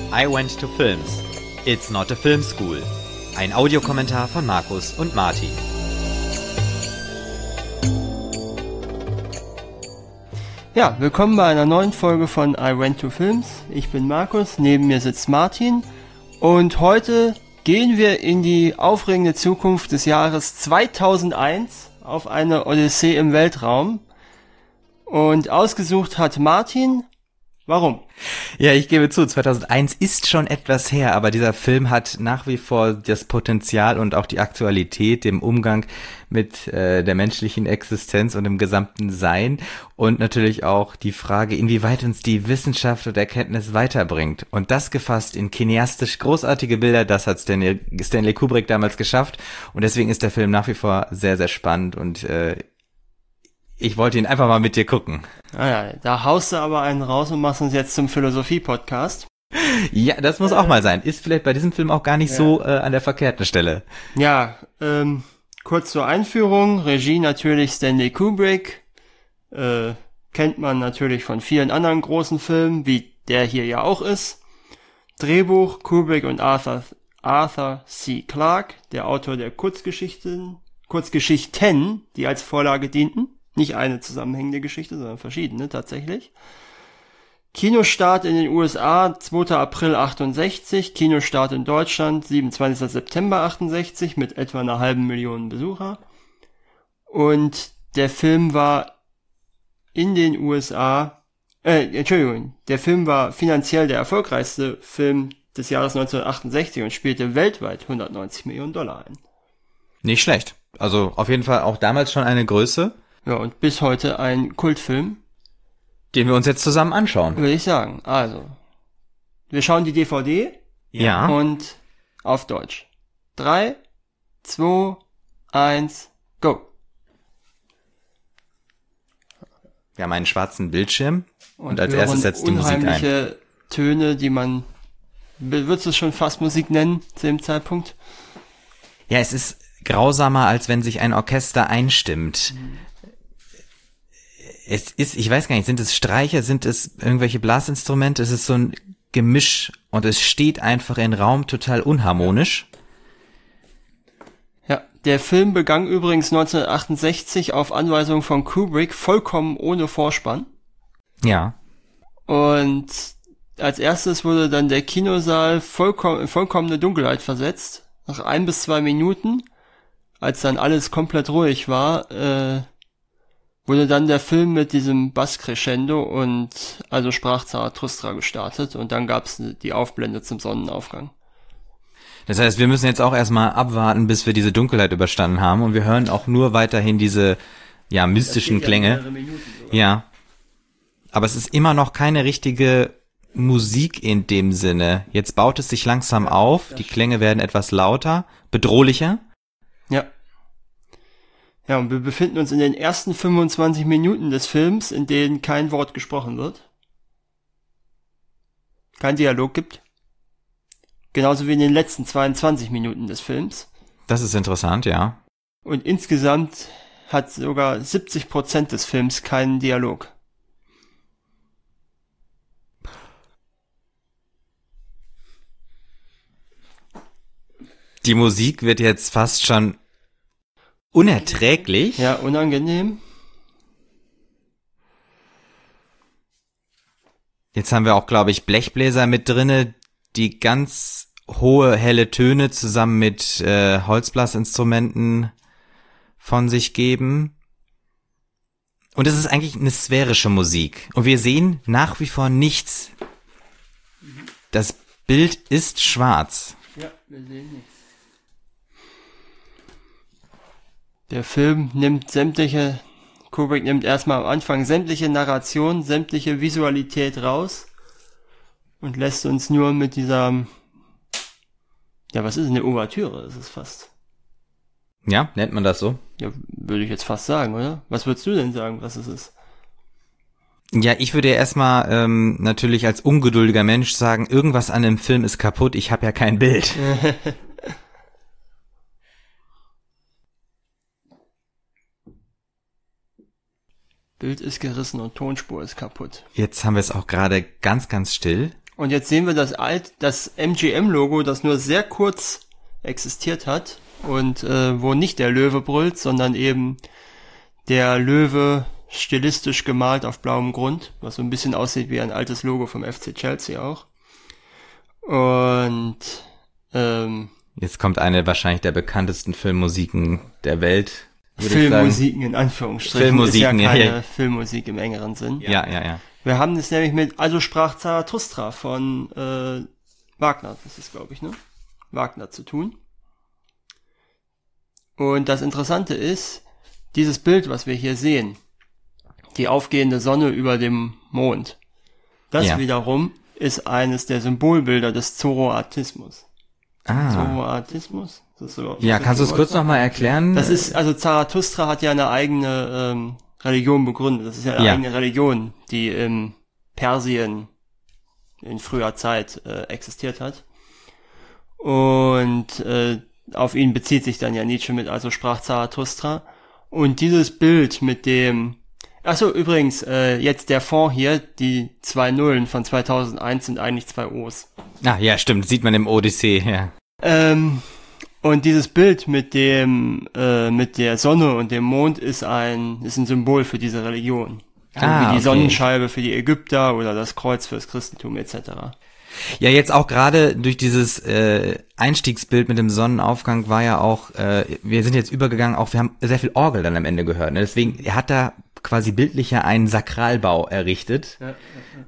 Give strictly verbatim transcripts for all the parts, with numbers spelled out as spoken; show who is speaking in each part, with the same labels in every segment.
Speaker 1: I Went to Films. It's not a film school. Ein Audiokommentar von Markus und Martin.
Speaker 2: Ja, willkommen bei einer neuen Folge von I Went to Films. Ich bin Markus, neben mir sitzt Martin und heute gehen wir in die aufregende Zukunft des Jahres zweitausendeins auf eine Odyssee im Weltraum. Und ausgesucht hat Martin. Warum?
Speaker 1: Ja, ich gebe zu, zweitausendeins ist schon etwas her, aber dieser Film hat nach wie vor das Potenzial und auch die Aktualität, dem Umgang mit äh, der menschlichen Existenz und dem gesamten Sein und natürlich auch die Frage, inwieweit uns die Wissenschaft und Erkenntnis weiterbringt. Und das gefasst in cineastisch großartige Bilder, das hat Stanley, Stanley Kubrick damals geschafft und deswegen ist der Film nach wie vor sehr, sehr spannend und äh, ich wollte ihn einfach mal mit dir gucken.
Speaker 2: Ah ja, da haust du aber einen raus und machst uns jetzt zum Philosophie-Podcast.
Speaker 1: Ja, das muss auch mal sein. Ist vielleicht bei diesem Film auch gar nicht ja. so äh, an der verkehrten Stelle.
Speaker 2: Ja, ähm, kurz zur Einführung. Regie natürlich Stanley Kubrick. Äh, kennt man natürlich von vielen anderen großen Filmen, wie der hier ja auch ist. Drehbuch Kubrick und Arthur, Arthur C. Clarke, der Autor der Kurzgeschichten, Kurzgeschichten, die als Vorlage dienten. Nicht eine zusammenhängende Geschichte, sondern verschiedene tatsächlich. Kinostart in den U S A zweiter April achtundsechzig, Kinostart in Deutschland siebenundzwanzigster September achtundsechzig mit etwa einer halben Million Besucher. Und der Film war in den U S A, äh, Entschuldigung, der Film war finanziell der erfolgreichste Film des Jahres neunzehnhundertachtundsechzig und spielte weltweit hundertneunzig Millionen Dollar ein.
Speaker 1: Nicht schlecht. Also auf jeden Fall auch damals schon eine Größe.
Speaker 2: Ja, und bis heute ein Kultfilm.
Speaker 1: Den wir uns jetzt zusammen anschauen.
Speaker 2: Würde ich sagen. Also, wir schauen die D V D.
Speaker 1: Ja.
Speaker 2: Und auf Deutsch. Drei, zwei, eins, go.
Speaker 1: Wir haben einen schwarzen Bildschirm. Und, und als
Speaker 2: hören
Speaker 1: erstes setzt die Musik ein.
Speaker 2: Unheimliche Töne, die man, würdest du es schon fast Musik nennen, zu dem Zeitpunkt?
Speaker 1: Ja, es ist grausamer, als wenn sich ein Orchester einstimmt. Mhm. Es ist, ich weiß gar nicht, sind es Streicher, sind es irgendwelche Blasinstrumente? Es ist so ein Gemisch und es steht einfach im Raum total unharmonisch.
Speaker 2: Ja, der Film begann übrigens neunzehnhundertachtundsechzig auf Anweisung von Kubrick vollkommen ohne Vorspann.
Speaker 1: Ja.
Speaker 2: Und als erstes wurde dann der Kinosaal vollkommen, in vollkommene Dunkelheit versetzt. Nach ein bis zwei Minuten, als dann alles komplett ruhig war, äh, wurde dann der Film mit diesem Bass-Crescendo und also sprach Zarathustra gestartet und dann gab's die Aufblende zum Sonnenaufgang.
Speaker 1: Das heißt, wir müssen jetzt auch erstmal abwarten, bis wir diese Dunkelheit überstanden haben und wir hören auch nur weiterhin diese, ja, mystischen Klänge. Ja. Aber es ist immer noch keine richtige Musik in dem Sinne. Jetzt baut es sich langsam auf, die Klänge werden etwas lauter, bedrohlicher.
Speaker 2: Ja. Ja, und wir befinden uns in den ersten fünfundzwanzig Minuten des Films, in denen kein Wort gesprochen wird. Kein Dialog gibt. Genauso wie in den letzten zweiundzwanzig Minuten des Films.
Speaker 1: Das ist interessant, ja.
Speaker 2: Und insgesamt hat sogar siebzig Prozent des Films keinen Dialog.
Speaker 1: Die Musik wird jetzt fast schon unerträglich.
Speaker 2: Ja, unangenehm.
Speaker 1: Jetzt haben wir auch, glaube ich, Blechbläser mit drinne, die ganz hohe, helle Töne zusammen mit äh, Holzblasinstrumenten von sich geben. Und es ist eigentlich eine sphärische Musik. Und wir sehen nach wie vor nichts. Das Bild ist schwarz.
Speaker 2: Ja, wir sehen nichts. Der Film nimmt sämtliche, Kubrick nimmt erstmal am Anfang sämtliche Narration, sämtliche Visualität raus und lässt uns nur mit dieser, ja, was ist denn eine Ouvertüre? Das ist fast.
Speaker 1: Ja, nennt man das so?
Speaker 2: Ja, würde ich jetzt fast sagen, oder? Was würdest du denn sagen, was es ist?
Speaker 1: Ja, ich würde ja erstmal ähm, natürlich als ungeduldiger Mensch sagen, irgendwas an dem Film ist kaputt, ich habe ja kein Bild.
Speaker 2: Bild ist gerissen und Tonspur ist kaputt.
Speaker 1: Jetzt haben wir es auch gerade ganz, ganz still.
Speaker 2: Und jetzt sehen wir das alt, das M G M-Logo, das nur sehr kurz existiert hat und äh, wo nicht der Löwe brüllt, sondern eben der Löwe stilistisch gemalt auf blauem Grund, was so ein bisschen aussieht wie ein altes Logo vom F C Chelsea auch. Und ähm,
Speaker 1: jetzt kommt eine wahrscheinlich der bekanntesten Filmmusiken der Welt.
Speaker 2: Filmmusiken in Anführungsstrichen.
Speaker 1: Filmmusiken,
Speaker 2: ist ja keine
Speaker 1: ja, ja.
Speaker 2: Filmmusik im engeren Sinn.
Speaker 1: Ja, ja, ja.
Speaker 2: Wir haben es nämlich mit Also sprach Zarathustra von äh, Wagner, das ist glaube ich, ne? Wagner zu tun. Und das Interessante ist, dieses Bild, was wir hier sehen, die aufgehende Sonne über dem Mond, das
Speaker 1: ja.
Speaker 2: wiederum ist eines der Symbolbilder des Zoroastrismus.
Speaker 1: Ah.
Speaker 2: Zoroastrismus? Das ist so,
Speaker 1: ja, kannst du es kurz nochmal erklären?
Speaker 2: Das ist, also Zarathustra hat ja eine eigene ähm, Religion begründet. Das ist ja eine
Speaker 1: ja.
Speaker 2: eigene Religion, die in Persien in früher Zeit äh, existiert hat. Und äh, auf ihn bezieht sich dann ja Nietzsche mit Also sprach Zarathustra. Und dieses Bild mit dem, achso, übrigens, äh, jetzt der Fond hier, die zwei Nullen von zweitausendeins sind eigentlich zwei O's.
Speaker 1: Ah, ja, stimmt, sieht man im Odyssee, ja.
Speaker 2: Ähm, und dieses Bild mit dem, äh, mit der Sonne und dem Mond ist ein, ist ein Symbol für diese Religion. So
Speaker 1: ah,
Speaker 2: wie die
Speaker 1: okay.
Speaker 2: Sonnenscheibe für die Ägypter oder das Kreuz fürs Christentum et cetera.
Speaker 1: Ja, jetzt auch gerade durch dieses äh, Einstiegsbild mit dem Sonnenaufgang war ja auch, äh, wir sind jetzt übergegangen, auch wir haben sehr viel Orgel dann am Ende gehört. Ne? Deswegen, er hat da quasi bildlich ja einen Sakralbau errichtet. Ja, ja, ja.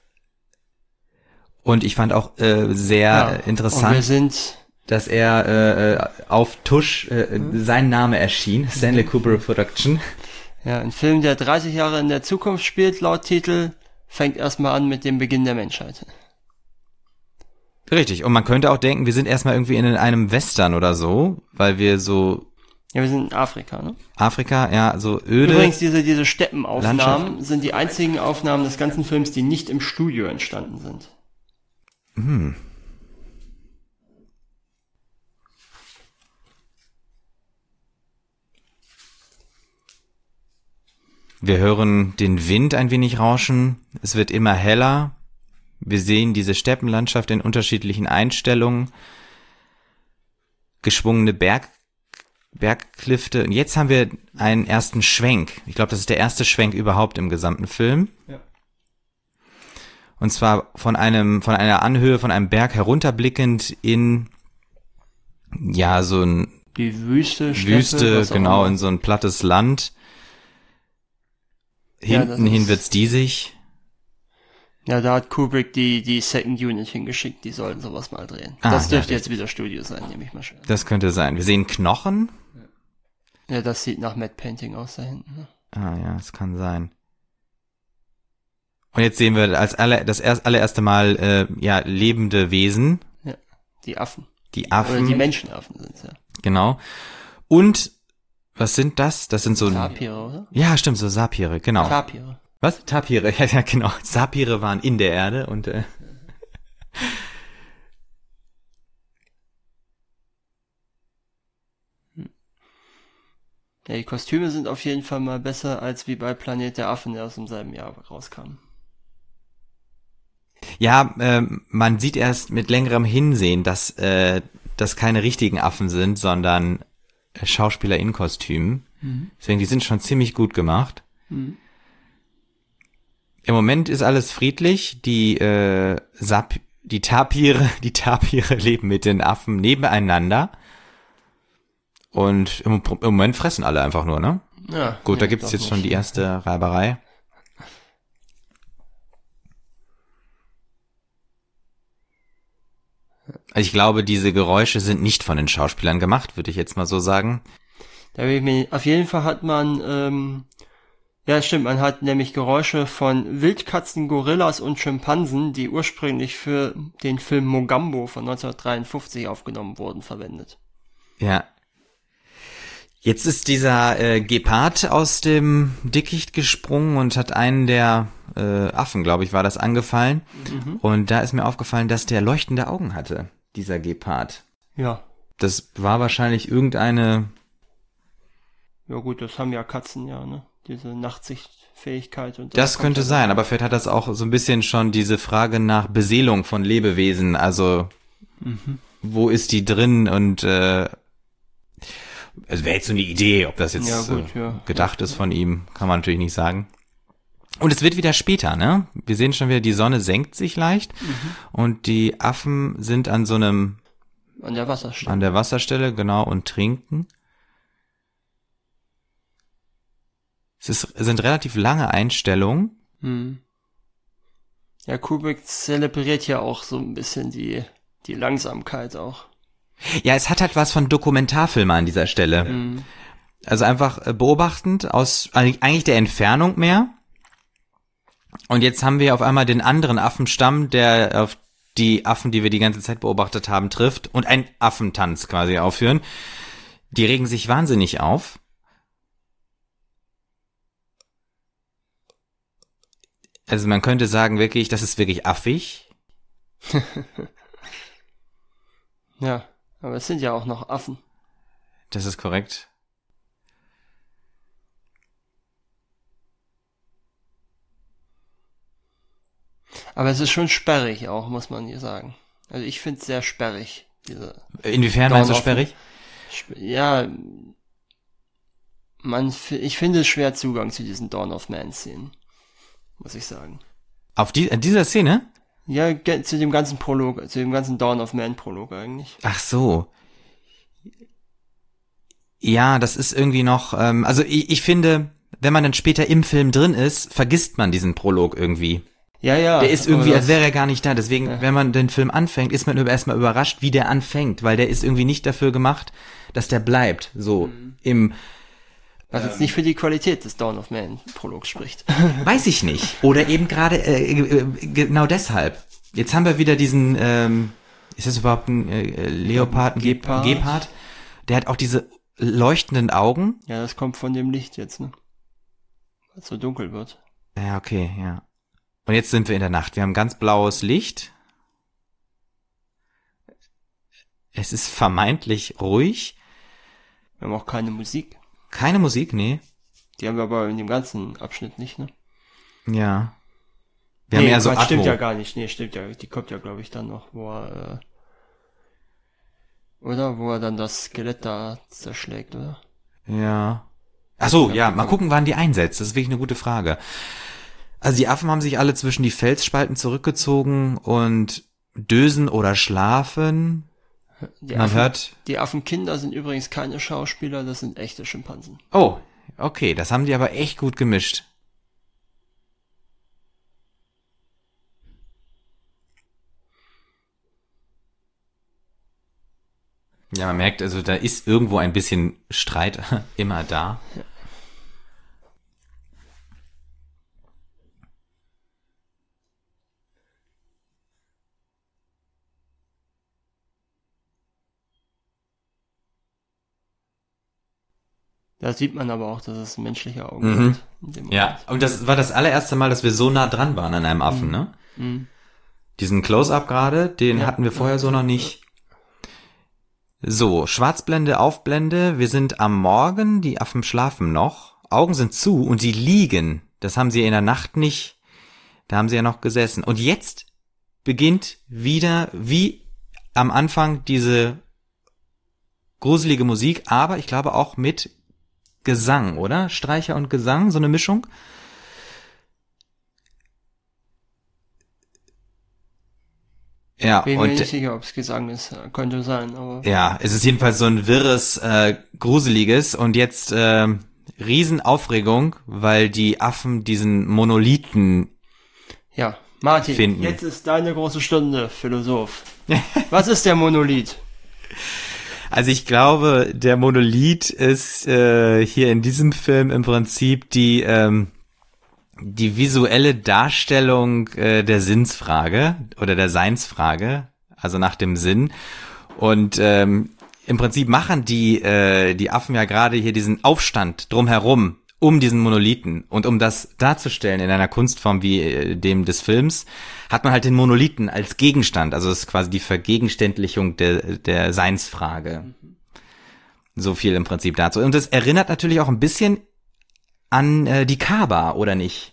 Speaker 1: Und ich fand auch äh, sehr
Speaker 2: ja,
Speaker 1: interessant,
Speaker 2: und wir sind
Speaker 1: dass er äh, auf Tusch äh, mhm. sein Name erschien, Stanley Kubrick Production.
Speaker 2: Ja, ein Film, der dreißig Jahre in der Zukunft spielt, laut Titel, fängt erstmal an mit dem Beginn der Menschheit.
Speaker 1: Richtig, und man könnte auch denken, wir sind erstmal irgendwie in einem Western oder so, weil wir so...
Speaker 2: Ja, wir sind in Afrika, ne?
Speaker 1: Afrika, ja, so öde...
Speaker 2: Übrigens, diese, diese Steppenaufnahmen
Speaker 1: Landschaft.
Speaker 2: Sind die einzigen Aufnahmen des ganzen Films, die nicht im Studio entstanden sind.
Speaker 1: Hm. Wir hören den Wind ein wenig rauschen, es wird immer heller, wir sehen diese Steppenlandschaft in unterschiedlichen Einstellungen, geschwungene Berg, Bergklifte und jetzt haben wir einen ersten Schwenk. Ich glaube, das ist der erste Schwenk überhaupt im gesamten Film. Ja. Und zwar von einem, von einer Anhöhe, von einem Berg herunterblickend in, ja, so ein
Speaker 2: Die Wüste, Steppe,
Speaker 1: Wüste, genau, in so ein plattes Land. Hinten ja, hin wird's diesig.
Speaker 2: Ja, da hat Kubrick die, die Second Unit hingeschickt, die sollten sowas mal drehen.
Speaker 1: Ah,
Speaker 2: das dürfte
Speaker 1: ja,
Speaker 2: jetzt wieder Studio sein, nehme ich mal schön.
Speaker 1: Das könnte sein. Wir sehen Knochen.
Speaker 2: Ja, das sieht nach Matte Painting aus da hinten. Ne?
Speaker 1: Ah ja, das kann sein. Und jetzt sehen wir als aller, das erst, allererste Mal äh, ja lebende Wesen.
Speaker 2: Ja, die Affen.
Speaker 1: Die Affen.
Speaker 2: Oder die Menschenaffen sind's ja.
Speaker 1: Genau. Und was sind das? Das sind so
Speaker 2: Tapire, oder?
Speaker 1: Ja, stimmt, so Sapire, genau.
Speaker 2: Tapire.
Speaker 1: Was? Tapire, ja, ja, genau. Sapire waren in der Erde und äh
Speaker 2: ja, die Kostüme sind auf jeden Fall mal besser als wie bei Planet der Affen, der aus dem selben Jahr rauskam.
Speaker 1: Ja, äh, man sieht erst mit längerem Hinsehen, dass äh, das keine richtigen Affen sind, sondern Schauspieler in Kostümen. Mhm. Deswegen, die sind schon ziemlich gut gemacht. Mhm. Im Moment ist alles friedlich. Die äh, Sap die Tapire, die Tapire leben mit den Affen nebeneinander. Und im, im Moment fressen alle einfach nur, ne?
Speaker 2: Ja.
Speaker 1: Gut, da
Speaker 2: ja,
Speaker 1: gibt's jetzt
Speaker 2: nicht.
Speaker 1: schon die erste Reiberei. Ich glaube, diese Geräusche sind nicht von den Schauspielern gemacht, würde ich jetzt mal so sagen.
Speaker 2: Da will ich mir, auf jeden Fall hat man, ähm, ja stimmt, man hat nämlich Geräusche von Wildkatzen, Gorillas und Schimpansen, die ursprünglich für den Film Mogambo von neunzehnhundertdreiundfünfzig aufgenommen wurden, verwendet.
Speaker 1: Ja. Jetzt ist dieser äh, Gepard aus dem Dickicht gesprungen und hat einen der äh, Affen, glaube ich, war das, angefallen. Mhm. Und da ist mir aufgefallen, dass der leuchtende Augen hatte, dieser Gepard.
Speaker 2: Ja.
Speaker 1: Das war wahrscheinlich irgendeine...
Speaker 2: Ja gut, das haben ja Katzen, ja, ne? Diese Nachtsicht Fähigkeit. Und
Speaker 1: das könnte ja sein, aber vielleicht hat das auch so ein bisschen schon diese Frage nach Beseelung von Lebewesen, also mhm. wo ist die drin und äh, es wäre jetzt so eine Idee, ob das jetzt ja, gut, ja. gedacht ist von ihm, kann man natürlich nicht sagen. Und es wird wieder später, ne? Wir sehen schon wieder, die Sonne senkt sich leicht mhm. und die Affen sind an so einem
Speaker 2: an der Wasserstelle.
Speaker 1: An der Wasserstelle, genau, und trinken. Es ist, sind relativ lange Einstellungen.
Speaker 2: Mhm. Ja, Kubrick zelebriert ja auch so ein bisschen die die Langsamkeit auch.
Speaker 1: Ja, es hat halt was von Dokumentarfilm an dieser Stelle. Mhm. Also einfach beobachtend aus eigentlich der Entfernung mehr. Und jetzt haben wir auf einmal den anderen Affenstamm, der auf die Affen, die wir die ganze Zeit beobachtet haben, trifft und einen Affentanz quasi aufführen. Die regen sich wahnsinnig auf. Also man könnte sagen wirklich, das ist wirklich affig.
Speaker 2: Ja, aber es sind ja auch noch Affen.
Speaker 1: Das ist korrekt.
Speaker 2: Aber es ist schon sperrig auch, muss man hier sagen. Also ich finde es sehr sperrig. Diese
Speaker 1: Inwiefern meinst du sperrig?
Speaker 2: Ja, man, ich finde es schwer Zugang zu diesen Dawn of Man-Szenen, muss ich sagen.
Speaker 1: Auf die, in dieser Szene?
Speaker 2: Ja, zu dem ganzen Prolog, zu dem ganzen Dawn of Man-Prolog eigentlich.
Speaker 1: Ach so. Ja, das ist irgendwie noch, ähm, also ich, ich finde, wenn man dann später im Film drin ist, vergisst man diesen Prolog irgendwie.
Speaker 2: Ja, ja.
Speaker 1: Der ist irgendwie, als wäre er gar nicht da. Deswegen, ja. wenn man den Film anfängt, ist man erstmal überrascht, wie der anfängt, weil der ist irgendwie nicht dafür gemacht, dass der bleibt. So mhm. im.
Speaker 2: Was ähm, jetzt nicht für die Qualität des Dawn of Man Prologs spricht.
Speaker 1: Weiß ich nicht. Oder eben gerade äh, genau deshalb. Jetzt haben wir wieder diesen. Ähm, ist das überhaupt ein äh, Leopard, ein Gepard. Gepard? Der hat auch diese leuchtenden Augen.
Speaker 2: Ja, das kommt von dem Licht jetzt, ne? Weil es so dunkel wird.
Speaker 1: Ja, okay, ja. Und jetzt sind wir in der Nacht. Wir haben ganz blaues Licht. Es ist vermeintlich ruhig.
Speaker 2: Wir haben auch keine Musik.
Speaker 1: Keine Musik, nee.
Speaker 2: Die haben wir aber in dem ganzen Abschnitt nicht, ne?
Speaker 1: Ja. Wir
Speaker 2: nee,
Speaker 1: haben ja so
Speaker 2: Atmo.
Speaker 1: Atmo.
Speaker 2: Stimmt ja gar nicht. Nee, stimmt ja. Die kommt ja, glaube ich, dann noch, wo er, äh, oder? Wo er dann das Skelett da zerschlägt, oder?
Speaker 1: Ja. Ach so, ja. Mal gucken, wann die einsetzt. Das ist wirklich eine gute Frage. Also die Affen haben sich alle zwischen die Felsspalten zurückgezogen und dösen oder schlafen.
Speaker 2: Die
Speaker 1: Man
Speaker 2: Affen,
Speaker 1: hört.
Speaker 2: Die Affenkinder sind übrigens keine Schauspieler, das sind echte Schimpansen.
Speaker 1: Oh, okay, das haben die aber echt gut gemischt. Ja, man merkt, also da ist irgendwo ein bisschen Streit immer da. Ja.
Speaker 2: Da sieht man aber auch, dass es menschliche Augen sind.
Speaker 1: Mhm. Ja, und das war das allererste Mal, dass wir so nah dran waren an einem Affen, mhm. ne? Mhm. Diesen Close-Up gerade, den ja. hatten wir vorher so noch nicht. So, Schwarzblende, Aufblende, wir sind am Morgen, die Affen schlafen noch, Augen sind zu und sie liegen. Das haben sie in der Nacht nicht, da haben sie ja noch gesessen. Und jetzt beginnt wieder, wie am Anfang, diese gruselige Musik, aber ich glaube auch mit Gesang, oder? Streicher und Gesang, so eine Mischung. Ja,
Speaker 2: bin
Speaker 1: und
Speaker 2: mir nicht sicher, ob es Gesang ist, könnte sein, aber
Speaker 1: ja, es ist jedenfalls so ein wirres, äh, gruseliges und jetzt äh, Riesenaufregung, weil die Affen diesen Monolithen
Speaker 2: ja, Martin,
Speaker 1: finden.
Speaker 2: Jetzt ist deine große Stunde, Philosoph. Was ist der Monolith?
Speaker 1: Also ich glaube, der Monolith ist äh, hier in diesem Film im Prinzip die ähm, die visuelle Darstellung äh, der Sinnsfrage oder der Seinsfrage, also nach dem Sinn. Und ähm, im Prinzip machen die äh, die Affen ja gerade hier diesen Aufstand drumherum um diesen Monolithen. Und um das darzustellen in einer Kunstform wie äh, dem des Films, hat man halt den Monolithen als Gegenstand. Also es ist quasi die Vergegenständlichung der, der Seinsfrage. Mhm. So viel im Prinzip dazu. Und das erinnert natürlich auch ein bisschen an äh, die Kaaba, oder nicht?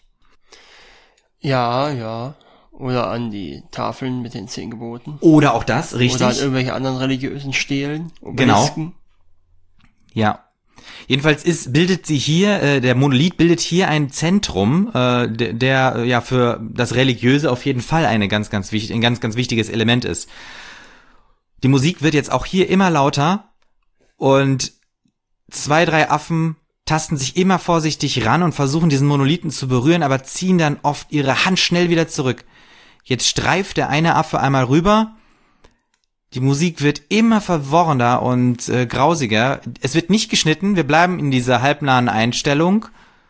Speaker 2: Ja, ja. Oder an die Tafeln mit den zehn Geboten.
Speaker 1: Oder auch das, richtig.
Speaker 2: Oder an irgendwelche anderen religiösen Stelen,
Speaker 1: Genau.
Speaker 2: Obelisken.
Speaker 1: Ja. Jedenfalls ist, bildet sie hier, äh, der Monolith bildet hier ein Zentrum, äh, der, der äh, ja für das Religiöse auf jeden Fall eine ganz, ganz wichtig, ein ganz, ganz wichtiges Element ist. Die Musik wird jetzt auch hier immer lauter und zwei, drei Affen tasten sich immer vorsichtig ran und versuchen diesen Monolithen zu berühren, aber ziehen dann oft ihre Hand schnell wieder zurück. Jetzt streift der eine Affe einmal rüber. Die Musik wird immer verworrener und äh, grausiger. Es wird nicht geschnitten. Wir bleiben in dieser halbnahen Einstellung.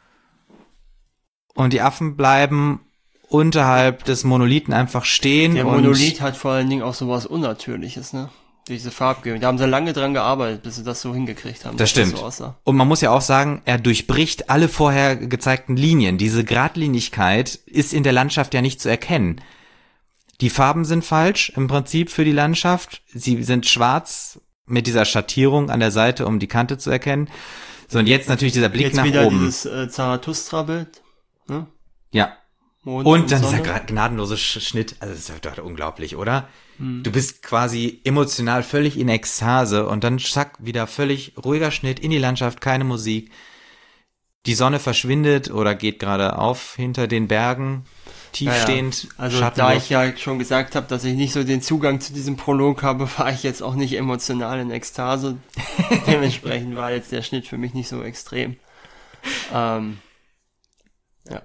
Speaker 1: Und die Affen bleiben unterhalb des Monolithen einfach stehen.
Speaker 2: Der
Speaker 1: und
Speaker 2: Monolith hat vor allen Dingen auch sowas Unnatürliches, ne? Diese Farbgebung. Da haben sie lange dran gearbeitet, bis sie das so hingekriegt haben.
Speaker 1: Das stimmt.
Speaker 2: Das so aussah.
Speaker 1: Und man muss ja auch sagen, er durchbricht alle vorher gezeigten Linien. Diese Geradlinigkeit ist in der Landschaft ja nicht zu erkennen. Die Farben sind falsch im Prinzip für die Landschaft. Sie sind schwarz mit dieser Schattierung an der Seite, um die Kante zu erkennen. So, und jetzt natürlich dieser Blick
Speaker 2: Jetzt
Speaker 1: nach
Speaker 2: wieder
Speaker 1: oben.
Speaker 2: dieses äh, Zarathustra-Bild. Ne?
Speaker 1: Ja.
Speaker 2: Mond
Speaker 1: Und dann
Speaker 2: Sonne.
Speaker 1: dieser gnadenlose Schnitt. Also das ist doch unglaublich, oder? Hm. Du bist quasi emotional völlig in Ekstase und dann zack, wieder völlig ruhiger Schnitt in die Landschaft, keine Musik. Die Sonne verschwindet oder geht gerade auf hinter den Bergen. Tiefstehend,
Speaker 2: ja, ja. Also
Speaker 1: schattenlos.
Speaker 2: da ich ja schon gesagt habe, dass ich nicht so den Zugang zu diesem Prolog habe, war ich jetzt auch nicht emotional in Ekstase. Dementsprechend war jetzt der Schnitt für mich nicht so extrem. Ähm, ja.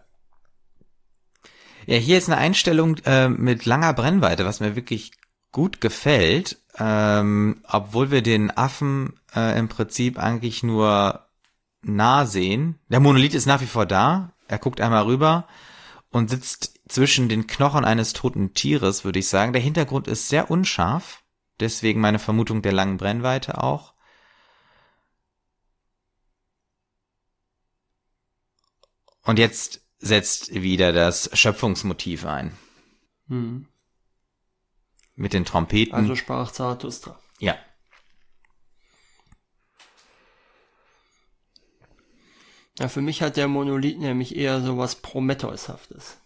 Speaker 1: Ja, hier ist eine Einstellung äh, mit langer Brennweite, was mir wirklich gut gefällt, ähm, obwohl wir den Affen äh, im Prinzip eigentlich nur nah sehen. Der Monolith ist nach wie vor da, er guckt einmal rüber und sitzt zwischen den Knochen eines toten Tieres, würde ich sagen. Der Hintergrund ist sehr unscharf, deswegen meine Vermutung der langen Brennweite auch. Und jetzt setzt wieder das Schöpfungsmotiv ein.
Speaker 2: Hm.
Speaker 1: Mit den Trompeten.
Speaker 2: Also sprach Zarathustra.
Speaker 1: Ja.
Speaker 2: Ja, für mich hat der Monolith nämlich eher so was Prometheushaftes.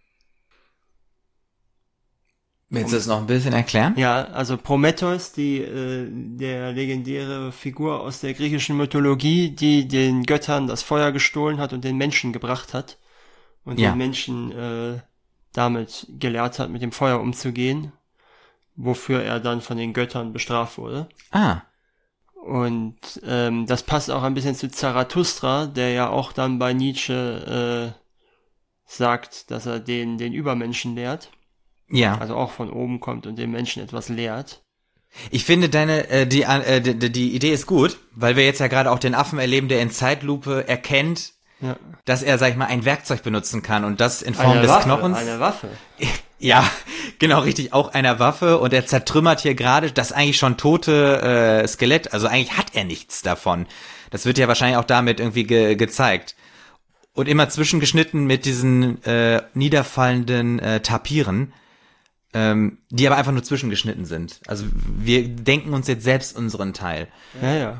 Speaker 1: Willst du das noch ein bisschen erklären?
Speaker 2: Ja, also Prometheus, die äh, der legendäre Figur aus der griechischen Mythologie, die den Göttern das Feuer gestohlen hat und den Menschen gebracht hat und
Speaker 1: Ja.
Speaker 2: den Menschen äh, damit gelehrt hat, mit dem Feuer umzugehen, wofür er dann von den Göttern bestraft wurde.
Speaker 1: Ah,
Speaker 2: Und ähm, das passt auch ein bisschen zu Zarathustra, der ja auch dann bei Nietzsche äh, sagt, dass er den den Übermenschen lehrt.
Speaker 1: ja.
Speaker 2: Also auch von oben kommt und dem Menschen etwas lehrt.
Speaker 1: Ich finde deine äh, die, äh, die die Idee ist gut, weil wir jetzt ja gerade auch den Affen erleben, der in Zeitlupe erkennt,
Speaker 2: Ja.
Speaker 1: dass er, sag ich mal, ein Werkzeug benutzen kann und das in Form
Speaker 2: Eine
Speaker 1: des
Speaker 2: Waffe,
Speaker 1: Knochens.
Speaker 2: eine Waffe.
Speaker 1: Ja, genau, richtig, auch einer Waffe und er zertrümmert hier gerade das eigentlich schon tote äh, Skelett, also eigentlich hat er nichts davon. Das wird ja wahrscheinlich auch damit irgendwie ge gezeigt. Und immer zwischengeschnitten mit diesen äh, niederfallenden äh, Tapiren, ähm, die aber einfach nur zwischengeschnitten sind. Also wir denken uns jetzt selbst unseren Teil.
Speaker 2: Ja, ja.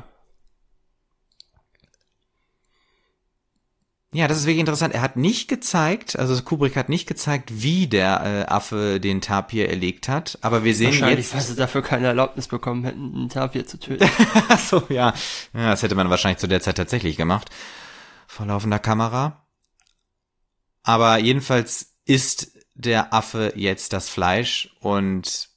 Speaker 1: Ja, das ist wirklich interessant. Er hat nicht gezeigt, also Kubrick hat nicht gezeigt, wie der äh, Affe den Tapir erlegt hat, aber wir sehen
Speaker 2: Wahrscheinlich,
Speaker 1: jetzt...
Speaker 2: weil sie dafür keine Erlaubnis bekommen hätten, einen Tapir zu töten.
Speaker 1: Ach so, ja. Ja, das hätte man wahrscheinlich zu der Zeit tatsächlich gemacht. Vor laufender Kamera. Aber jedenfalls isst der Affe jetzt das Fleisch und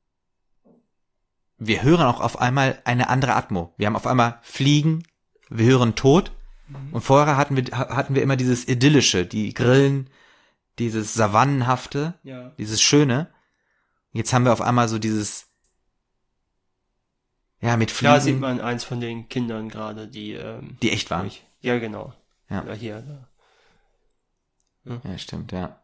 Speaker 1: wir hören auch auf einmal eine andere Atmo. Wir haben auf einmal Fliegen, wir hören Tod und vorher hatten wir, hatten wir immer dieses Idyllische, die Grillen, dieses Savannenhafte,
Speaker 2: Ja.
Speaker 1: dieses Schöne. Jetzt haben wir auf einmal so dieses, ja, mit Fliegen,
Speaker 2: Da sieht man eins von den Kindern gerade, die, ähm,
Speaker 1: die echt waren.
Speaker 2: durch- ja, genau.
Speaker 1: Ja.
Speaker 2: Ja, hier. Da.
Speaker 1: Ja, stimmt, ja.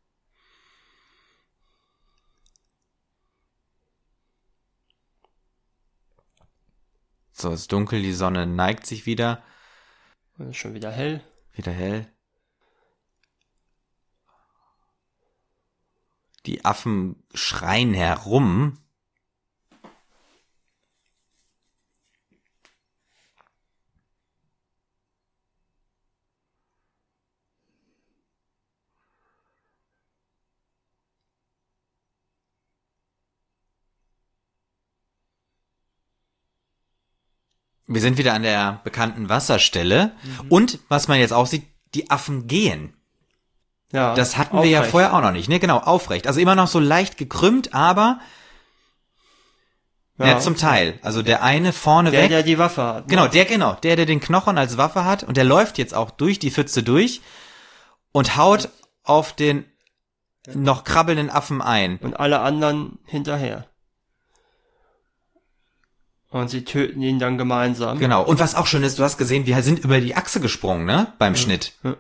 Speaker 1: So, es ist dunkel, die Sonne neigt sich wieder,
Speaker 2: Und ist schon wieder hell.
Speaker 1: wieder hell. Die Affen schreien herum. Wir sind wieder an der bekannten Wasserstelle. Mhm. Und, was man jetzt auch sieht, die Affen gehen.
Speaker 2: Ja,
Speaker 1: das hatten
Speaker 2: aufrecht.
Speaker 1: wir ja vorher auch noch nicht, ne? Genau, aufrecht. Also immer noch so leicht gekrümmt, aber ja, ja zum Teil. Also der eine vorne
Speaker 2: der,
Speaker 1: weg.
Speaker 2: Der, der die Waffe hat. Ne?
Speaker 1: Genau, der, genau. Der, der den Knochen als Waffe hat und der läuft jetzt auch durch die Pfütze durch und haut auf den noch krabbelnden Affen ein.
Speaker 2: Und alle anderen hinterher. Und sie töten ihn dann gemeinsam.
Speaker 1: Genau. Und was auch schön ist, du hast gesehen, wir sind über die Achse gesprungen, ne? Beim ja. Schnitt. Ja.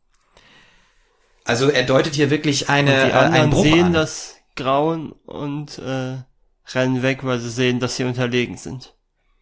Speaker 1: Also er deutet hier wirklich eine,
Speaker 2: und die anderen
Speaker 1: einen Bruch
Speaker 2: sehen
Speaker 1: an.
Speaker 2: das Grauen und äh, rennen weg, weil sie sehen, dass sie unterlegen sind.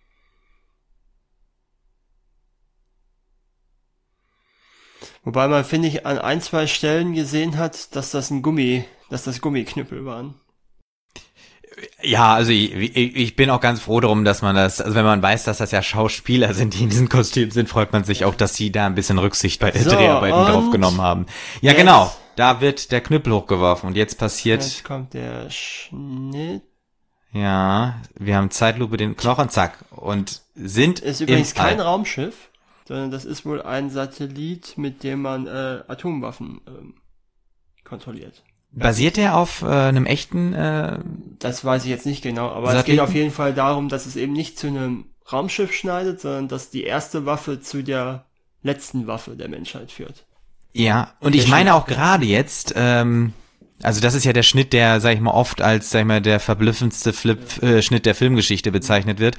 Speaker 2: Wobei man, finde ich, an ein, zwei Stellen gesehen hat, dass das ein Gummi, dass das Gummiknüppel waren.
Speaker 1: Ja, also ich, ich, ich bin auch ganz froh darum, dass man das, also wenn man weiß, dass das ja Schauspieler sind, die in diesen Kostümen sind, freut man sich auch, dass sie da ein bisschen Rücksicht bei den so, Dreharbeiten drauf genommen haben. Ja, jetzt, genau, da wird der Knüppel hochgeworfen und jetzt passiert...
Speaker 2: Jetzt kommt der Schnitt.
Speaker 1: Ja, wir haben Zeitlupe, den Knochen, zack, und sind
Speaker 2: ist übrigens kein Raumschiff, sondern das ist wohl ein Satellit, mit dem man äh, Atomwaffen ähm, kontrolliert.
Speaker 1: Basiert der auf äh, einem echten... Äh,
Speaker 2: das weiß ich jetzt nicht genau, aber
Speaker 1: Satelliten?
Speaker 2: Es geht auf jeden Fall darum, dass es eben nicht zu einem Raumschiff schneidet, sondern dass die erste Waffe zu der letzten Waffe der Menschheit führt.
Speaker 1: Ja, und der ich meine auch gerade jetzt, ähm, also das ist ja der Schnitt, der, sag ich mal, oft als, sag ich mal, der verblüffendste Flip, äh, Schnitt der Filmgeschichte bezeichnet wird.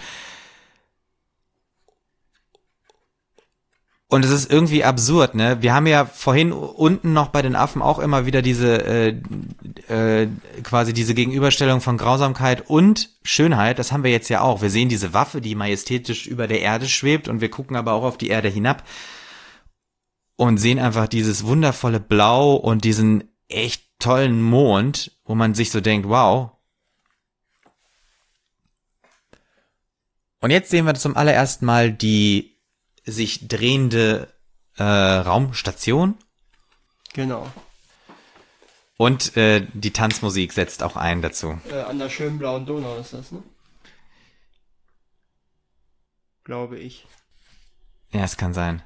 Speaker 1: Und es ist irgendwie absurd, ne? Wir haben ja vorhin unten noch bei den Affen auch immer wieder diese äh, äh, quasi diese Gegenüberstellung von Grausamkeit und Schönheit. Das haben wir jetzt ja auch. Wir sehen diese Waffe, die majestätisch über der Erde schwebt, und wir gucken aber auch auf die Erde hinab und sehen einfach dieses wundervolle Blau und diesen echt tollen Mond, wo man sich so denkt, wow. Und jetzt sehen wir zum allerersten Mal die sich drehende äh, Raumstation.
Speaker 2: Genau.
Speaker 1: Und äh, die Tanzmusik setzt auch ein dazu.
Speaker 2: Äh, an der schönen blauen Donau ist das, ne? Glaube ich.
Speaker 1: Ja, es kann sein.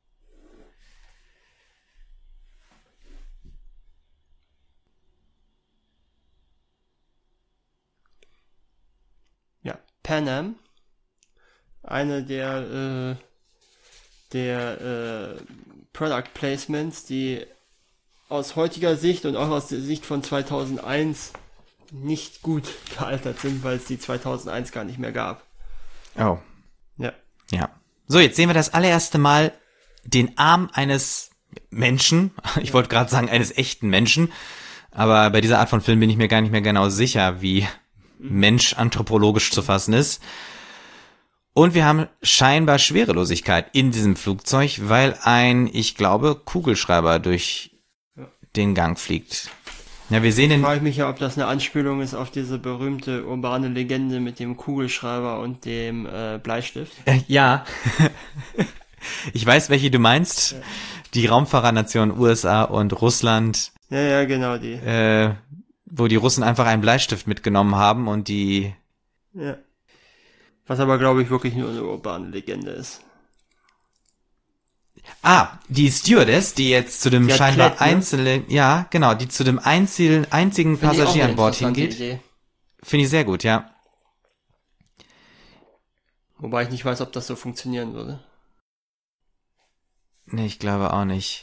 Speaker 2: Ja, Pan Am. Eine der äh, der äh, Product Placements, die aus heutiger Sicht und auch aus der Sicht von zweitausendeins nicht gut gealtert sind, weil es die zweitausendeins gar nicht mehr gab.
Speaker 1: Oh.
Speaker 2: Ja.
Speaker 1: Ja. So, jetzt sehen wir das allererste Mal den Arm eines Menschen. Ich wollte gerade sagen, eines echten Menschen. Aber bei dieser Art von Film bin ich mir gar nicht mehr genau sicher, wie Mensch anthropologisch zu fassen ist. Und wir haben scheinbar Schwerelosigkeit in diesem Flugzeug, weil ein, ich glaube, Kugelschreiber durch ja. den Gang fliegt. Ja, wir sehen den.
Speaker 2: Ich frage mich ja, ob das eine Anspielung ist auf diese berühmte urbane Legende mit dem Kugelschreiber und dem äh, Bleistift.
Speaker 1: Äh, ja. Ich weiß, welche du meinst. Ja. Die Raumfahrernation U S A und Russland.
Speaker 2: Ja, ja, genau die.
Speaker 1: Äh, wo die Russen einfach einen Bleistift mitgenommen haben und die...
Speaker 2: Ja. Was aber, glaube ich, wirklich nur eine urbane Legende ist.
Speaker 1: Ah, die Stewardess, die jetzt zu dem scheinbar Klett, ne? einzelnen, ja, genau, die zu dem einzigen, einzigen Find Passagier an Bord hingeht. Finde ich sehr gut, ja.
Speaker 2: Wobei ich nicht weiß, ob das so funktionieren würde.
Speaker 1: Nee, ich glaube auch nicht.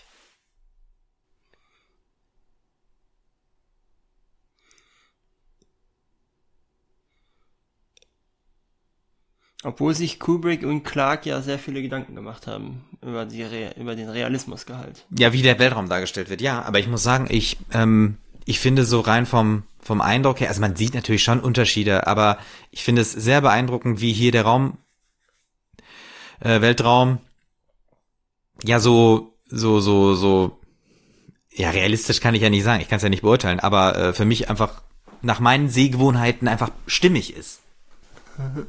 Speaker 2: Obwohl sich Kubrick und Clarke ja sehr viele Gedanken gemacht haben über, die Re- über den Realismusgehalt.
Speaker 1: Ja, wie der Weltraum dargestellt wird, ja. Aber ich muss sagen, ich ähm, ich finde so rein vom vom Eindruck her, also man sieht natürlich schon Unterschiede, aber ich finde es sehr beeindruckend, wie hier der Raum, äh, Weltraum, ja so, so, so, so, ja realistisch kann ich ja nicht sagen, ich kann es ja nicht beurteilen, aber äh, für mich einfach nach meinen Sehgewohnheiten einfach stimmig ist. Mhm.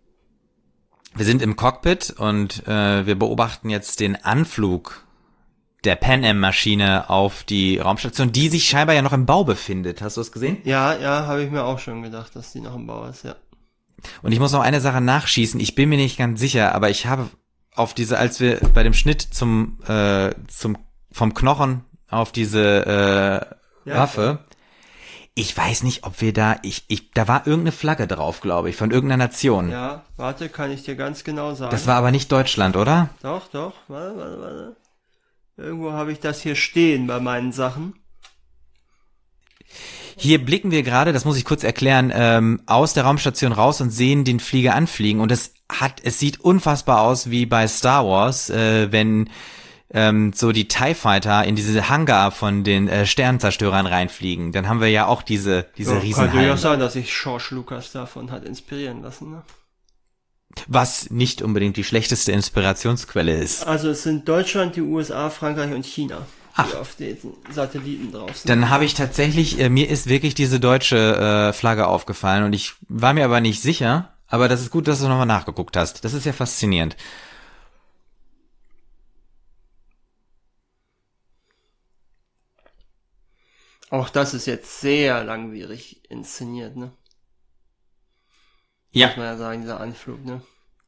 Speaker 1: Wir sind im Cockpit und äh, wir beobachten jetzt den Anflug der Pan Am-Maschine auf die Raumstation, die sich scheinbar ja noch im Bau befindet. Hast du es gesehen?
Speaker 2: Ja, ja, habe ich mir auch schon gedacht, dass die noch im Bau ist, ja.
Speaker 1: Und ich muss noch eine Sache nachschießen. Ich bin mir nicht ganz sicher, aber ich habe auf diese, als wir bei dem Schnitt zum, äh, zum, vom Knochen auf diese äh,
Speaker 2: Ja,
Speaker 1: Waffe, ich weiß nicht, ob wir da, ich, ich, da war irgendeine Flagge drauf, glaube ich, von irgendeiner Nation.
Speaker 2: Ja, warte, kann ich dir ganz genau sagen.
Speaker 1: Das war aber nicht Deutschland, oder?
Speaker 2: Doch, doch, warte, warte, warte. Irgendwo habe ich das hier stehen bei meinen Sachen.
Speaker 1: Hier blicken wir gerade, das muss ich kurz erklären, ähm, aus der Raumstation raus und sehen den Flieger anfliegen. Und es hat, es sieht unfassbar aus wie bei Star Wars, äh, wenn ähm, so die TIE Fighter in diese Hangar von den äh, Sternenzerstörern reinfliegen. Dann haben wir ja auch diese diese
Speaker 2: Ja,
Speaker 1: Riesenhallen.
Speaker 2: kann durchaus sein, dass sich George Lucas davon hat inspirieren lassen, ne?
Speaker 1: Was nicht unbedingt die schlechteste Inspirationsquelle ist.
Speaker 2: Also es sind Deutschland, die U S A, Frankreich und China, die
Speaker 1: Ach.
Speaker 2: auf diesen Satelliten drauf sind.
Speaker 1: Dann habe ich tatsächlich, äh, mir ist wirklich diese deutsche äh, Flagge aufgefallen und ich war mir aber nicht sicher, aber das ist gut, dass du nochmal nachgeguckt hast. Das ist ja faszinierend.
Speaker 2: Auch das ist jetzt sehr langwierig inszeniert, ne?
Speaker 1: Ja.
Speaker 2: Muss man ja sagen, dieser Anflug, ne?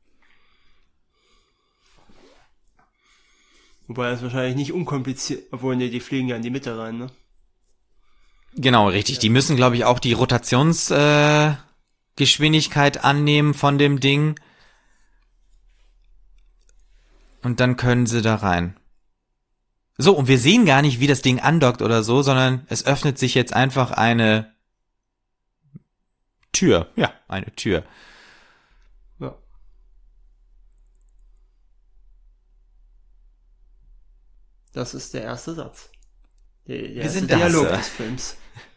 Speaker 2: Wobei das wahrscheinlich nicht unkompliziert, obwohl, ne, die fliegen ja in die Mitte rein, ne?
Speaker 1: Genau, richtig. Die müssen, glaube ich, auch die Rotationsgeschwindigkeit äh, Geschwindigkeit annehmen von dem Ding. Und dann können sie da rein. So, und wir sehen gar nicht, wie das Ding andockt oder so, sondern es öffnet sich jetzt einfach eine Tür. Ja, eine Tür.
Speaker 2: Ja. Das ist der erste Satz. Der, der
Speaker 1: Wir
Speaker 2: erste
Speaker 1: sind das,
Speaker 2: Dialog
Speaker 1: äh.
Speaker 2: des Films.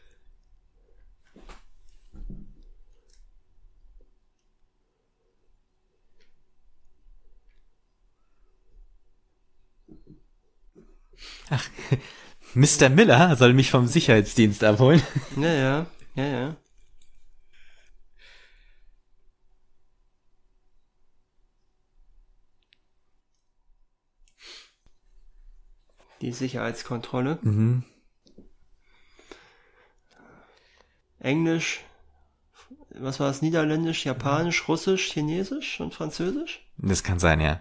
Speaker 1: Mister Miller soll mich vom Sicherheitsdienst abholen.
Speaker 2: Ja, ja, ja, ja. Die Sicherheitskontrolle.
Speaker 1: Mhm.
Speaker 2: Englisch, was war es? Niederländisch, Japanisch, Russisch, Chinesisch und Französisch?
Speaker 1: Das kann sein, ja.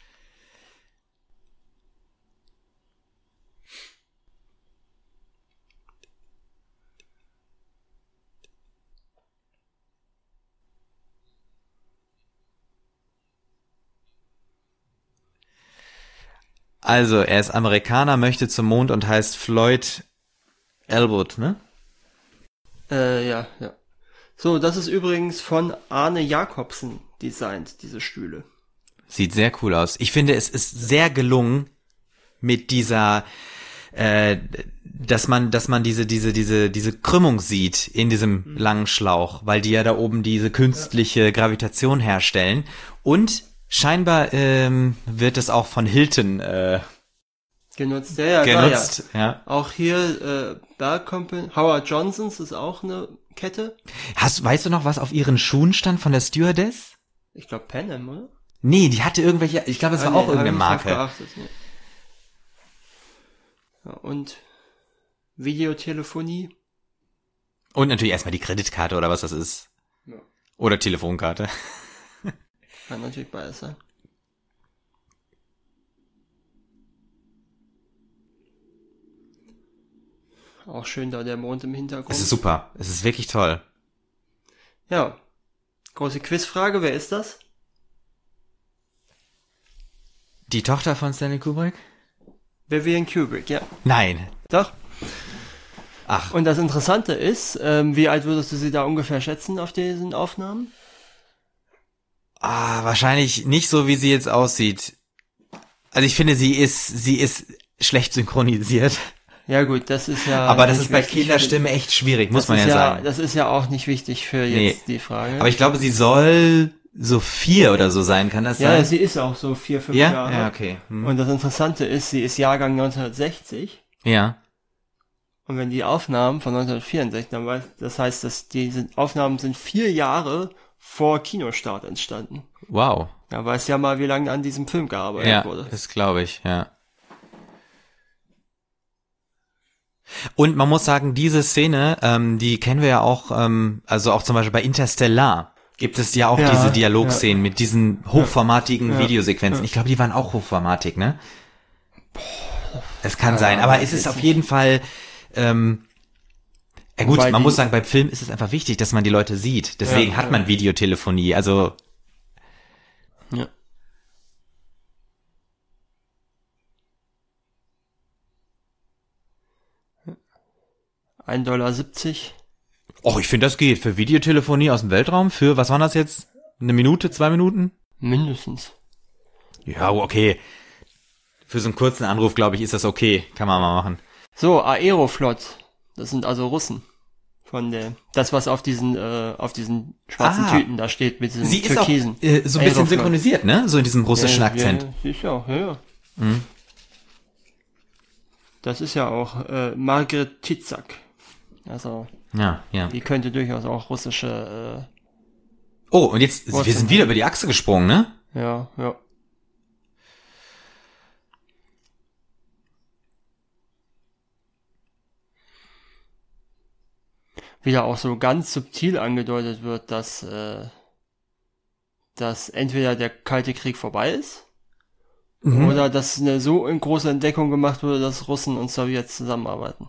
Speaker 1: Also, er ist Amerikaner, möchte zum Mond und heißt Floyd Elwood, ne?
Speaker 2: Äh, ja, ja. So, das ist übrigens von Arne Jacobsen designt, diese Stühle.
Speaker 1: Sieht sehr cool aus. Ich finde, es ist sehr gelungen mit dieser, äh, dass man, dass man diese, diese, diese, diese Krümmung sieht in diesem mhm. langen Schlauch, weil die ja da oben diese künstliche ja. Gravitation herstellen. Und scheinbar ähm, wird es auch von Hilton äh,
Speaker 2: genutzt. Ja, ja,
Speaker 1: genutzt.
Speaker 2: Klar, ja.
Speaker 1: Ja.
Speaker 2: Auch hier äh, Bell Company, Howard Johnsons ist auch eine Kette.
Speaker 1: Hast, weißt du noch, was auf ihren Schuhen stand von der Stewardess?
Speaker 2: Ich glaube Pan Am, oder?
Speaker 1: Nee, die hatte irgendwelche, ich glaube, es war
Speaker 2: ah,
Speaker 1: auch
Speaker 2: nee,
Speaker 1: irgendeine Marke.
Speaker 2: Geachtet, nee. Ja, und Videotelefonie.
Speaker 1: Und natürlich erstmal die Kreditkarte oder was das ist.
Speaker 2: Ja.
Speaker 1: Oder Telefonkarte.
Speaker 2: Kann natürlich beides sein. Auch schön da der Mond im Hintergrund.
Speaker 1: Es ist super. Es ist wirklich toll.
Speaker 2: Ja. Große Quizfrage. Wer ist das?
Speaker 1: Die Tochter von Stanley Kubrick?
Speaker 2: Vivian Kubrick, ja.
Speaker 1: Nein.
Speaker 2: Doch.
Speaker 1: Ach.
Speaker 2: Und das Interessante ist, ähm, wie alt würdest du sie da ungefähr schätzen auf diesen Aufnahmen?
Speaker 1: Ah, wahrscheinlich nicht so, wie sie jetzt aussieht. Also ich finde, sie ist, sie ist schlecht synchronisiert.
Speaker 2: Ja gut, das ist ja...
Speaker 1: Aber das ist bei Kinderstimme echt schwierig, muss man ja, ja sagen.
Speaker 2: Das ist ja auch nicht wichtig für jetzt nee. die Frage.
Speaker 1: Aber ich glaube, sie soll so vier oder so sein, kann das
Speaker 2: ja,
Speaker 1: sein?
Speaker 2: Ja, sie ist auch so vier, fünf
Speaker 1: ja?
Speaker 2: Jahre.
Speaker 1: Ja, okay. Hm.
Speaker 2: Und das Interessante ist, sie ist Jahrgang neunzehnhundertsechzig.
Speaker 1: Ja.
Speaker 2: Und wenn die Aufnahmen von neunzehnhundertvierundsechzig, dann weiß, das heißt, dass diese Aufnahmen sind vier Jahre vor Kinostart entstanden.
Speaker 1: Wow.
Speaker 2: Ja, weiß ja mal, wie lange an diesem Film gearbeitet
Speaker 1: ja,
Speaker 2: wurde.
Speaker 1: Das glaube ich, ja. Und man muss sagen, diese Szene, ähm, die kennen wir ja auch, ähm, also auch zum Beispiel bei Interstellar gibt es ja auch
Speaker 2: Ja,
Speaker 1: diese Dialogszenen
Speaker 2: ja.
Speaker 1: mit diesen hochformatigen
Speaker 2: Ja,
Speaker 1: Videosequenzen.
Speaker 2: ja.
Speaker 1: Ich glaube, die waren auch hochformatig, ne? Es kann
Speaker 2: Ja,
Speaker 1: sein, aber es ist
Speaker 2: jetzt
Speaker 1: auf
Speaker 2: nicht.
Speaker 1: jeden Fall, ähm, ja gut,
Speaker 2: Wobei
Speaker 1: man
Speaker 2: die-
Speaker 1: muss sagen, beim Film ist es einfach wichtig, dass man die Leute sieht. Deswegen
Speaker 2: Ja,
Speaker 1: hat
Speaker 2: ja.
Speaker 1: man Videotelefonie, also
Speaker 2: Ja. ein Dollar siebzig.
Speaker 1: oh, ich finde, das geht. Für Videotelefonie aus dem Weltraum, für, was waren das jetzt? Eine Minute, zwei Minuten?
Speaker 2: Mindestens.
Speaker 1: Ja, okay. Für so einen kurzen Anruf, glaube ich, ist das okay. Kann man mal machen.
Speaker 2: So, Aeroflot. Das sind also Russen. Von der, das, was auf diesen, äh, auf diesen schwarzen
Speaker 1: Ah.
Speaker 2: Tüten da steht, mit diesem
Speaker 1: Sie ist auch
Speaker 2: türkisen.
Speaker 1: äh, so ein bisschen
Speaker 2: Aeroflot.
Speaker 1: synchronisiert, ne? So in diesem russischen
Speaker 2: Ja,
Speaker 1: Akzent.
Speaker 2: Ja, sicher, auch, ja, ja.
Speaker 1: Mhm.
Speaker 2: Das ist ja auch, äh, Margret Titzak. Also,
Speaker 1: Ja, ja.
Speaker 2: die könnte durchaus auch russische,
Speaker 1: Oh, und jetzt,
Speaker 2: Was
Speaker 1: wir sind
Speaker 2: denn?
Speaker 1: wieder über die Achse gesprungen, ne?
Speaker 2: äh, ja, ja. Wieder auch so ganz subtil angedeutet wird, dass, äh, dass entweder der Kalte Krieg vorbei ist,
Speaker 1: Mhm.
Speaker 2: oder dass eine so große Entdeckung gemacht wurde, dass Russen und Sowjets zusammenarbeiten.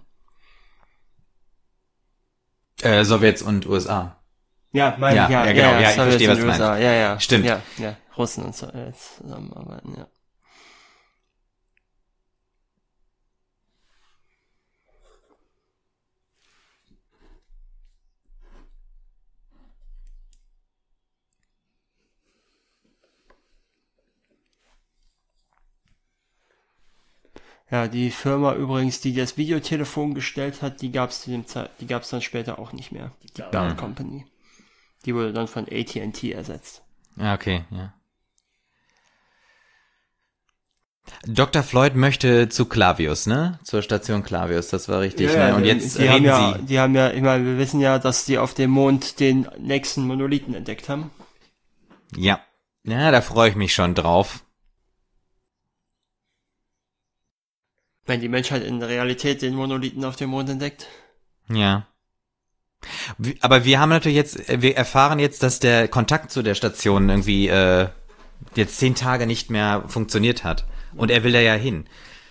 Speaker 1: Äh, Sowjets und U S A.
Speaker 2: Ja, meine
Speaker 1: Ja,
Speaker 2: ich, ja,
Speaker 1: ja, genau, ja, ich
Speaker 2: Sowjets
Speaker 1: verstehe, was
Speaker 2: und
Speaker 1: du
Speaker 2: U S A,
Speaker 1: meinst.
Speaker 2: Ja, ja.
Speaker 1: Stimmt.
Speaker 2: Ja, ja, Russen und Sowjets zusammenarbeiten, ja. Ja, die Firma übrigens, die das Videotelefon gestellt hat, die gab's zu dem Zeit, die gab's dann später auch nicht mehr. Die Bell Company. Die wurde dann von A T and T ersetzt.
Speaker 1: Ja, okay, ja. Doktor Floyd möchte zu Clavius, ne? Zur Station Clavius, das war richtig, ne? Und jetzt
Speaker 2: die haben
Speaker 1: reden
Speaker 2: ja,
Speaker 1: sie.
Speaker 2: die haben ja, ich meine, wir wissen ja, dass die auf dem Mond den nächsten Monolithen entdeckt haben.
Speaker 1: Ja. Ja, da freue ich mich schon drauf.
Speaker 2: Wenn die Menschheit in der Realität den Monolithen auf dem Mond entdeckt.
Speaker 1: Ja. Wie- Aber wir haben natürlich jetzt, äh, wir erfahren jetzt, dass der Kontakt zu der Station irgendwie äh, jetzt zehn Tage nicht mehr funktioniert hat. Und er will da ja hin.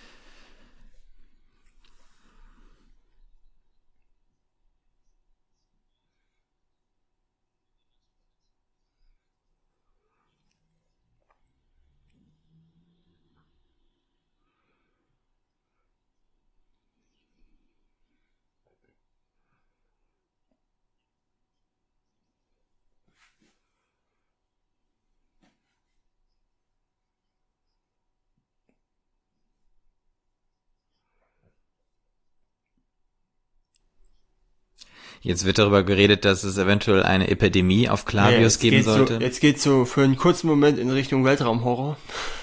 Speaker 1: Jetzt wird darüber geredet, dass es eventuell eine Epidemie auf Clavius
Speaker 2: jetzt
Speaker 1: geben
Speaker 2: geht's
Speaker 1: sollte.
Speaker 2: So, jetzt geht's so für einen kurzen Moment in Richtung Weltraumhorror.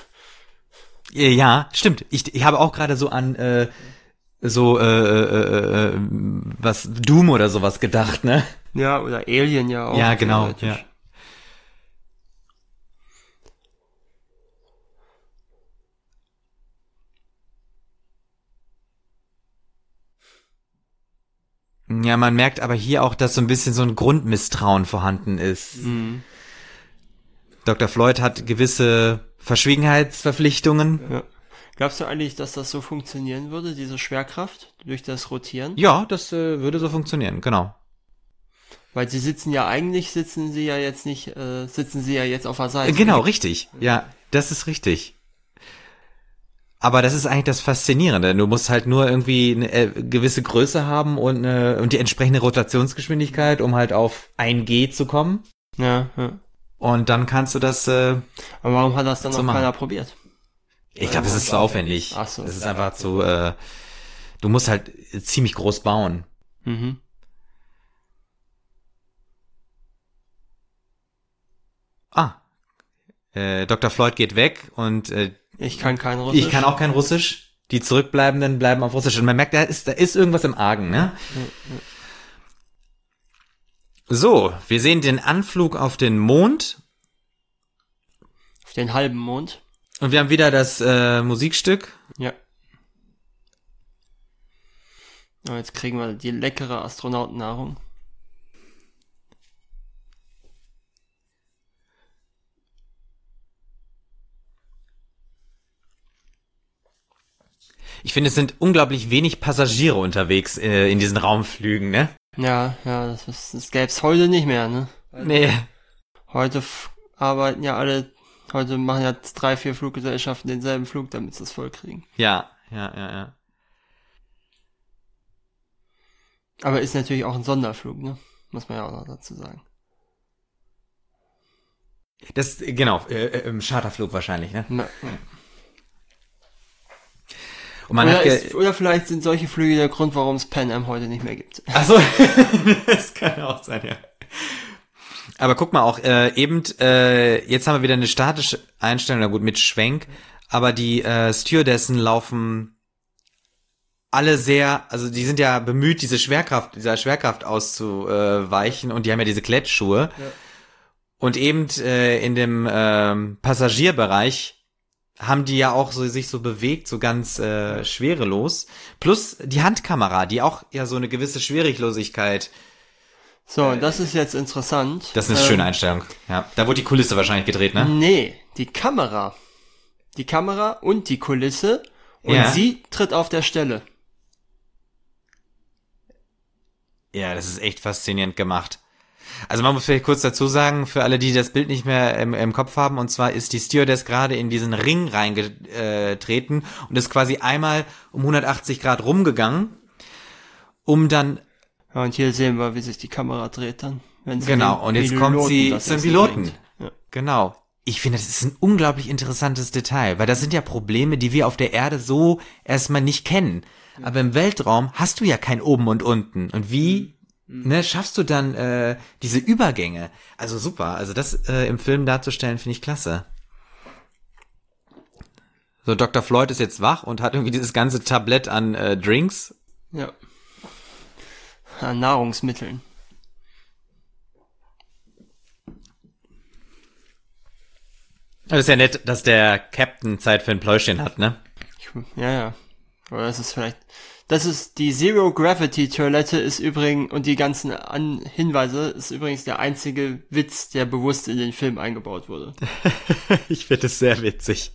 Speaker 1: Ja, stimmt. Ich, ich habe auch gerade so an äh, so äh, äh, äh, was Doom oder sowas gedacht, ne?
Speaker 2: Ja, oder Alien ja auch.
Speaker 1: Ja, genau.
Speaker 2: theoretisch.
Speaker 1: Ja. Ja, man merkt aber hier auch, dass so ein bisschen so ein Grundmisstrauen vorhanden ist.
Speaker 2: Mhm.
Speaker 1: Doktor Floyd hat gewisse Verschwiegenheitsverpflichtungen.
Speaker 2: Ja. Glaubst du eigentlich, dass das so funktionieren würde, diese Schwerkraft durch das Rotieren?
Speaker 1: Ja, das äh, würde so funktionieren, genau.
Speaker 2: Weil sie sitzen ja eigentlich, sitzen sie ja jetzt nicht, äh, sitzen sie ja jetzt auf der Seite.
Speaker 1: Genau, richtig. Ja, das ist richtig. Aber das ist eigentlich das Faszinierende. Du musst halt nur irgendwie eine äh, gewisse Größe haben und, äh, und die entsprechende Rotationsgeschwindigkeit, um halt auf ein G zu kommen.
Speaker 2: Ja, ja.
Speaker 1: Und dann kannst du das, äh,
Speaker 2: Aber warum hat das dann
Speaker 1: So
Speaker 2: noch
Speaker 1: machen.
Speaker 2: keiner probiert?
Speaker 1: ich glaube, es ist zu aufwendig.
Speaker 2: Ach so.
Speaker 1: Es ist einfach zu, äh, du musst halt ziemlich groß bauen.
Speaker 2: Mhm.
Speaker 1: Ah, äh, Doktor Floyd geht weg und äh,
Speaker 2: Ich kann kein Russisch.
Speaker 1: ich kann auch kein Russisch. Die Zurückbleibenden bleiben auf Russisch. Und man merkt, da ist, da ist irgendwas im Argen, ne? So, wir sehen den Anflug auf den Mond.
Speaker 2: Auf den halben Mond.
Speaker 1: Und wir haben wieder das äh, Musikstück.
Speaker 2: Ja. Und jetzt kriegen wir die leckere Astronautennahrung.
Speaker 1: Ich finde, es sind unglaublich wenig Passagiere unterwegs äh, in diesen Raumflügen, ne?
Speaker 2: Ja, ja, das, ist, das gäb's heute nicht mehr, ne?
Speaker 1: Nee.
Speaker 2: Heute f- arbeiten ja alle, heute machen ja drei, vier Fluggesellschaften denselben Flug, damit sie es voll kriegen.
Speaker 1: Ja, ja, ja, ja.
Speaker 2: Aber ist natürlich auch ein Sonderflug, ne? Muss man ja auch noch dazu sagen.
Speaker 1: Das, genau, äh, äh, im Charterflug wahrscheinlich, ne?
Speaker 2: Na,
Speaker 1: Und man
Speaker 2: oder,
Speaker 1: hat ge-
Speaker 2: ist, oder vielleicht sind solche Flüge der Grund, warum es Pan Am heute nicht mehr gibt.
Speaker 1: Ach so, das kann auch sein, ja. Aber guck mal auch, äh, eben, äh, jetzt haben wir wieder eine statische Einstellung, na gut, mit Schwenk, aber die äh, Stewardessen laufen alle sehr, also die sind ja bemüht, diese Schwerkraft, dieser Schwerkraft auszuweichen, und die haben ja diese Klettschuhe.
Speaker 2: Ja.
Speaker 1: Und eben äh, in dem ähm, Passagierbereich haben die ja auch so sich so bewegt, so ganz äh, schwerelos. Plus die Handkamera, die auch ja so eine gewisse Schwerelosigkeit.
Speaker 2: So, und das ist jetzt interessant.
Speaker 1: Das ist eine
Speaker 2: Ähm,
Speaker 1: schöne Einstellung. Ja, da wurde die Kulisse wahrscheinlich gedreht, ne?
Speaker 2: Nee, die Kamera. Die Kamera und die Kulisse. Und
Speaker 1: Ja.
Speaker 2: sie tritt auf der Stelle.
Speaker 1: Ja, das ist echt faszinierend gemacht. Also man muss vielleicht kurz dazu sagen, für alle, die das Bild nicht mehr im, im Kopf haben, und zwar ist die Stewardess gerade in diesen Ring reingetreten und ist quasi einmal um hundertachtzig Grad rumgegangen, um dann,
Speaker 2: Ja, und hier sehen wir, wie sich die Kamera dreht dann. Wenn sie
Speaker 1: genau,
Speaker 2: den
Speaker 1: und jetzt
Speaker 2: Piloten
Speaker 1: kommt sie
Speaker 2: das
Speaker 1: zum
Speaker 2: Essen
Speaker 1: Piloten.
Speaker 2: bringt. Ja.
Speaker 1: Genau. Ich finde, das ist ein unglaublich interessantes Detail, weil das sind ja Probleme, die wir auf der Erde so erstmal nicht kennen. Aber im Weltraum hast du ja kein Oben und Unten. Und wie ne, schaffst du dann äh, diese Übergänge? Also super. Also das äh, im Film darzustellen, finde ich klasse. So, Doktor Floyd ist jetzt wach und hat irgendwie dieses ganze Tablett an äh, Drinks.
Speaker 2: Ja. An Nahrungsmitteln.
Speaker 1: Das ist ja nett, dass der Captain Zeit für ein Pläuschen hat, ne?
Speaker 2: Ich, ja, ja. Oder das ist vielleicht, das ist die Zero Gravity Toilette ist übrigens, und die ganzen An Hinweise ist übrigens der einzige Witz, der bewusst in den Film eingebaut wurde.
Speaker 1: Ich finde es sehr witzig.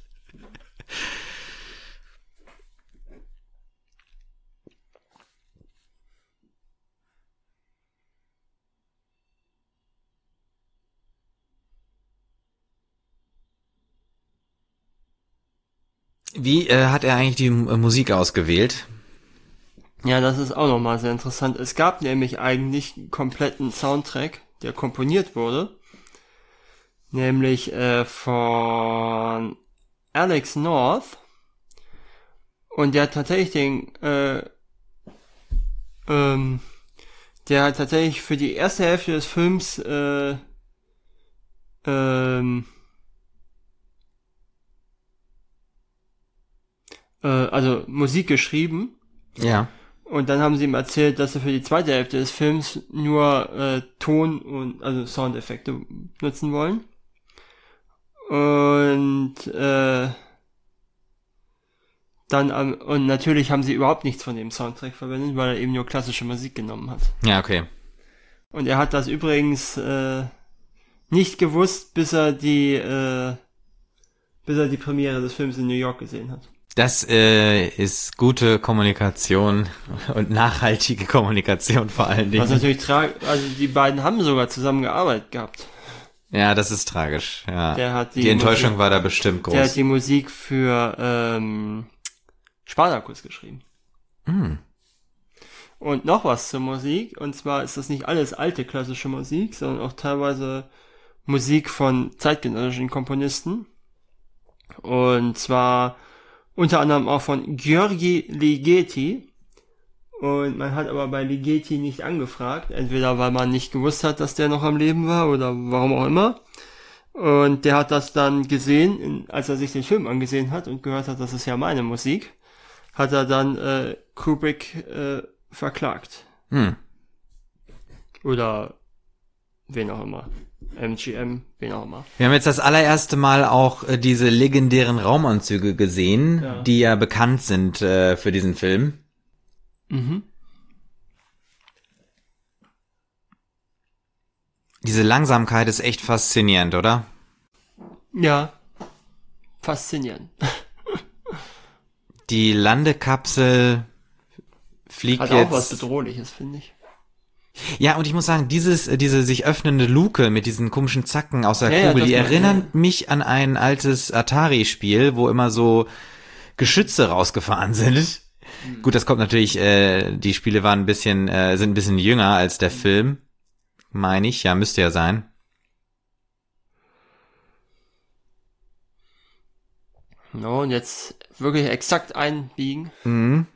Speaker 1: Wie äh, hat er eigentlich die äh, Musik ausgewählt?
Speaker 2: Ja, das ist auch nochmal sehr interessant. Es gab nämlich eigentlich einen kompletten Soundtrack, der komponiert wurde. Nämlich äh, von Alex North. Und der hat tatsächlich den, äh, ähm, der hat tatsächlich für die erste Hälfte des Films, äh, ähm, äh, also Musik geschrieben.
Speaker 1: Ja.
Speaker 2: Und dann haben sie ihm erzählt, dass sie für die zweite Hälfte des Films nur äh, Ton und also Soundeffekte nutzen wollen. Und äh, dann ähm, und natürlich haben sie überhaupt nichts von dem Soundtrack verwendet, weil er eben nur klassische Musik genommen hat.
Speaker 1: Ja, okay.
Speaker 2: Und er hat das übrigens äh, nicht gewusst, bis er die äh, bis er die Premiere des Films in New York gesehen hat.
Speaker 1: Das äh, ist gute Kommunikation und nachhaltige Kommunikation vor allen Dingen.
Speaker 2: Was natürlich tragisch, also die beiden haben sogar zusammen gearbeitet gehabt.
Speaker 1: Ja, das ist tragisch. Ja.
Speaker 2: Der hat die,
Speaker 1: die Enttäuschung
Speaker 2: Musik,
Speaker 1: war da bestimmt groß.
Speaker 2: Der hat die Musik für ähm, Spartacus geschrieben.
Speaker 1: Mm.
Speaker 2: Und noch was zur Musik, und zwar ist das nicht alles alte klassische Musik, sondern auch teilweise Musik von zeitgenössischen Komponisten. Und zwar unter anderem auch von György Ligeti. Und man hat aber bei Ligeti nicht angefragt, entweder weil man nicht gewusst hat, dass der noch am Leben war oder warum auch immer. Und der hat das dann gesehen, in, als er sich den Film angesehen hat und gehört hat, das ist ja meine Musik, hat er dann äh, Kubrick äh, verklagt.
Speaker 1: Hm.
Speaker 2: Oder wen auch immer. M G M, wen auch immer.
Speaker 1: Wir haben jetzt das allererste Mal auch äh, diese legendären Raumanzüge gesehen,
Speaker 2: Ja.
Speaker 1: die ja bekannt sind äh, für diesen Film.
Speaker 2: Mhm.
Speaker 1: Diese Langsamkeit ist echt faszinierend, oder?
Speaker 2: Ja, faszinierend.
Speaker 1: Die Landekapsel fliegt
Speaker 2: Hat
Speaker 1: jetzt...
Speaker 2: auch was Bedrohliches, finde ich.
Speaker 1: Ja, und ich muss sagen, dieses, diese sich öffnende Luke mit diesen komischen Zacken aus der
Speaker 2: Ja, ja,
Speaker 1: Kugel,
Speaker 2: das
Speaker 1: die
Speaker 2: war-
Speaker 1: erinnern
Speaker 2: ja.
Speaker 1: mich an ein altes Atari-Spiel, wo immer so Geschütze rausgefahren sind.
Speaker 2: Hm.
Speaker 1: Gut, das kommt natürlich, äh, die Spiele waren ein bisschen, äh, sind ein bisschen jünger als der Film, meine ich. Ja, müsste ja sein.
Speaker 2: No, und jetzt wirklich exakt einbiegen.
Speaker 1: Mhm.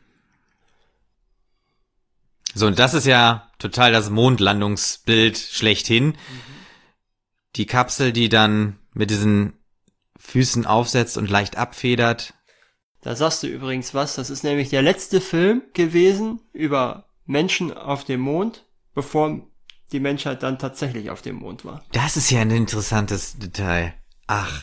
Speaker 1: So, und das ist ja total das Mondlandungsbild schlechthin. Die Kapsel, die dann mit diesen Füßen aufsetzt und leicht abfedert.
Speaker 2: Da sagst du übrigens was, das ist nämlich der letzte Film gewesen über Menschen auf dem Mond, bevor die Menschheit dann tatsächlich auf dem Mond war.
Speaker 1: Das ist ja ein interessantes Detail. Ach.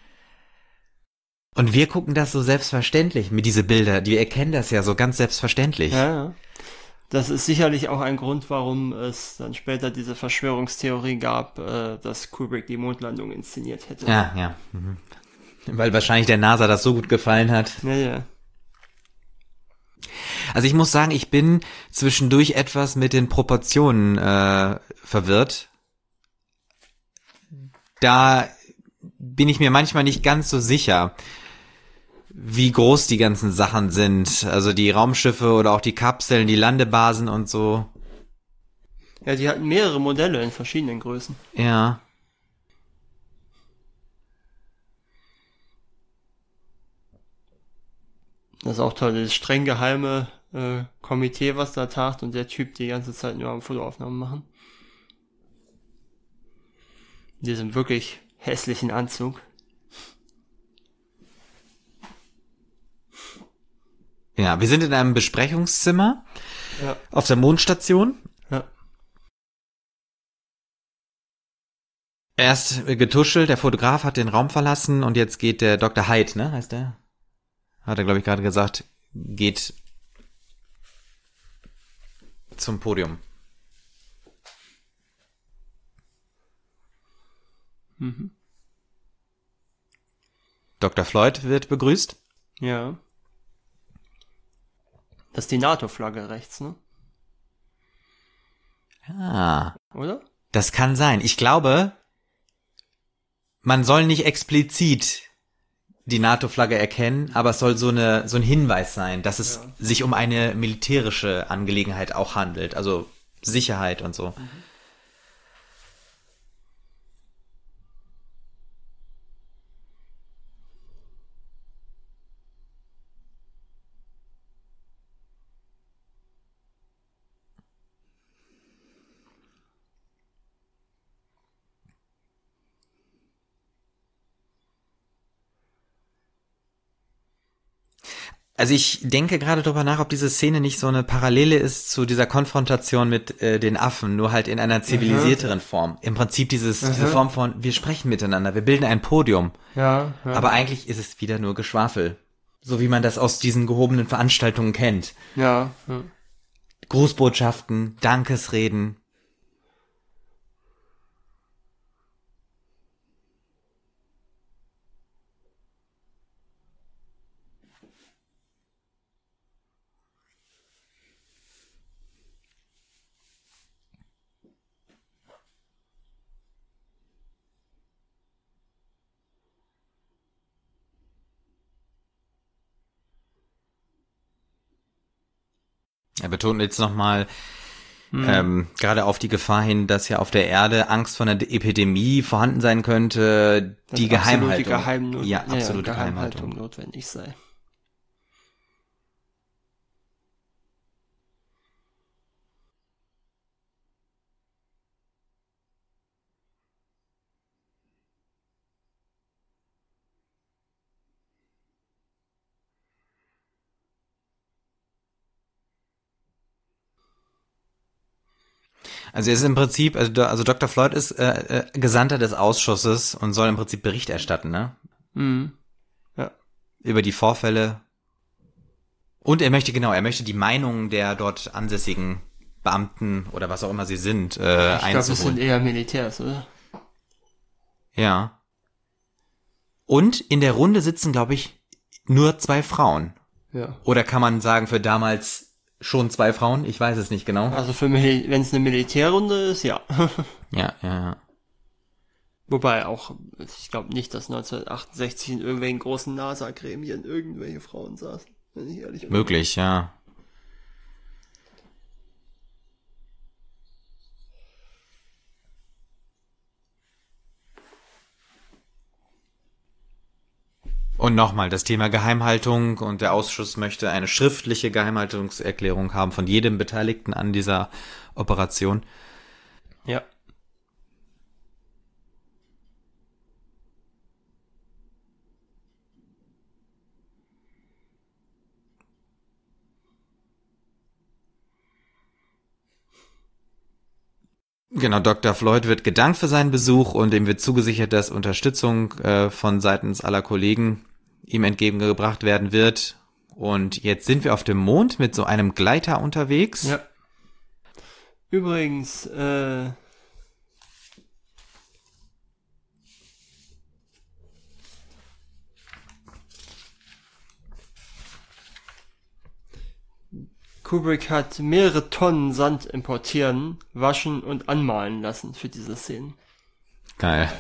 Speaker 1: Und wir gucken das so selbstverständlich mit diese Bilder. Die erkennen das ja so ganz selbstverständlich.
Speaker 2: Ja, ja. Das ist sicherlich auch ein Grund, warum es dann später diese Verschwörungstheorie gab, äh, dass Kubrick die Mondlandung inszeniert hätte.
Speaker 1: Ja, ja. Mhm. Weil wahrscheinlich der NASA das so gut gefallen hat.
Speaker 2: Ja, ja.
Speaker 1: Also ich muss sagen, ich bin zwischendurch etwas mit den Proportionen äh, verwirrt. Da bin ich mir manchmal nicht ganz so sicher, wie groß die ganzen Sachen sind. Also die Raumschiffe oder auch die Kapseln, die Landebasen und so.
Speaker 2: Ja, die hatten mehrere Modelle in verschiedenen Größen.
Speaker 1: Ja.
Speaker 2: Das ist auch toll, das streng geheime äh, Komitee, was da tagt und der Typ die ganze Zeit nur am Fotoaufnahmen machen. In diesem wirklich hässlichen Anzug.
Speaker 1: Ja, wir sind in einem Besprechungszimmer
Speaker 2: Ja.
Speaker 1: auf der Mondstation.
Speaker 2: Ja.
Speaker 1: Erst getuschelt, der Fotograf hat den Raum verlassen und jetzt geht der Doktor Hyde, ne, heißt der? Hat er, glaube ich, gerade gesagt, geht zum Podium.
Speaker 2: Mhm.
Speaker 1: Doktor Floyd wird begrüßt.
Speaker 2: Ja. Das ist die NATO-Flagge rechts, ne?
Speaker 1: Ah,
Speaker 2: Oder?
Speaker 1: das kann sein. Ich glaube, man soll nicht explizit die NATO-Flagge erkennen, aber es soll so eine so ein Hinweis sein, dass es
Speaker 2: Ja.
Speaker 1: sich um eine militärische Angelegenheit auch handelt, also Sicherheit und so.
Speaker 2: Mhm.
Speaker 1: Also ich denke gerade drüber nach, ob diese Szene nicht so eine Parallele ist zu dieser Konfrontation mit äh, den Affen, nur halt in einer zivilisierteren Form. Im Prinzip dieses diese
Speaker 2: Aha.
Speaker 1: Form von, wir sprechen miteinander, wir bilden ein Podium.
Speaker 2: Ja, ja.
Speaker 1: Aber eigentlich ist es wieder nur Geschwafel. So wie man das aus diesen gehobenen Veranstaltungen kennt.
Speaker 2: Ja, ja.
Speaker 1: Grußbotschaften, Dankesreden. Er betont jetzt nochmal
Speaker 2: Hm.
Speaker 1: ähm, gerade auf die Gefahr hin, dass ja auf der Erde Angst vor einer Epidemie vorhanden sein könnte,
Speaker 2: Dass
Speaker 1: die
Speaker 2: absolute
Speaker 1: Geheimhaltung.
Speaker 2: Geheimnot-
Speaker 1: ja, absolute
Speaker 2: Geheimhaltung
Speaker 1: Geheimhaltung.
Speaker 2: notwendig sei.
Speaker 1: Also er ist im Prinzip, also, Do- also Doktor Floyd ist äh, äh, Gesandter des Ausschusses und soll im Prinzip Bericht erstatten, ne?
Speaker 2: Mhm. Ja.
Speaker 1: Über die Vorfälle. Und er möchte, genau, er möchte die Meinungen der dort Ansässigen Beamten oder was auch immer sie sind, äh,
Speaker 2: ich glaube, das sind eher Militärs, oder?
Speaker 1: Ja. Und in der Runde sitzen, glaube ich, nur zwei Frauen.
Speaker 2: Ja.
Speaker 1: Oder kann man sagen, für damals schon zwei Frauen? Ich weiß es nicht genau.
Speaker 2: Also für Mil- wenn es eine Militärrunde ist, ja.
Speaker 1: Ja, ja, ja.
Speaker 2: Wobei auch, ich glaube nicht, dass neunzehnhundertachtundsechzig in irgendwelchen großen NASA-Gremien irgendwelche Frauen saßen, wenn ich ehrlich bin.
Speaker 1: Möglich, ja. Und nochmal, das Thema Geheimhaltung und der Ausschuss möchte eine schriftliche Geheimhaltungserklärung haben von jedem Beteiligten an dieser Operation.
Speaker 2: Ja.
Speaker 1: Genau, Doktor Floyd wird gedankt für seinen Besuch und ihm wird zugesichert, dass Unterstützung äh, von seitens aller Kollegen ihm entgegengebracht werden wird. Und jetzt sind wir auf dem Mond mit so einem Gleiter unterwegs.
Speaker 2: Ja. Übrigens, äh, Kubrick hat mehrere Tonnen Sand importieren, waschen und anmalen lassen für diese Szenen.
Speaker 1: Geil.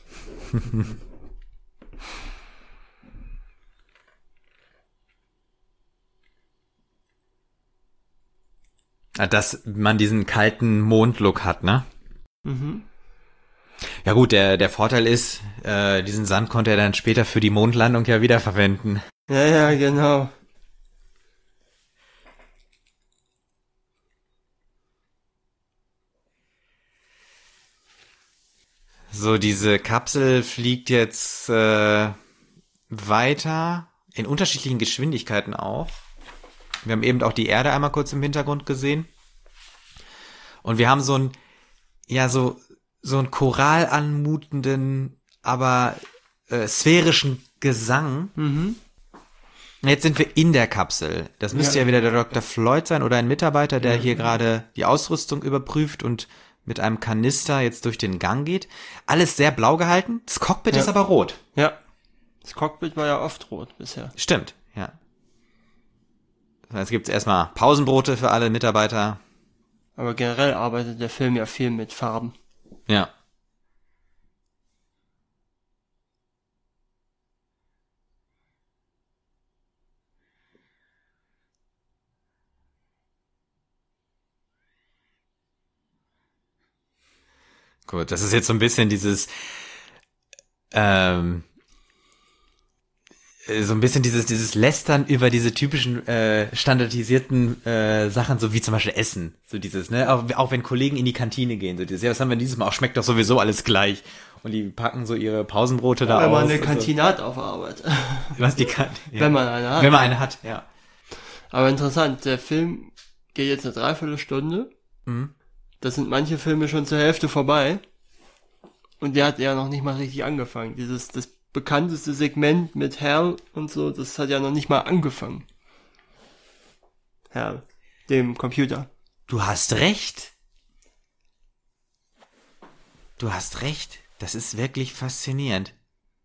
Speaker 1: Dass man diesen kalten Mondlook hat, ne?
Speaker 2: Mhm.
Speaker 1: Ja gut, der der Vorteil ist, äh, diesen Sand konnte er dann später für die Mondlandung ja wiederverwenden.
Speaker 2: Ja, ja, genau.
Speaker 1: So, diese Kapsel fliegt jetzt äh, weiter in unterschiedlichen Geschwindigkeiten auch. Wir haben eben auch die Erde einmal kurz im Hintergrund gesehen. Und wir haben so ein, ja, so, so ein choral anmutenden, aber äh, sphärischen Gesang.
Speaker 2: Mhm.
Speaker 1: Und jetzt sind wir in der Kapsel. Das müsste ja,
Speaker 2: Ja.
Speaker 1: wieder der Doktor Floyd sein oder ein Mitarbeiter, der hier gerade die Ausrüstung überprüft und mit einem Kanister jetzt durch den Gang geht. Alles sehr blau gehalten. Das Cockpit
Speaker 2: Ja.
Speaker 1: ist aber rot.
Speaker 2: Ja. Das Cockpit war ja oft rot bisher.
Speaker 1: Stimmt, ja. Jetzt gibt's erstmal Pausenbrote für alle Mitarbeiter.
Speaker 2: Aber generell arbeitet der Film ja viel mit Farben.
Speaker 1: Ja. Gut, das ist jetzt so ein bisschen dieses, ähm, äh, so ein bisschen dieses, dieses Lästern über diese typischen äh, standardisierten äh, Sachen, so wie zum Beispiel Essen. So dieses, ne, auch, auch wenn Kollegen in die Kantine gehen, so dieses, ja, was haben wir dieses Mal? Auch schmeckt doch sowieso alles gleich. Und die packen so ihre Pausenbrote da
Speaker 2: Wenn man
Speaker 1: aus.
Speaker 2: eine
Speaker 1: und
Speaker 2: Kantine hat auf Arbeit.
Speaker 1: So. Was die kan ja.
Speaker 2: Wenn man eine hat.
Speaker 1: Wenn man eine hat, ja.
Speaker 2: Aber interessant, der Film geht jetzt eine Dreiviertelstunde.
Speaker 1: Mhm.
Speaker 2: Da sind manche Filme schon zur Hälfte vorbei. Und der hat ja noch nicht mal richtig angefangen. Dieses, das bekannteste Segment mit Hal und so, das hat ja noch nicht mal angefangen. Hal, dem Computer.
Speaker 1: Du hast recht. Du hast recht. Das ist wirklich faszinierend.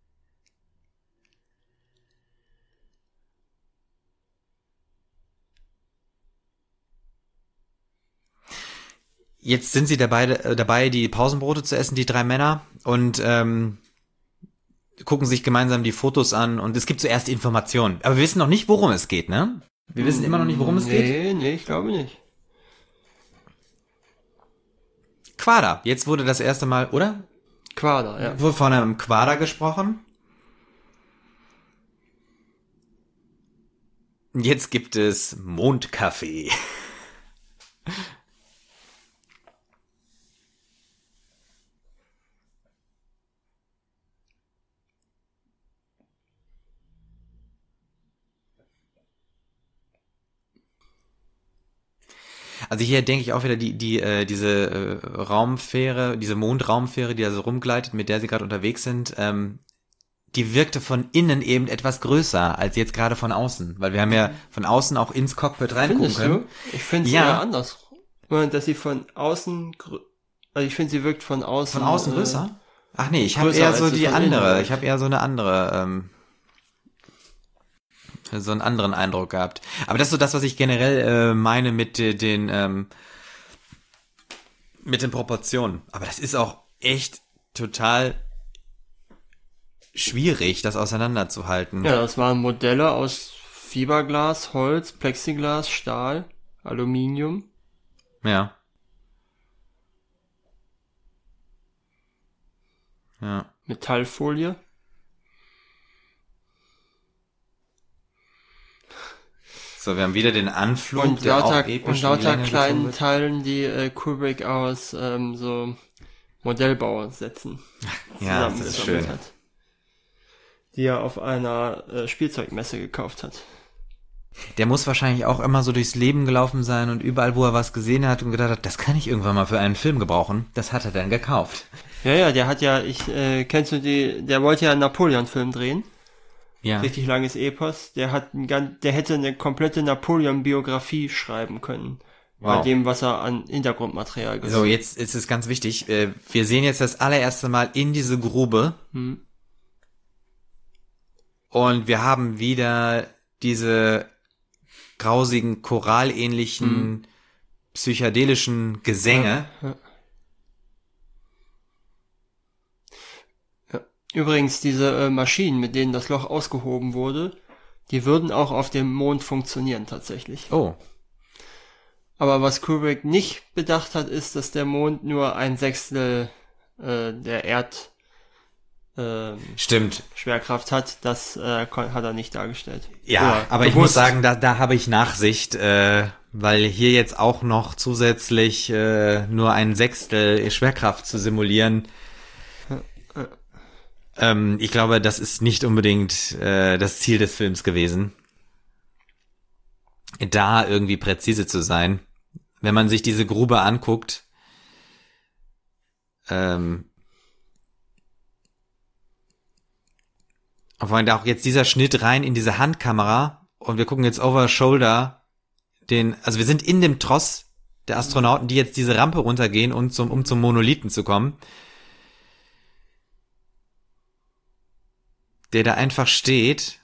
Speaker 1: Jetzt sind sie dabei, äh, dabei, die Pausenbrote zu essen, die drei Männer, und ähm, gucken sich gemeinsam die Fotos an, und es gibt zuerst Informationen. Aber wir wissen noch nicht, worum es geht, ne? Wir wissen immer noch nicht, worum es
Speaker 2: nee,
Speaker 1: geht.
Speaker 2: Nee, nee, ich glaube nicht.
Speaker 1: Quader. Jetzt wurde das erste Mal, oder?
Speaker 2: Quader, ja.
Speaker 1: Wurde von einem Quader gesprochen. Jetzt gibt es Mondkaffee. Also hier denke ich auch wieder die die äh, diese äh, Raumfähre, diese Mondraumfähre, die da so rumgleitet, mit der sie gerade unterwegs sind, ähm, die wirkte von innen eben etwas größer als jetzt gerade von außen, weil wir haben ja von außen auch ins Cockpit reingucken
Speaker 2: Findest
Speaker 1: können.
Speaker 2: du? Ich finde es
Speaker 1: Ja.
Speaker 2: eher anders. Und dass sie von außen, grö- also ich finde, sie wirkt von außen.
Speaker 1: Von außen
Speaker 2: äh,
Speaker 1: größer? Ach nee, ich habe
Speaker 2: größer,
Speaker 1: eher
Speaker 2: als
Speaker 1: so
Speaker 2: sie
Speaker 1: die
Speaker 2: von innen
Speaker 1: andere.
Speaker 2: wirkt.
Speaker 1: Ich habe eher so eine andere, ähm, so einen anderen Eindruck gehabt. Aber das ist so das, was ich generell äh, meine mit äh, den, ähm, mit den Proportionen. Aber das ist auch echt total schwierig, das auseinanderzuhalten.
Speaker 2: Ja, das waren Modelle aus Fiberglas, Holz, Plexiglas, Stahl, Aluminium.
Speaker 1: Ja. Ja.
Speaker 2: Metallfolie.
Speaker 1: So, wir haben wieder den Anflug,
Speaker 2: Und
Speaker 1: der
Speaker 2: lauter,
Speaker 1: auch episch
Speaker 2: und
Speaker 1: in die
Speaker 2: lauter
Speaker 1: Länge
Speaker 2: kleinen
Speaker 1: gezogen wird.
Speaker 2: Teilen, die äh, Kubrick aus ähm, so Modellbausätzen
Speaker 1: Ja, das ist
Speaker 2: zusammengesammelt
Speaker 1: schön.
Speaker 2: hat. Die er auf einer äh, Spielzeugmesse gekauft hat.
Speaker 1: Der muss wahrscheinlich auch immer so durchs Leben gelaufen sein und überall, wo er was gesehen hat und gedacht hat, das kann ich irgendwann mal für einen Film gebrauchen. Das hat er dann gekauft.
Speaker 2: Ja, ja, der hat ja, ich, äh, kennst du die, der wollte ja einen Napoleon-Film drehen.
Speaker 1: Ja.
Speaker 2: Richtig langes Epos. Der hat ein ganz, der hätte eine komplette Napoleon-Biografie schreiben können. Bei
Speaker 1: Wow.
Speaker 2: dem, was er an Hintergrundmaterial gesehen
Speaker 1: So, jetzt ist es ganz wichtig. äh, Wir sehen jetzt das allererste Mal in diese Grube
Speaker 2: Hm.
Speaker 1: und wir haben wieder diese grausigen, choralähnlichen, psychedelischen Gesänge.
Speaker 2: Übrigens, diese äh, Maschinen, mit denen das Loch ausgehoben wurde, die würden auch auf dem Mond funktionieren tatsächlich.
Speaker 1: Oh,
Speaker 2: Aber was Kubrick nicht bedacht hat, ist, dass der Mond nur ein Sechstel äh, der Erd ähm,
Speaker 1: stimmt.
Speaker 2: Schwerkraft hat. Das äh, kon- hat er nicht dargestellt.
Speaker 1: Ja,
Speaker 2: Oder
Speaker 1: aber ich
Speaker 2: bewusst.
Speaker 1: muss sagen, da, da habe ich Nachsicht, äh, weil hier jetzt auch noch zusätzlich äh, nur ein Sechstel Schwerkraft zu simulieren. Ähm, ich glaube, das ist nicht unbedingt äh, das Ziel des Films gewesen, da irgendwie präzise zu sein. Wenn man sich diese Grube anguckt, ähm, vor allem auch jetzt dieser Schnitt rein in diese Handkamera und wir gucken jetzt over shoulder den, also wir sind in dem Tross der Astronauten, die jetzt diese Rampe runtergehen, und zum, um zum Monolithen zu kommen, der da einfach steht.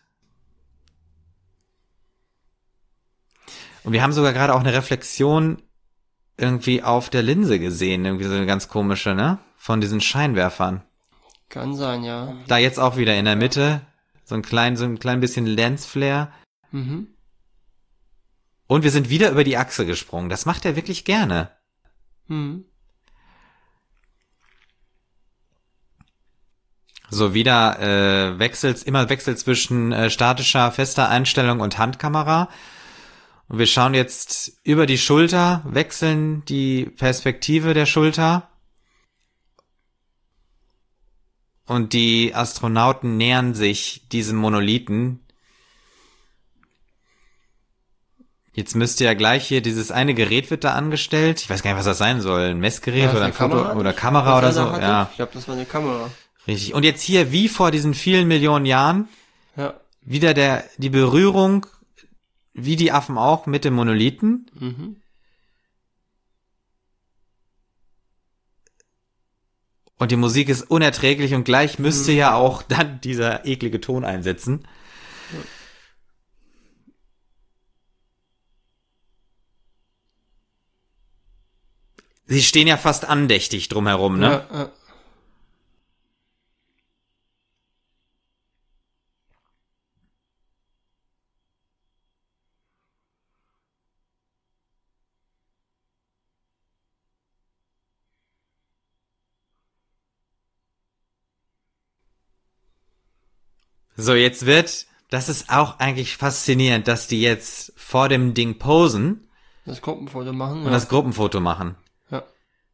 Speaker 1: Und wir haben sogar gerade auch eine Reflexion irgendwie auf der Linse gesehen, irgendwie so eine ganz komische, ne? Von diesen Scheinwerfern.
Speaker 2: Kann sein, ja.
Speaker 1: Da jetzt auch wieder in der Mitte, so ein klein, so ein klein bisschen Lensflare.
Speaker 2: Mhm.
Speaker 1: Und wir sind wieder über die Achse gesprungen. Das macht er wirklich gerne.
Speaker 2: Mhm.
Speaker 1: So wieder äh, wechselt, immer Wechsel zwischen äh, statischer, fester Einstellung und Handkamera. Und wir schauen jetzt über die Schulter, wechseln die Perspektive der Schulter. Und die Astronauten nähern sich diesem Monolithen. Jetzt müsste ja gleich hier dieses eine Gerät wird da angestellt. Ich weiß gar nicht, was das sein soll. Ein Messgerät
Speaker 2: Ja,
Speaker 1: oder
Speaker 2: eine
Speaker 1: ein Foto
Speaker 2: Kamera,
Speaker 1: oder
Speaker 2: nicht?
Speaker 1: Kamera
Speaker 2: Was
Speaker 1: oder
Speaker 2: er
Speaker 1: so.
Speaker 2: da hatte?
Speaker 1: Ja,
Speaker 2: Ich glaube, das war eine Kamera.
Speaker 1: richtig. Und jetzt hier, wie vor diesen vielen Millionen Jahren,
Speaker 2: Ja.
Speaker 1: wieder der die Berührung, wie die Affen auch, mit dem Monolithen.
Speaker 2: Mhm.
Speaker 1: Und die Musik ist unerträglich und gleich müsste mhm. ja auch dann dieser eklige Ton einsetzen.
Speaker 2: Ja.
Speaker 1: Sie stehen ja fast andächtig drumherum, ne?
Speaker 2: Ja, ja.
Speaker 1: So, jetzt wird, das ist auch eigentlich faszinierend, dass die jetzt vor dem Ding posen
Speaker 2: Das Gruppenfoto machen.
Speaker 1: und
Speaker 2: ja.
Speaker 1: das Gruppenfoto machen.
Speaker 2: Ja.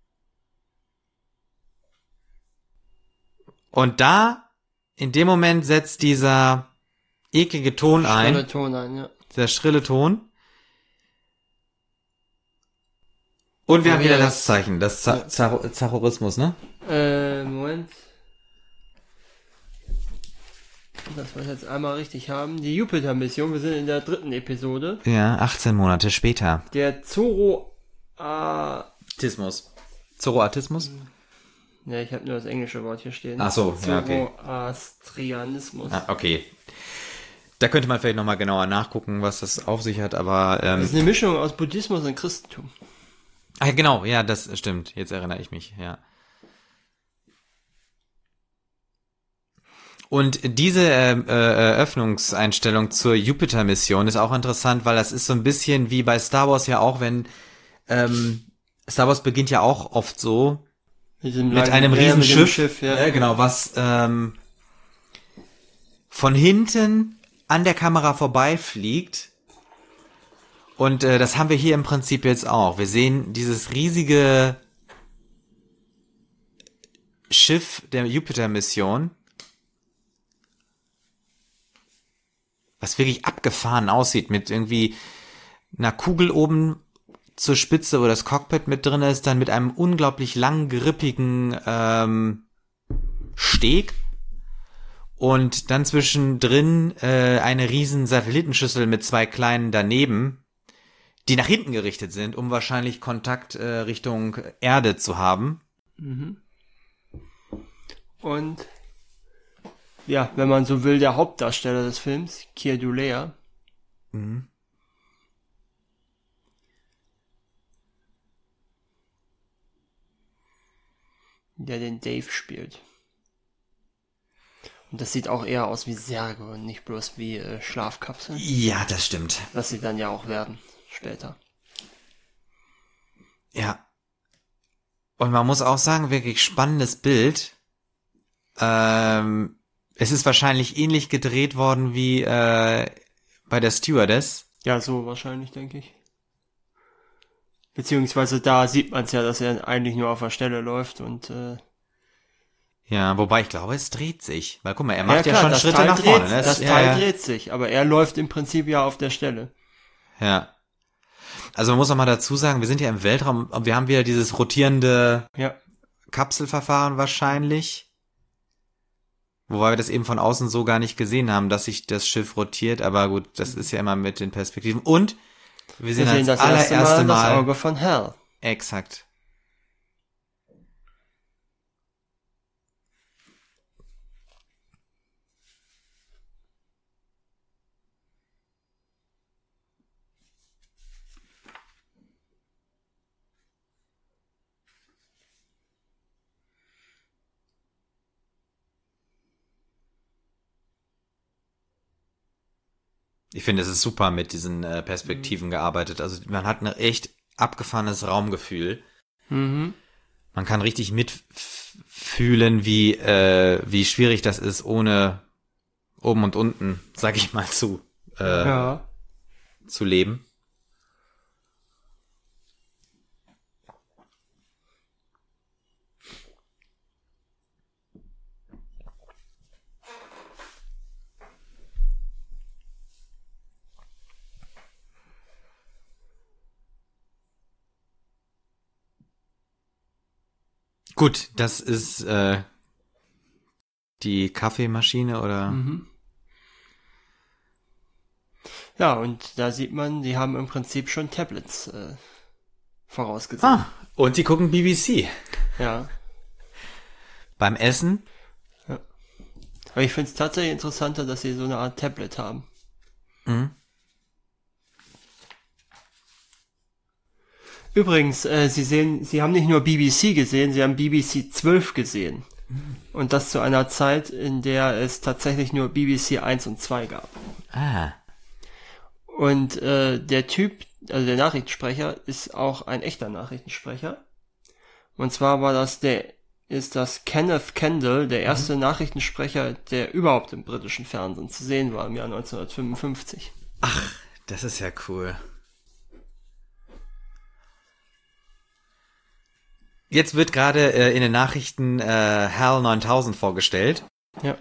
Speaker 1: Und da, in dem Moment setzt dieser eklige Ton ein,
Speaker 2: Schrille Ton ein, ja.
Speaker 1: dieser schrille Ton. Und wir
Speaker 2: Ja,
Speaker 1: haben wieder
Speaker 2: wieder
Speaker 1: das Zeichen, das Za- Za- Zachorismus, ne?
Speaker 2: Äh, Moment. Dass wir es jetzt einmal richtig haben. Die Jupiter-Mission, wir sind in der dritten Episode.
Speaker 1: Ja, achtzehn Monate später.
Speaker 2: Der Zorro Ah.
Speaker 1: Tismus. Zoroatrismus?
Speaker 2: Ja, ich habe nur das englische Wort hier stehen.
Speaker 1: Ach so, ja, okay.
Speaker 2: Zoroastrianismus.
Speaker 1: Ah, okay. Da könnte man vielleicht nochmal genauer nachgucken, was das auf sich hat, aber... Ähm,
Speaker 2: das ist eine Mischung aus Buddhismus und Christentum.
Speaker 1: Ah, genau, ja, das stimmt. Jetzt erinnere ich mich, ja. Und diese äh, äh, Eröffnungseinstellung zur Jupiter-Mission ist auch interessant, weil das ist so ein bisschen wie bei Star Wars ja auch, wenn ähm, Star Wars beginnt ja auch oft so
Speaker 2: mit, mit
Speaker 1: langen, einem
Speaker 2: ja,
Speaker 1: Riesenschiff,
Speaker 2: mit Schiff, ja.
Speaker 1: ja, genau, was ähm, von hinten an der Kamera vorbeifliegt. Und äh, das haben wir hier im Prinzip jetzt auch. Wir sehen dieses riesige Schiff der Jupiter-Mission, was wirklich abgefahren aussieht, mit irgendwie einer Kugel oben zur Spitze, wo das Cockpit mit drin ist, dann mit einem unglaublich lang grippigen ähm, Steg und dann zwischendrin äh, eine riesen Satellitenschüssel mit zwei kleinen daneben, die nach hinten gerichtet sind, um wahrscheinlich Kontakt äh, Richtung Erde zu haben.
Speaker 2: Mhm. Und ja, wenn man so will, der Hauptdarsteller des Films, Keir Dullea.
Speaker 1: Mhm.
Speaker 2: Der den Dave spielt. Und das sieht auch eher aus wie Särge und nicht bloß wie äh, Schlafkapseln.
Speaker 1: Ja, das stimmt.
Speaker 2: Was sie dann ja auch werden, später.
Speaker 1: Ja. Und man muss auch sagen, wirklich spannendes Bild. Ähm, es ist wahrscheinlich ähnlich gedreht worden wie äh, bei der Stewardess.
Speaker 2: Ja, so wahrscheinlich, denke ich. Beziehungsweise da sieht man es ja, dass er eigentlich nur auf der Stelle läuft und äh,
Speaker 1: ja, wobei ich glaube, es dreht sich. Weil guck mal, er macht
Speaker 2: ja,
Speaker 1: ja,
Speaker 2: klar,
Speaker 1: schon
Speaker 2: das
Speaker 1: Schritte
Speaker 2: Teil
Speaker 1: nach
Speaker 2: dreht,
Speaker 1: vorne. Ne?
Speaker 2: Das
Speaker 1: ja,
Speaker 2: Teil
Speaker 1: ja.
Speaker 2: dreht sich, aber er läuft im Prinzip ja auf der Stelle.
Speaker 1: Ja. Also man muss auch mal dazu sagen, wir sind ja im Weltraum und wir haben wieder dieses rotierende
Speaker 2: ja.
Speaker 1: Kapselverfahren wahrscheinlich. Wobei wir das eben von außen so gar nicht gesehen haben, dass sich das Schiff rotiert. Aber gut, das ist ja immer mit den Perspektiven. Und wir sehen,
Speaker 2: wir sehen
Speaker 1: als
Speaker 2: das erste
Speaker 1: allererste
Speaker 2: Mal,
Speaker 1: Mal
Speaker 2: das Auge von Hal.
Speaker 1: Exakt. Ich finde, es ist super mit diesen äh, Perspektiven mhm. gearbeitet. Also man hat ein echt abgefahrenes Raumgefühl.
Speaker 2: Mhm.
Speaker 1: Man kann richtig mitfühlen, wie äh, wie schwierig das ist, ohne oben und unten, sag ich mal, zu äh,
Speaker 2: ja.
Speaker 1: zu leben. Gut, das ist äh, die Kaffeemaschine oder?
Speaker 2: Mhm. Ja, und da sieht man, die haben im Prinzip schon Tablets äh, vorausgesehen.
Speaker 1: Ah, und die gucken B B C.
Speaker 2: Ja.
Speaker 1: Beim Essen?
Speaker 2: Ja. Aber ich finde es tatsächlich interessanter, dass sie so eine Art Tablet haben.
Speaker 1: Mhm.
Speaker 2: Übrigens, äh, Sie sehen, Sie haben nicht nur B B C gesehen, Sie haben B B C zwölf gesehen. Und das zu einer Zeit, in der es tatsächlich nur B B C eins und zwei gab.
Speaker 1: Ah.
Speaker 2: Und äh, der Typ, also der Nachrichtensprecher, ist auch ein echter Nachrichtensprecher. Und zwar war das der, ist das Kenneth Kendall, der erste mhm. Nachrichtensprecher, der überhaupt im britischen Fernsehen zu sehen war im Jahr neunzehnhundertfünfundfünfzig.
Speaker 1: Ach, das ist ja cool. Jetzt wird gerade äh, in den Nachrichten äh, HAL neuntausend vorgestellt.
Speaker 2: Ja.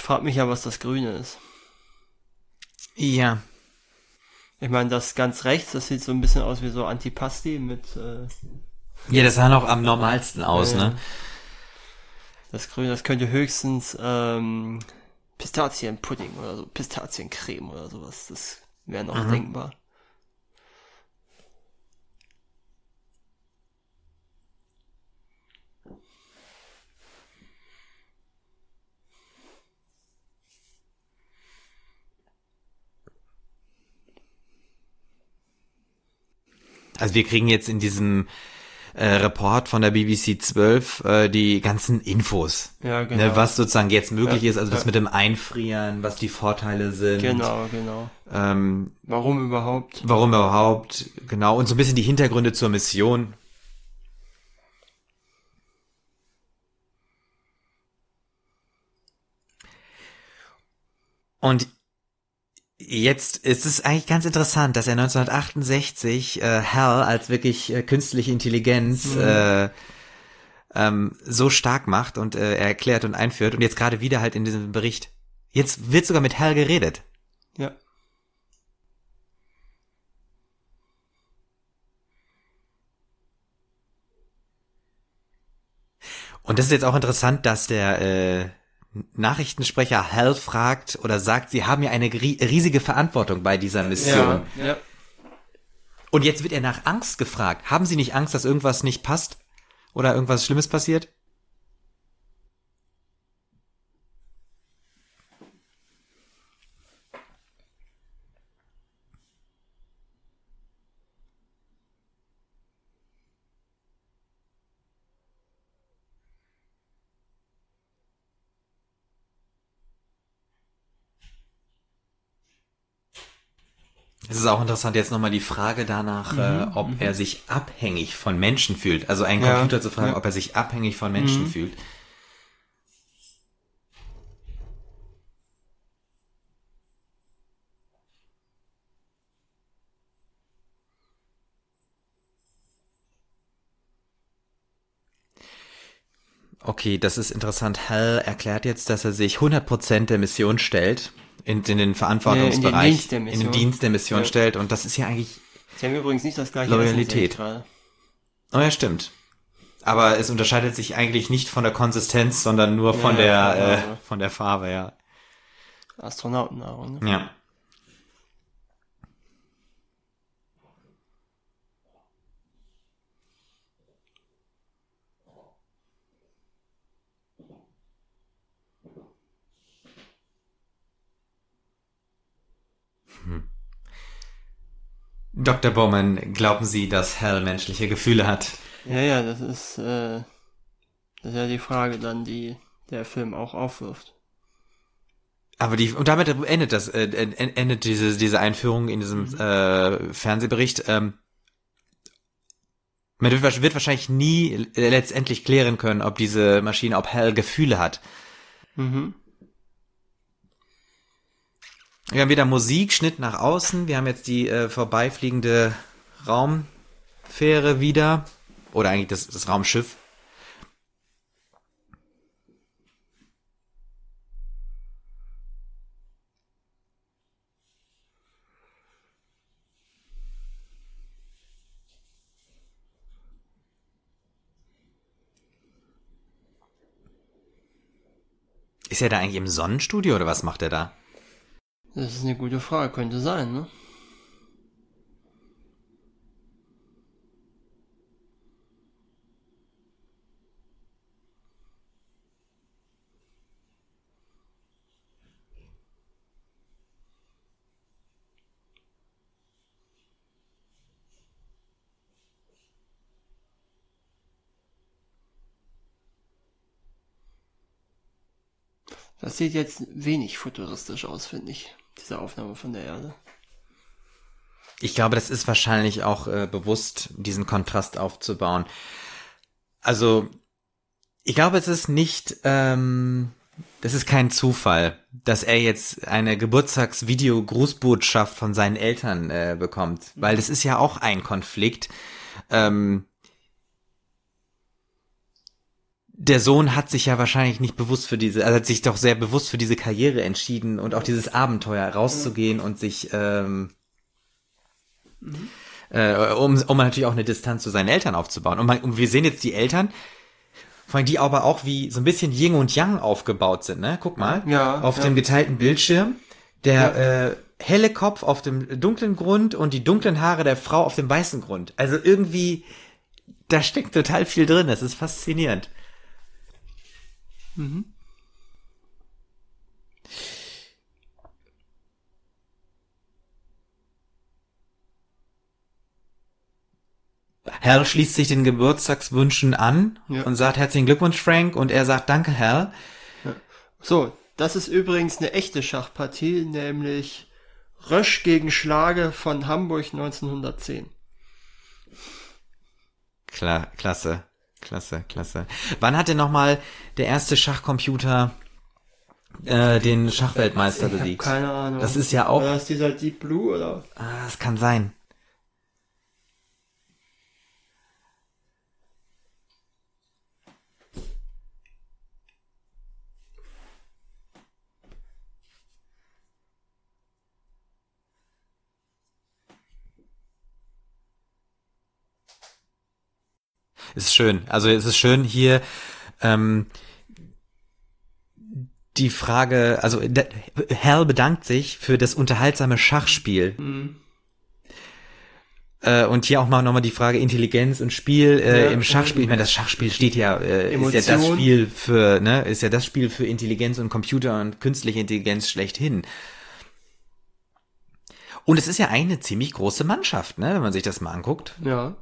Speaker 2: frag mich ja, was das Grüne ist.
Speaker 1: Ja.
Speaker 2: Ich meine, das ganz rechts, das sieht so ein bisschen aus wie so Antipasti mit... Äh,
Speaker 1: ja, das sah noch am normalsten aus,
Speaker 2: äh,
Speaker 1: ne?
Speaker 2: Das Grüne, das könnte höchstens ähm, Pistazienpudding oder so, Pistaziencreme oder sowas. Das wäre noch mhm. denkbar.
Speaker 1: Also wir kriegen jetzt in diesem äh, Report von der B B C zwölf äh, die ganzen Infos,
Speaker 2: ja, genau.
Speaker 1: ne, was sozusagen jetzt möglich
Speaker 2: ja,
Speaker 1: ist, also
Speaker 2: ja.
Speaker 1: das mit dem Einfrieren, was die Vorteile sind.
Speaker 2: Genau, genau.
Speaker 1: Ähm,
Speaker 2: warum überhaupt?
Speaker 1: Warum überhaupt, genau. Und so ein bisschen die Hintergründe zur Mission. Und jetzt ist es eigentlich ganz interessant, dass er neunzehnhundertachtundsechzig äh, Hal als wirklich äh, künstliche Intelligenz mhm. äh, ähm, so stark macht und äh, erklärt und einführt und jetzt gerade wieder halt in diesem Bericht. Jetzt wird sogar mit Hal geredet.
Speaker 2: Ja.
Speaker 1: Und das ist jetzt auch interessant, dass der äh, Nachrichtensprecher Hal fragt oder sagt, sie haben ja eine riesige Verantwortung bei dieser Mission.
Speaker 2: Ja, ja.
Speaker 1: Und jetzt wird er nach Angst gefragt. Haben Sie nicht Angst, dass irgendwas nicht passt? Oder irgendwas Schlimmes passiert? Es ist auch interessant jetzt nochmal die Frage danach, mhm, äh, ob mhm. er sich abhängig von Menschen fühlt. Also einen ja, Computer zu fragen, ja. ob er sich abhängig von Menschen mhm. fühlt. Okay, das ist interessant. Hal erklärt jetzt, dass er sich hundert Prozent der Mission stellt. In, in den Verantwortungsbereich,
Speaker 2: in den Dienst der Mission,
Speaker 1: in den Dienst der Mission
Speaker 2: ja.
Speaker 1: stellt. Und das ist ja eigentlich
Speaker 2: Sie haben übrigens nicht das gleiche
Speaker 1: Loyalität. Oh ja, stimmt. Aber es unterscheidet sich eigentlich nicht von der Konsistenz, sondern nur von ja, der äh, von der Farbe, ja.
Speaker 2: Astronautennahrung, ne?
Speaker 1: Ja. Hm. Doktor Bowman, glauben Sie, dass Hal menschliche Gefühle hat?
Speaker 2: Ja, ja, das ist, äh, das ist ja die Frage dann, die der Film auch aufwirft.
Speaker 1: Aber die, und damit endet das, äh, endet diese, diese Einführung in diesem mhm. äh, Fernsehbericht. Ähm, man wird, wird wahrscheinlich nie letztendlich klären können, ob diese Maschine, ob Hal Gefühle hat.
Speaker 2: Mhm.
Speaker 1: Wir haben wieder Musik, Schnitt nach außen. Wir haben jetzt die äh, vorbeifliegende Raumfähre wieder. Oder eigentlich das, das Raumschiff. Ist er da eigentlich im Sonnenstudio oder was macht er da?
Speaker 2: Das ist eine gute Frage, könnte sein, ne? Das sieht jetzt wenig futuristisch aus, finde ich, diese Aufnahme von der Erde.
Speaker 1: Ich glaube, das ist wahrscheinlich auch äh, bewusst, diesen Kontrast aufzubauen. Also, ich glaube, es ist nicht, ähm, das ist kein Zufall, dass er jetzt eine Geburtstagsvideo-Grußbotschaft von seinen Eltern äh, bekommt, weil das ist ja auch ein Konflikt. Ähm, der Sohn hat sich ja wahrscheinlich nicht bewusst für diese, also hat sich doch sehr bewusst für diese Karriere entschieden und auch dieses Abenteuer rauszugehen und sich, ähm, mhm. äh, um, um natürlich auch eine Distanz zu seinen Eltern aufzubauen. Und, man, und wir sehen jetzt die Eltern, vor allem die aber auch wie so ein bisschen Yin und Yang aufgebaut sind, ne? Guck mal,
Speaker 2: ja,
Speaker 1: auf
Speaker 2: ja.
Speaker 1: dem geteilten Bildschirm, der
Speaker 2: Ja.
Speaker 1: äh, helle Kopf auf dem dunklen Grund und die dunklen Haare der Frau auf dem weißen Grund. Also irgendwie, da steckt total viel drin, das ist faszinierend.
Speaker 2: Mhm.
Speaker 1: Hal schließt sich den Geburtstagswünschen an
Speaker 2: Ja.
Speaker 1: und sagt herzlichen Glückwunsch, Frank, und er sagt danke, Hal.
Speaker 2: Ja. So, das ist übrigens eine echte Schachpartie, nämlich Rösch gegen Schlage von Hamburg neunzehnhundertzehn.
Speaker 1: Klar, klasse, klasse, klasse. Wann hat denn nochmal der erste Schachcomputer äh, den Schachweltmeister besiegt?
Speaker 2: Keine Ahnung.
Speaker 1: Das ist ja auch...
Speaker 2: War das dieser Deep Blue, oder?
Speaker 1: Ah, das kann sein. Ist schön. Also es ist schön hier ähm, die Frage, also der, Hal bedankt sich für das unterhaltsame Schachspiel.
Speaker 2: Mhm.
Speaker 1: Äh, und hier auch mal nochmal die Frage Intelligenz und Spiel äh,
Speaker 2: Ja,
Speaker 1: im Schachspiel. Ich meine, das Schachspiel steht ja, äh, ist ja das
Speaker 2: Emotion.
Speaker 1: Spiel für, ne, ist ja das Spiel für Intelligenz und Computer und künstliche Intelligenz schlechthin. Und es ist ja eine ziemlich große Mannschaft, ne, wenn man sich das mal anguckt.
Speaker 2: Ja.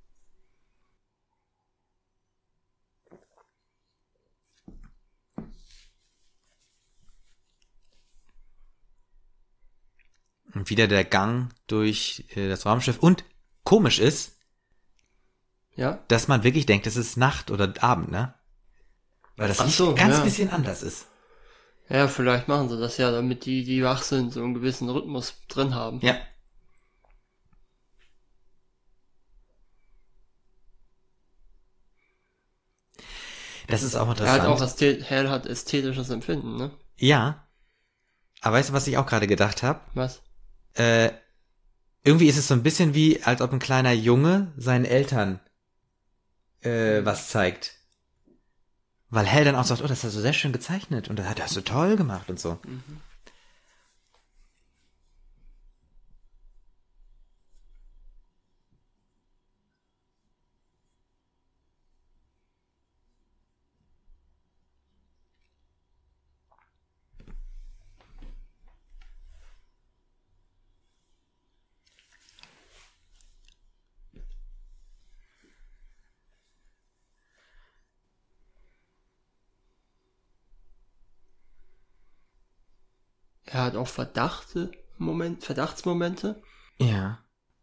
Speaker 1: Und wieder der Gang durch äh, das Raumschiff. Und komisch ist,
Speaker 2: Ja.
Speaker 1: dass man wirklich denkt, es ist Nacht oder Abend, ne? Weil das
Speaker 2: Ach
Speaker 1: nicht
Speaker 2: so,
Speaker 1: ganz
Speaker 2: ja.
Speaker 1: bisschen anders ist.
Speaker 2: Ja, vielleicht machen sie das ja, damit die, die wach sind, so einen gewissen Rhythmus drin haben.
Speaker 1: Ja. Das ist auch
Speaker 2: Er
Speaker 1: interessant.
Speaker 2: hat auch Ästhet- Hal hat ästhetisches Empfinden, ne?
Speaker 1: Ja. Aber weißt du, was ich auch gerade gedacht habe?
Speaker 2: Was?
Speaker 1: Äh, irgendwie ist es so ein bisschen wie, als ob ein kleiner Junge seinen Eltern äh, was zeigt. Weil Hal dann auch sagt, oh, das hast du sehr schön gezeichnet und das hast du toll gemacht und so.
Speaker 2: Mhm. Er hat auch Verdachte, Moment, Verdachtsmomente.
Speaker 1: Ja.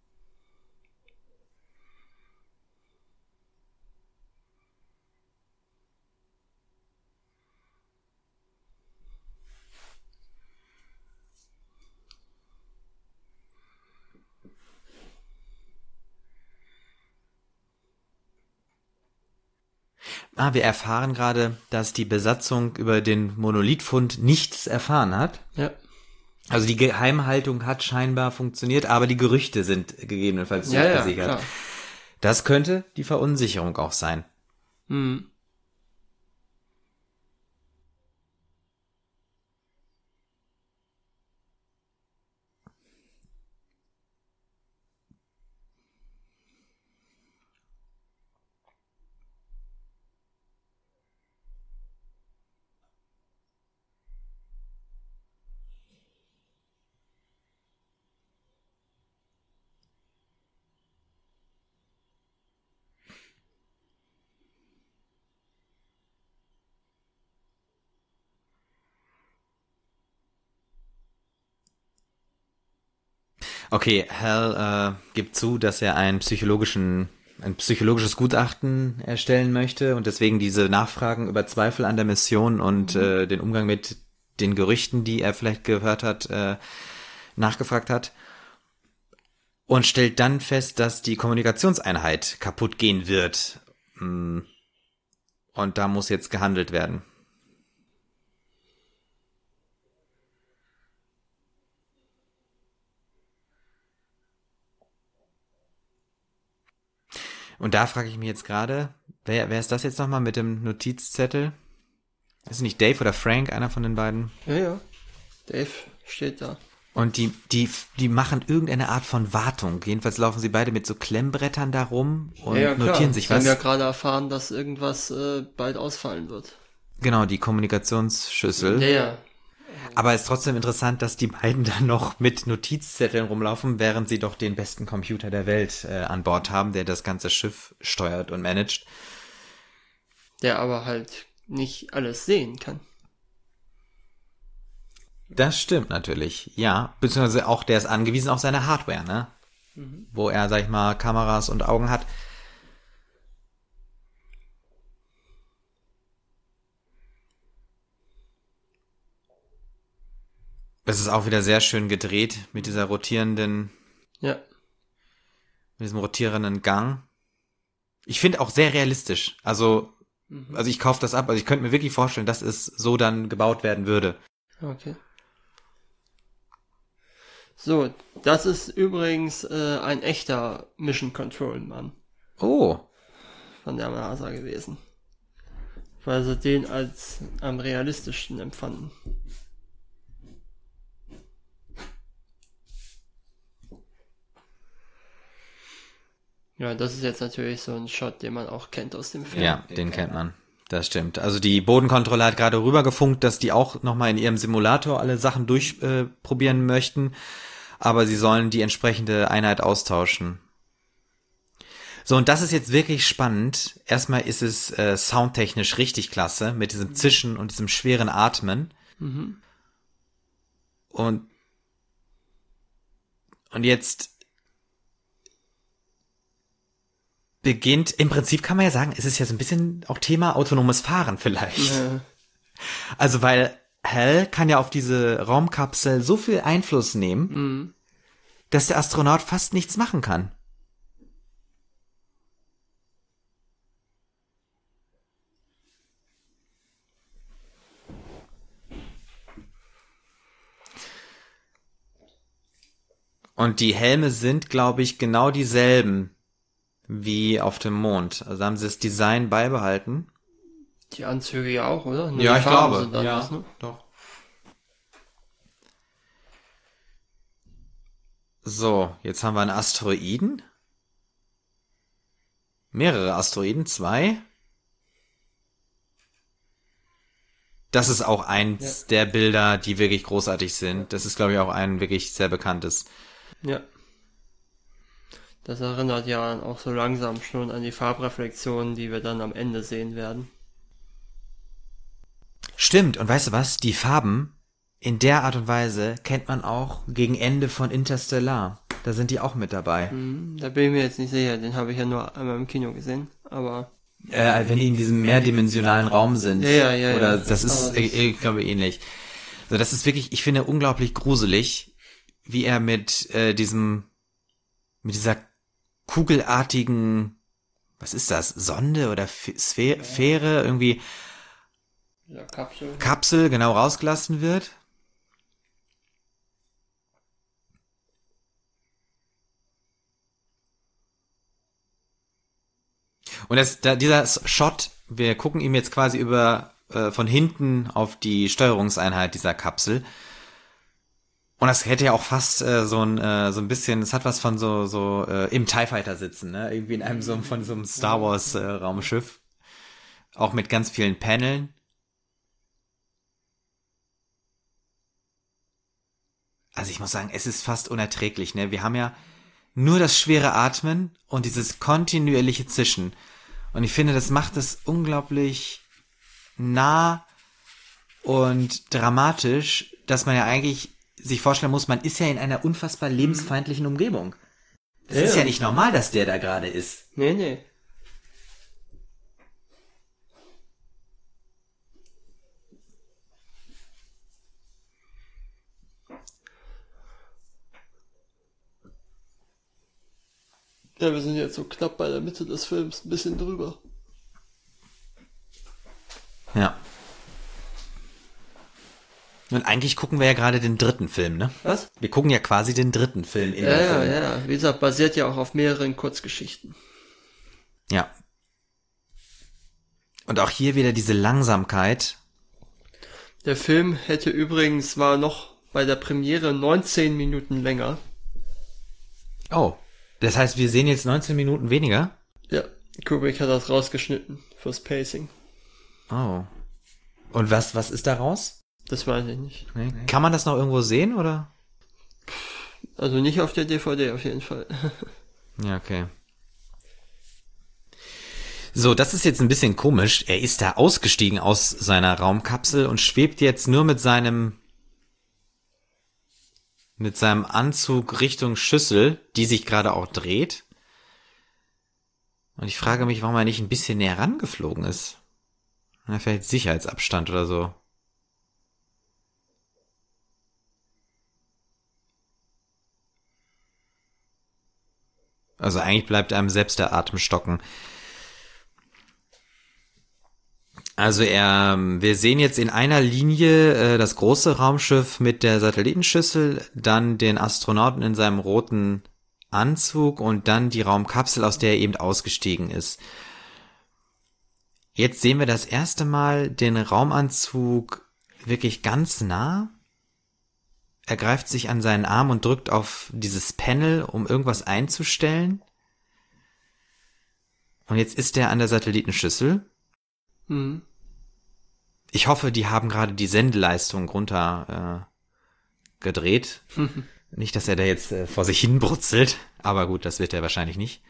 Speaker 1: Ah, wir erfahren gerade, dass die Besatzung über den Monolithfund nichts erfahren hat.
Speaker 2: Ja.
Speaker 1: Also die Geheimhaltung hat scheinbar funktioniert, aber die Gerüchte sind gegebenenfalls
Speaker 2: Ja, ja,
Speaker 1: durchgesickert.
Speaker 2: klar.
Speaker 1: Das könnte die Verunsicherung auch sein.
Speaker 2: Mhm.
Speaker 1: Okay, Hal äh, gibt zu, dass er einen psychologischen, ein psychologisches Gutachten erstellen möchte und deswegen diese Nachfragen über Zweifel an der Mission und mhm. äh, den Umgang mit den Gerüchten, die er vielleicht gehört hat, äh, nachgefragt hat. Und stellt dann fest, dass die Kommunikationseinheit kaputt gehen wird. Und Und da muss jetzt gehandelt werden. Und da frage ich mich jetzt gerade, wer, wer ist das jetzt nochmal mit dem Notizzettel? Ist es nicht Dave oder Frank, einer von den beiden?
Speaker 2: Ja, ja. Dave steht da.
Speaker 1: Und die, die, die machen irgendeine Art von Wartung. Jedenfalls laufen sie beide mit so Klemmbrettern da rum und
Speaker 2: ja, ja,
Speaker 1: notieren
Speaker 2: klar.
Speaker 1: sich
Speaker 2: Wir
Speaker 1: was.
Speaker 2: haben ja gerade erfahren, dass irgendwas äh, bald ausfallen wird.
Speaker 1: Genau, die Kommunikationsschüssel.
Speaker 2: Ja, ja.
Speaker 1: Aber es ist trotzdem interessant, dass die beiden dann noch mit Notizzetteln rumlaufen, während sie doch den besten Computer der Welt äh, an Bord haben, der das ganze Schiff steuert und managt.
Speaker 2: Der aber halt nicht alles sehen kann.
Speaker 1: Das stimmt natürlich, ja. Beziehungsweise auch, der ist angewiesen auf seine Hardware, ne? Mhm. Wo er, sag ich mal, Kameras und Augen hat. Es ist auch wieder sehr schön gedreht mit dieser rotierenden,
Speaker 2: ja,
Speaker 1: mit diesem rotierenden Gang. Ich finde auch sehr realistisch. Also, mhm. also ich kaufe das ab. Also ich könnte mir wirklich vorstellen, dass es so dann gebaut werden würde.
Speaker 2: Okay. So, das ist übrigens äh, ein echter Mission Control Mann.
Speaker 1: Oh.
Speaker 2: Von der NASA gewesen. Weil sie den als am realistischsten empfanden. Ja, das ist jetzt natürlich so ein Shot, den man auch kennt aus dem Film.
Speaker 1: Ja, den, den kennt man. Das stimmt. Also die Bodenkontrolle hat gerade rübergefunkt, dass die auch nochmal in ihrem Simulator alle Sachen durchprobieren äh, möchten. Aber sie sollen die entsprechende Einheit austauschen. So, und das ist jetzt wirklich spannend. Erstmal ist es äh, soundtechnisch richtig klasse, mit diesem Zischen und diesem schweren Atmen.
Speaker 2: Mhm.
Speaker 1: Und, und jetzt beginnt, im Prinzip kann man ja sagen, es ist ja so ein bisschen auch Thema autonomes Fahren vielleicht.
Speaker 2: Ja.
Speaker 1: Also weil Hal kann ja auf diese Raumkapsel so viel Einfluss nehmen,
Speaker 2: Mhm.
Speaker 1: dass der Astronaut fast nichts machen kann. Und die Helme sind, glaube ich, genau dieselben wie auf dem Mond. Also haben sie das Design beibehalten.
Speaker 2: Die Anzüge ja auch, oder? Nur
Speaker 1: ja,
Speaker 2: die
Speaker 1: ich
Speaker 2: Farben
Speaker 1: glaube.
Speaker 2: sind anders,
Speaker 1: Ja,
Speaker 2: ne?
Speaker 1: doch. So, jetzt haben wir einen Asteroiden. Mehrere Asteroiden, zwei. Das ist auch eins ja. der Bilder, die wirklich großartig sind. Das ist, glaube ich, auch ein wirklich sehr bekanntes.
Speaker 2: Ja. Das erinnert ja auch so langsam schon an die Farbreflexionen, die wir dann am Ende sehen werden.
Speaker 1: Stimmt, und weißt du was? Die Farben in der Art und Weise kennt man auch gegen Ende von Interstellar. Da sind die auch mit dabei.
Speaker 2: Mhm, da bin ich mir jetzt nicht sicher, den habe ich ja nur einmal im Kino gesehen, aber...
Speaker 1: Äh, wenn die in diesem mehrdimensionalen Raum sind.
Speaker 2: Ja, ja, ja.
Speaker 1: Oder
Speaker 2: ja.
Speaker 1: das ist, ich, ich glaube, ähnlich. Also das ist wirklich, ich finde, unglaublich gruselig, wie er mit äh, diesem, mit dieser kugelartigen, was ist das, Sonde oder Sphäre, Fähre, irgendwie
Speaker 2: ja, Kapsel.
Speaker 1: Kapsel, genau, rausgelassen wird. Und das, da, dieser Shot, wir gucken ihm jetzt quasi über äh, von hinten auf die Steuerungseinheit dieser Kapsel. Und das hätte ja auch fast äh, so ein äh, so ein bisschen, es hat was von so so äh, im TIE Fighter sitzen, ne? Irgendwie in einem so von so einem Star Wars äh, Raumschiff, auch mit ganz vielen Paneln. Also ich muss sagen, es ist fast unerträglich, ne? Wir haben ja nur das schwere Atmen und dieses kontinuierliche Zischen. Und ich finde, das macht es unglaublich nah und dramatisch, dass man ja eigentlich sich vorstellen muss, man ist ja in einer unfassbar lebensfeindlichen Umgebung. Das ja, ist ja nicht normal, dass der da gerade ist.
Speaker 2: Nee, nee. Ja, wir sind jetzt so knapp bei der Mitte des Films, ein bisschen drüber.
Speaker 1: Ja. Und eigentlich gucken wir ja gerade den dritten Film, ne?
Speaker 2: Was?
Speaker 1: Wir gucken ja quasi den dritten Film in
Speaker 2: Ja,
Speaker 1: der
Speaker 2: ja,
Speaker 1: Film.
Speaker 2: ja. Wie gesagt, basiert ja auch auf mehreren Kurzgeschichten.
Speaker 1: Ja. Und auch hier wieder diese Langsamkeit.
Speaker 2: Der Film hätte übrigens, war noch bei der Premiere neunzehn Minuten länger.
Speaker 1: Oh. Das heißt, wir sehen jetzt neunzehn Minuten weniger?
Speaker 2: Ja, Kubrick hat das rausgeschnitten fürs Pacing.
Speaker 1: Oh. Und was, was ist daraus?
Speaker 2: Das weiß ich nicht.
Speaker 1: Nee. Kann man das noch irgendwo sehen, oder?
Speaker 2: Also nicht auf der D V D auf jeden Fall.
Speaker 1: Ja, okay. So, das ist jetzt ein bisschen komisch. Er ist da ausgestiegen aus seiner Raumkapsel und schwebt jetzt nur mit seinem mit seinem Anzug Richtung Schüssel, die sich gerade auch dreht. Und ich frage mich, warum er nicht ein bisschen näher rangeflogen ist. Na, vielleicht Sicherheitsabstand oder so. Also eigentlich bleibt einem selbst der Atem stocken. Also er, wir sehen jetzt in einer Linie äh, das große Raumschiff mit der Satellitenschüssel, dann den Astronauten in seinem roten Anzug und dann die Raumkapsel, aus der er eben ausgestiegen ist. Jetzt sehen wir das erste Mal den Raumanzug wirklich ganz nah. Er greift sich an seinen Arm und drückt auf dieses Panel, um irgendwas einzustellen. Und jetzt ist er an der Satellitenschüssel.
Speaker 2: Mhm.
Speaker 1: Ich hoffe, die haben gerade die Sendeleistung runter äh, gedreht. Nicht, dass er da jetzt äh, vor sich hin brutzelt. Aber gut, das wird er wahrscheinlich nicht.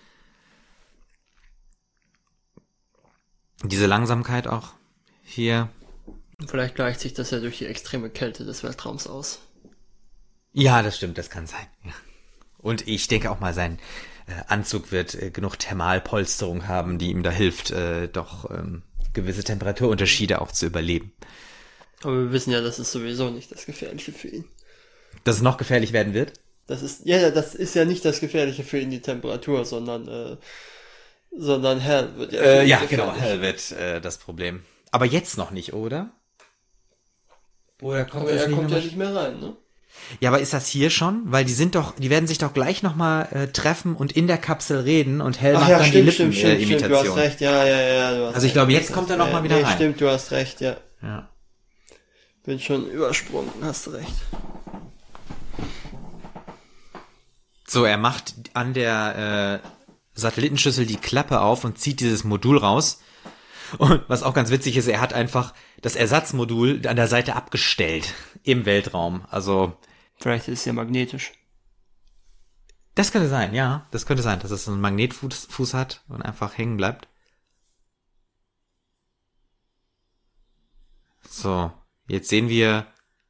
Speaker 1: Diese Langsamkeit auch hier.
Speaker 2: Vielleicht gleicht sich das ja durch die extreme Kälte des Weltraums aus.
Speaker 1: Ja, das stimmt, das kann sein. Ja. Und ich denke auch mal, sein äh, Anzug wird äh, genug Thermalpolsterung haben, die ihm da hilft, äh, doch ähm, gewisse Temperaturunterschiede auch zu überleben.
Speaker 2: Aber wir wissen ja, das ist sowieso nicht das Gefährliche für ihn.
Speaker 1: Dass es noch gefährlich werden wird?
Speaker 2: Das ist, ja, ja, das ist ja nicht das Gefährliche für ihn, die Temperatur, sondern, äh, sondern Hell wird ja.
Speaker 1: Äh, ja, genau, Hell wird äh, das Problem. Aber jetzt noch nicht, oder? Oder kommt
Speaker 2: Aber
Speaker 1: das
Speaker 2: er
Speaker 1: nicht
Speaker 2: kommt
Speaker 1: noch
Speaker 2: ja
Speaker 1: mal-
Speaker 2: nicht mehr rein, ne?
Speaker 1: Ja, aber ist das hier schon? Weil die sind doch, die werden sich doch gleich nochmal äh, treffen und in der Kapsel reden und Hell
Speaker 2: Ach
Speaker 1: macht
Speaker 2: ja,
Speaker 1: dann
Speaker 2: stimmt,
Speaker 1: die
Speaker 2: stimmt, stimmt, stimmt, du hast
Speaker 1: Lippen-Imitation.
Speaker 2: recht, ja, ja, ja, du hast
Speaker 1: Also ich
Speaker 2: recht,
Speaker 1: glaube,
Speaker 2: du
Speaker 1: jetzt
Speaker 2: hast
Speaker 1: kommt er
Speaker 2: recht.
Speaker 1: noch mal
Speaker 2: Ja,
Speaker 1: wieder
Speaker 2: nee,
Speaker 1: rein.
Speaker 2: Stimmt, du hast recht, ja.
Speaker 1: Ja.
Speaker 2: Bin schon übersprungen, hast du recht.
Speaker 1: So, er macht an der äh, Satellitenschüssel die Klappe auf und zieht dieses Modul raus. Und was auch ganz witzig ist, er hat einfach das Ersatzmodul an der Seite abgestellt im Weltraum. Also
Speaker 2: Vielleicht ist es ja magnetisch.
Speaker 1: das könnte sein, ja. Das könnte sein, dass es so einen Magnetfuß Fuß hat und einfach hängen bleibt. So, jetzt sehen wir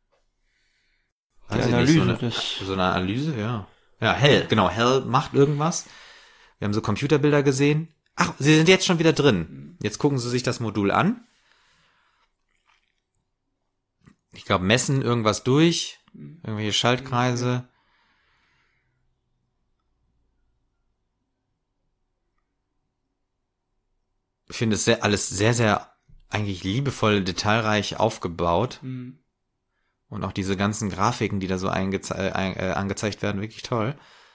Speaker 2: Die
Speaker 1: weiß ich
Speaker 2: Analyse
Speaker 1: nicht, so, eine,
Speaker 2: des...
Speaker 1: so eine Analyse, ja. Ja, Hell, genau, Hell macht irgendwas. Wir haben so Computerbilder gesehen. Ach, sie sind jetzt schon wieder drin. Jetzt gucken sie sich das Modul an. Ich glaube, messen irgendwas durch. Irgendwelche Schaltkreise. Ich finde es sehr, alles sehr, sehr eigentlich liebevoll, detailreich aufgebaut.
Speaker 2: Mhm.
Speaker 1: Und auch diese ganzen Grafiken, die da so eingeze äh, ein, äh, angezeigt werden, wirklich toll.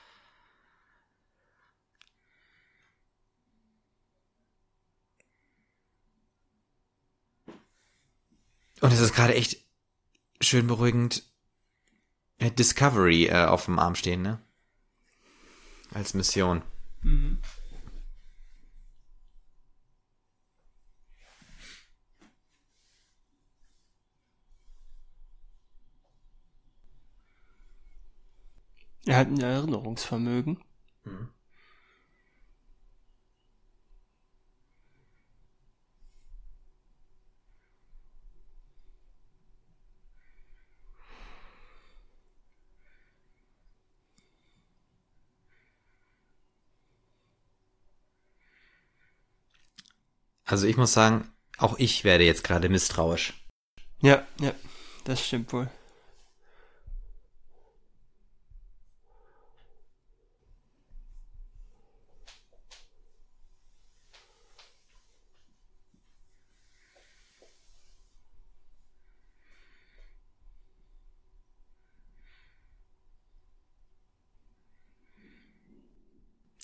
Speaker 1: Und es ist gerade echt schön beruhigend, äh, Discovery äh, auf dem Arm stehen, ne? Als Mission.
Speaker 2: Mhm. Er hat ein Erinnerungsvermögen.
Speaker 1: Mhm. Also ich muss sagen, auch ich werde jetzt gerade misstrauisch.
Speaker 2: Ja, ja, das stimmt wohl.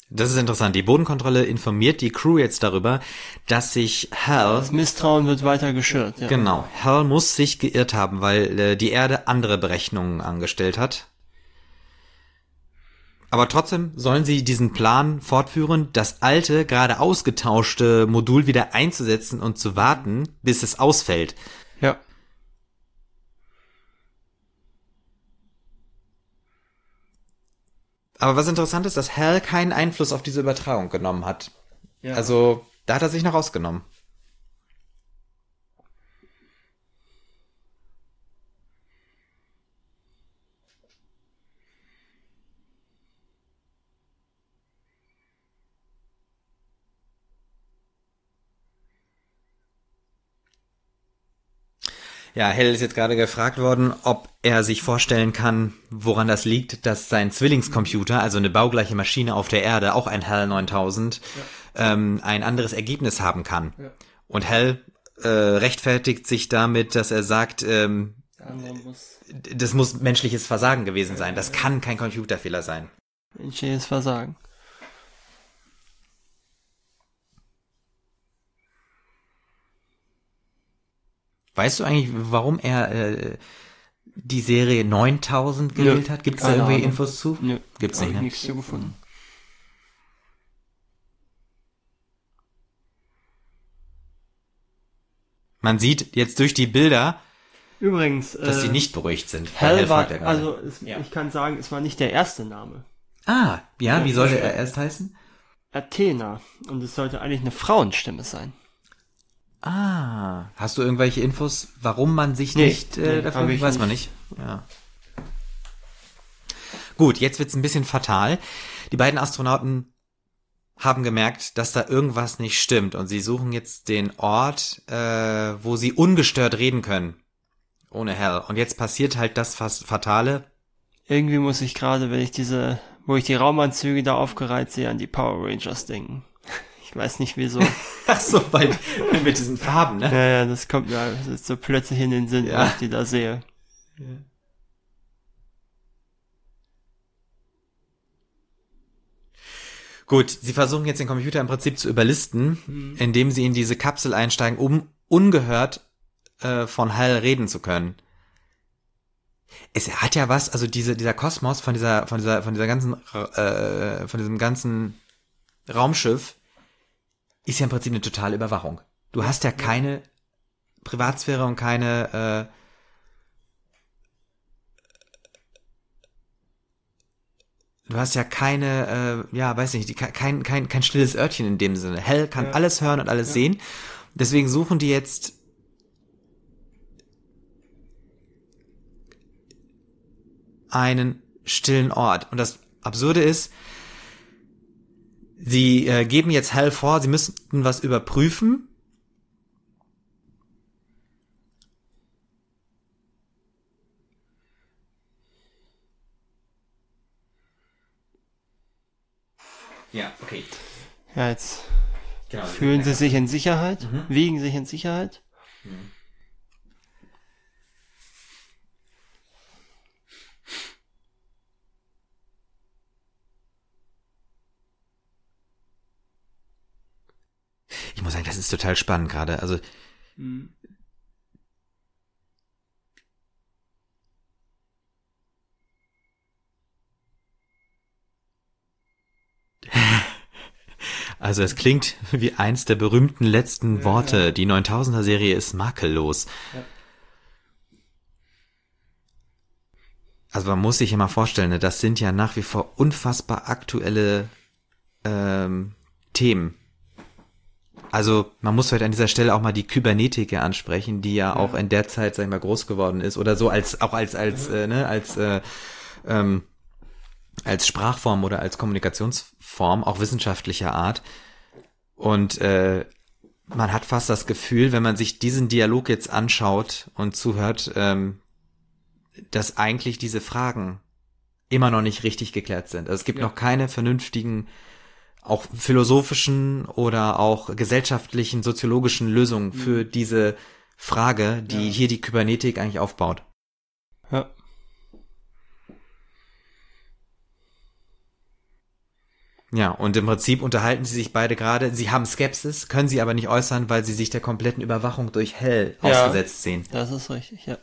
Speaker 1: Das ist interessant. Die Bodenkontrolle informiert die Crew jetzt darüber, dass sich Hal...
Speaker 2: Das Misstrauen wird weiter geschürt. Ja.
Speaker 1: Genau. Hal muss sich geirrt haben, weil äh, die Erde andere Berechnungen angestellt hat. Aber trotzdem sollen sie diesen Plan fortführen, das alte, gerade ausgetauschte Modul wieder einzusetzen und zu warten, bis es ausfällt.
Speaker 2: Ja.
Speaker 1: Aber was interessant ist, dass Hal keinen Einfluss auf diese Übertragung genommen hat.
Speaker 2: Ja.
Speaker 1: Also, da hat er sich noch rausgenommen. Ja, Hal ist jetzt gerade gefragt worden, ob er sich vorstellen kann, woran das liegt, dass sein Zwillingscomputer, also eine baugleiche Maschine auf der Erde, auch ein Hal neuntausend, ja. ähm, ein anderes Ergebnis haben kann. Ja. Und Hal äh, rechtfertigt sich damit, dass er sagt, ähm, muss das muss menschliches Versagen gewesen sein. Das kann kein Computerfehler sein.
Speaker 2: Menschliches Versagen.
Speaker 1: Weißt du eigentlich, warum er äh, die Serie neuntausend gewählt
Speaker 2: Nö,
Speaker 1: hat? Gibt es da irgendwie Ahnung. Infos zu?
Speaker 2: Nö,
Speaker 1: gibt's nicht, ne?
Speaker 2: Nichts zu gefunden.
Speaker 1: Man sieht jetzt durch die Bilder,
Speaker 2: übrigens,
Speaker 1: dass
Speaker 2: äh,
Speaker 1: sie nicht beruhigt sind.
Speaker 2: Hal war, also es, ja. ich kann sagen, es war nicht der erste Name.
Speaker 1: Ah, ja, wie sollte er erst heißen?
Speaker 2: Athena. Und es sollte eigentlich eine Frauenstimme sein.
Speaker 1: Ah, hast du irgendwelche Infos, warum man sich
Speaker 2: nee,
Speaker 1: nicht äh,
Speaker 2: nee,
Speaker 1: dafür, weiß nicht. man nicht. Ja. Gut, jetzt wird's ein bisschen fatal. Die beiden Astronauten haben gemerkt, dass da irgendwas nicht stimmt und sie suchen jetzt den Ort, äh, wo sie ungestört reden können. Ohne Hal. Und jetzt passiert halt das fast Fatale.
Speaker 2: Irgendwie muss ich gerade, wenn ich diese, wo ich die Raumanzüge da aufgereiht sehe, an die Power Rangers denken. Ich weiß nicht wieso.
Speaker 1: Ach so, weil mit diesen Farben, ne?
Speaker 2: Ja, ja, das kommt mir das ist so plötzlich in den Sinn, ja. wenn ich die da sehe. Ja.
Speaker 1: Gut, sie versuchen jetzt den Computer im Prinzip zu überlisten, mhm. indem sie in diese Kapsel einsteigen, um ungehört äh, von Hal reden zu können. Es hat ja was, also diese dieser Kosmos von dieser von dieser von dieser ganzen äh, von diesem ganzen Raumschiff ist ja im Prinzip eine totale Überwachung. Du hast ja keine Privatsphäre und keine äh, du hast ja keine, äh, ja, weiß nicht, kein, kein, kein stilles Örtchen in dem Sinne. Hal kann ja. alles hören und alles ja. sehen. Deswegen suchen die jetzt einen stillen Ort. Und das Absurde ist, sie äh, geben jetzt Hal vor, sie müssten was überprüfen. Ja, okay.
Speaker 2: Ja, jetzt genau, fühlen sie sich in Sicherheit, mhm. wiegen sich in Sicherheit. Mhm.
Speaker 1: Ich muss sagen, das ist total spannend gerade. Also mhm. Also es klingt wie eins der berühmten letzten ja, Worte. Ja. Die neuntausender-Serie ist makellos. Ja. Also man muss sich immer vorstellen, ne, das sind ja nach wie vor unfassbar aktuelle ähm, Themen. Also man muss heute an dieser Stelle auch mal die Kybernetik ansprechen, die ja, ja auch in der Zeit, sag ich mal, groß geworden ist. Oder so als auch als als äh, ne als äh, ähm, als Sprachform oder als Kommunikationsform, auch wissenschaftlicher Art. Und äh, man hat fast das Gefühl, wenn man sich diesen Dialog jetzt anschaut und zuhört, ähm, dass eigentlich diese Fragen immer noch nicht richtig geklärt sind. Also es gibt ja. noch keine vernünftigen, auch philosophischen oder auch gesellschaftlichen, soziologischen Lösungen mhm. für diese Frage, die ja. hier die Kybernetik eigentlich aufbaut.
Speaker 2: Ja.
Speaker 1: Ja, und im Prinzip unterhalten sie sich beide gerade. Sie haben Skepsis, können sie aber nicht äußern, weil sie sich der kompletten Überwachung durch Hell
Speaker 2: Ja,
Speaker 1: ausgesetzt sehen.
Speaker 2: Das ist richtig, ja.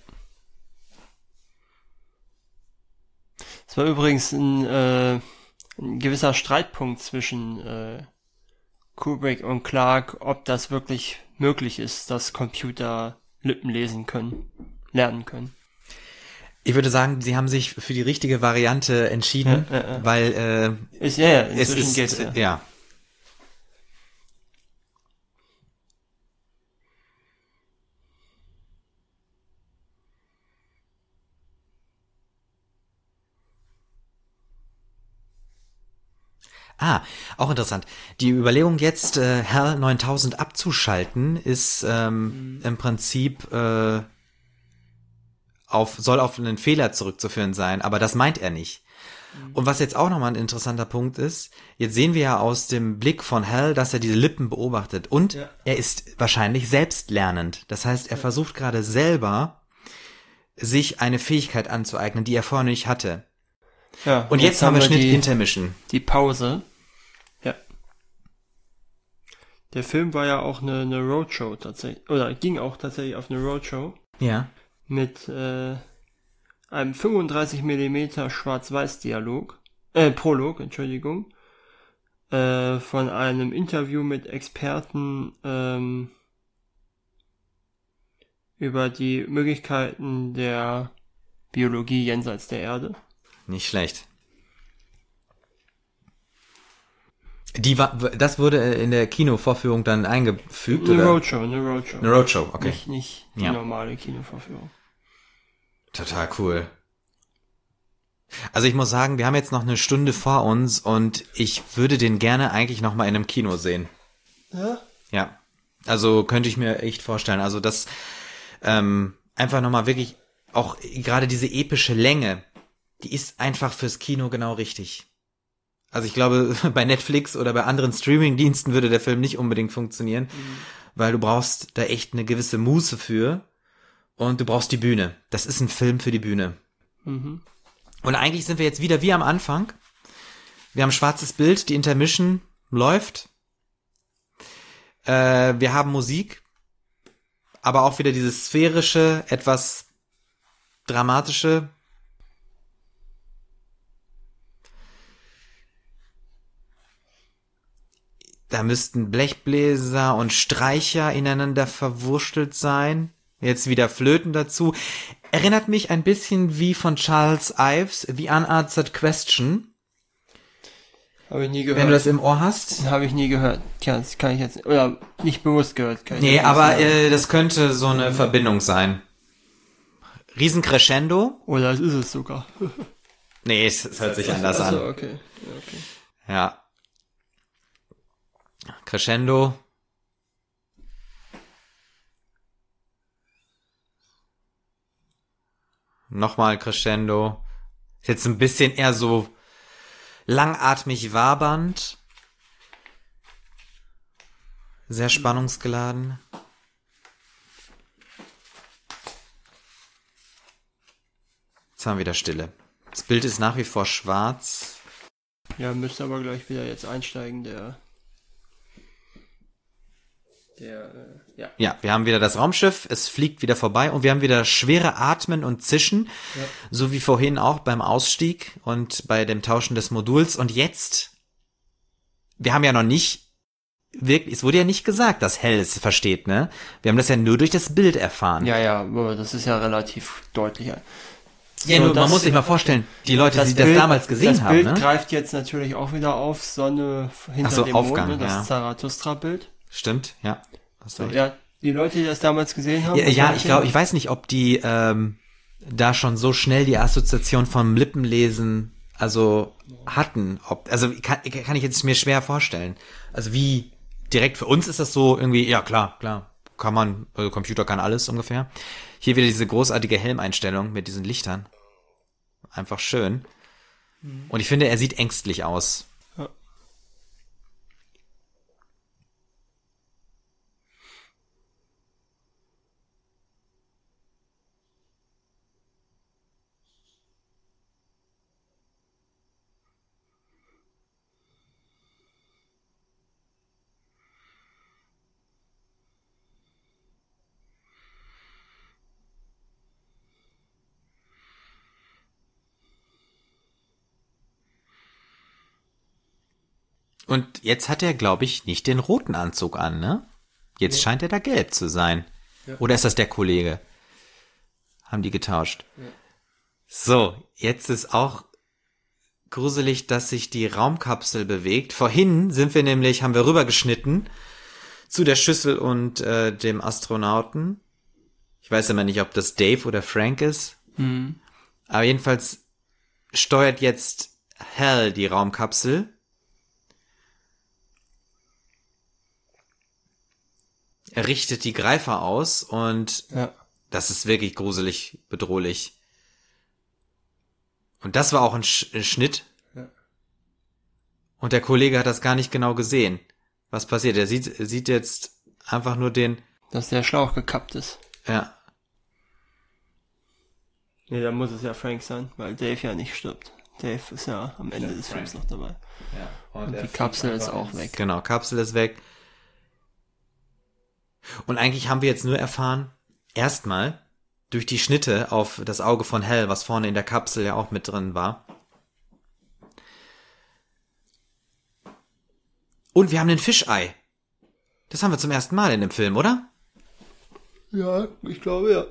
Speaker 2: Es war übrigens ein, äh, ein gewisser Streitpunkt zwischen äh, Kubrick und Clarke, ob das wirklich möglich ist, dass Computer Lippen lesen können, lernen können.
Speaker 1: Ich würde sagen, sie haben sich für die richtige Variante entschieden,
Speaker 2: Ja, ja, ja.
Speaker 1: weil äh,
Speaker 2: Ist, ja, ja,
Speaker 1: es
Speaker 2: inzwischen
Speaker 1: ist,
Speaker 2: geht's, ja.
Speaker 1: ja. Ah, auch interessant. Die Überlegung jetzt, äh, HAL neuntausend abzuschalten, ist ähm, im Prinzip äh, auf soll auf einen Fehler zurückzuführen sein, aber das meint er nicht. Und was jetzt auch nochmal ein interessanter Punkt ist, jetzt sehen wir ja aus dem Blick von Hal, dass er diese Lippen beobachtet und
Speaker 2: Ja.
Speaker 1: er ist wahrscheinlich selbstlernend. Das heißt, er versucht gerade selber, sich eine Fähigkeit anzueignen, die er vorher nicht hatte.
Speaker 2: Ja,
Speaker 1: Und jetzt, haben wir Schnitt
Speaker 2: die,
Speaker 1: Intermission.
Speaker 2: die Pause. Ja. Der Film war ja auch eine, eine Roadshow tatsächlich, oder ging auch tatsächlich auf eine Roadshow
Speaker 1: Ja.
Speaker 2: mit äh, einem fünfunddreißig Millimeter Schwarz-Weiß-Dialog, äh, Prolog, Entschuldigung, äh, von einem Interview mit Experten ähm, über die Möglichkeiten der Biologie jenseits der Erde.
Speaker 1: Nicht schlecht. Die war, das wurde in der Kinovorführung dann eingefügt,
Speaker 2: Eine
Speaker 1: oder?
Speaker 2: Roadshow, eine Roadshow.
Speaker 1: Eine Roadshow, okay.
Speaker 2: Nicht, nicht die
Speaker 1: Ja.
Speaker 2: normale Kinovorführung.
Speaker 1: Total cool. Also ich muss sagen, wir haben jetzt noch eine Stunde vor uns und ich würde den gerne eigentlich noch mal in einem Kino sehen.
Speaker 2: Ja?
Speaker 1: Ja. Also könnte ich mir echt vorstellen. Also das ähm, einfach noch mal wirklich auch gerade diese epische Länge, die ist einfach fürs Kino genau richtig. Also ich glaube, bei Netflix oder bei anderen Streaming-Diensten würde der Film nicht unbedingt funktionieren, mhm. weil du brauchst da echt eine gewisse Muße für und du brauchst die Bühne. Das ist ein Film für die Bühne.
Speaker 2: Mhm.
Speaker 1: Und eigentlich sind wir jetzt wieder wie am Anfang. Wir haben schwarzes Bild, die Intermission läuft. Äh, wir haben Musik, aber auch wieder dieses sphärische, etwas dramatische. Da müssten Blechbläser und Streicher ineinander verwurstelt sein. Jetzt wieder Flöten dazu. Erinnert mich ein bisschen wie von Charles Ives, The Unanswered Question.
Speaker 2: Habe ich nie gehört.
Speaker 1: Wenn du das im Ohr hast.
Speaker 2: Habe ich nie gehört. Kann, das kann ich jetzt, oder nicht bewusst gehört. Kann ich
Speaker 1: Nee,
Speaker 2: jetzt
Speaker 1: aber äh, das könnte so eine Verbindung sein. Riesencrescendo.
Speaker 2: Oder das ist es sogar.
Speaker 1: Nee, es, es hört sich anders
Speaker 2: Achso,
Speaker 1: an.
Speaker 2: okay. Ja, okay.
Speaker 1: Ja. Crescendo. Nochmal Crescendo. Ist jetzt ein bisschen eher so langatmig wabernd. Sehr spannungsgeladen. Jetzt haben wir wieder Stille. Das Bild ist nach wie vor schwarz.
Speaker 2: Ja, müsste aber gleich wieder jetzt einsteigen, der Der, äh, ja.
Speaker 1: Ja, wir haben wieder das Raumschiff, es fliegt wieder vorbei und wir haben wieder schwere Atmen und Zischen, ja. So wie vorhin auch beim Ausstieg und bei dem Tauschen des Moduls. Und jetzt, wir haben ja noch nicht, wirklich, es wurde ja nicht gesagt, dass Hell es versteht, ne? Wir haben das ja nur durch das Bild erfahren.
Speaker 2: Ja, ja, aber das ist ja relativ deutlich.
Speaker 1: Ja,
Speaker 2: so,
Speaker 1: nur, man muss sich mal vorstellen, die Leute, die
Speaker 2: Bild,
Speaker 1: das damals gesehen
Speaker 2: das
Speaker 1: haben,
Speaker 2: Bild
Speaker 1: ne?
Speaker 2: greift jetzt natürlich auch wieder auf Sonne hinter
Speaker 1: Ach so,
Speaker 2: dem
Speaker 1: Aufgang,
Speaker 2: Mond, ne, das
Speaker 1: ja.
Speaker 2: Zarathustra-Bild.
Speaker 1: Stimmt, ja.
Speaker 2: So, ja, die Leute, die das damals gesehen haben.
Speaker 1: Ja, ja ich glaube, ich weiß nicht, ob die ähm, da schon so schnell die Assoziation vom Lippenlesen also hatten. Ob, also kann, kann ich jetzt mir schwer vorstellen. Also wie direkt für uns ist das so irgendwie, ja klar, klar, kann man, also Computer kann alles ungefähr. Hier wieder diese großartige Helmeinstellung mit diesen Lichtern. Einfach schön. Und ich finde, er sieht ängstlich aus.
Speaker 2: Ja.
Speaker 1: Und jetzt hat er, glaube ich, nicht den roten Anzug an, ne? Jetzt nee. scheint er da gelb zu sein. Ja. Oder ist das der Kollege? Haben die getauscht? Ja. So, jetzt ist auch gruselig, dass sich die Raumkapsel bewegt. Vorhin sind wir nämlich, haben wir rübergeschnitten zu der Schüssel und äh, dem Astronauten. Ich weiß immer nicht, ob das Dave oder Frank ist. Mhm. Aber jedenfalls steuert jetzt Hal die Raumkapsel. Er richtet die Greifer aus und ja. das ist wirklich gruselig, bedrohlich. Und das war auch ein, Sch- ein Schnitt. Ja. Und der Kollege hat das gar nicht genau gesehen. Was passiert? Er sieht, sieht jetzt einfach nur den...
Speaker 2: Dass der Schlauch gekappt ist.
Speaker 1: Ja.
Speaker 2: Nee, da muss es ja Frank sein, weil Dave ja nicht stirbt. Dave ist ja am Ende des Films noch dabei. Ja. Und, und die Kapsel ist auch weg.
Speaker 1: Genau, Kapsel ist weg. Und eigentlich haben wir jetzt nur erfahren, erstmal durch die Schnitte auf das Auge von Hal, was vorne in der Kapsel ja auch mit drin war. Und wir haben den Fischei. Das haben wir zum ersten Mal in dem Film, oder?
Speaker 2: Ja, ich glaube ja.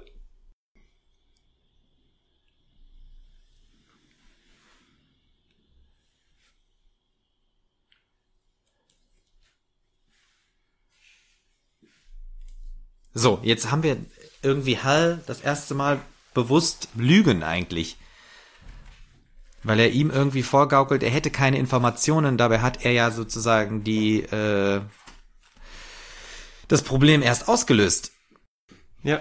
Speaker 1: So, jetzt haben wir irgendwie Hal das erste Mal bewusst lügen eigentlich. Weil er ihm irgendwie vorgaukelt, er hätte keine Informationen, dabei hat er ja sozusagen die äh, das Problem erst ausgelöst.
Speaker 2: Ja.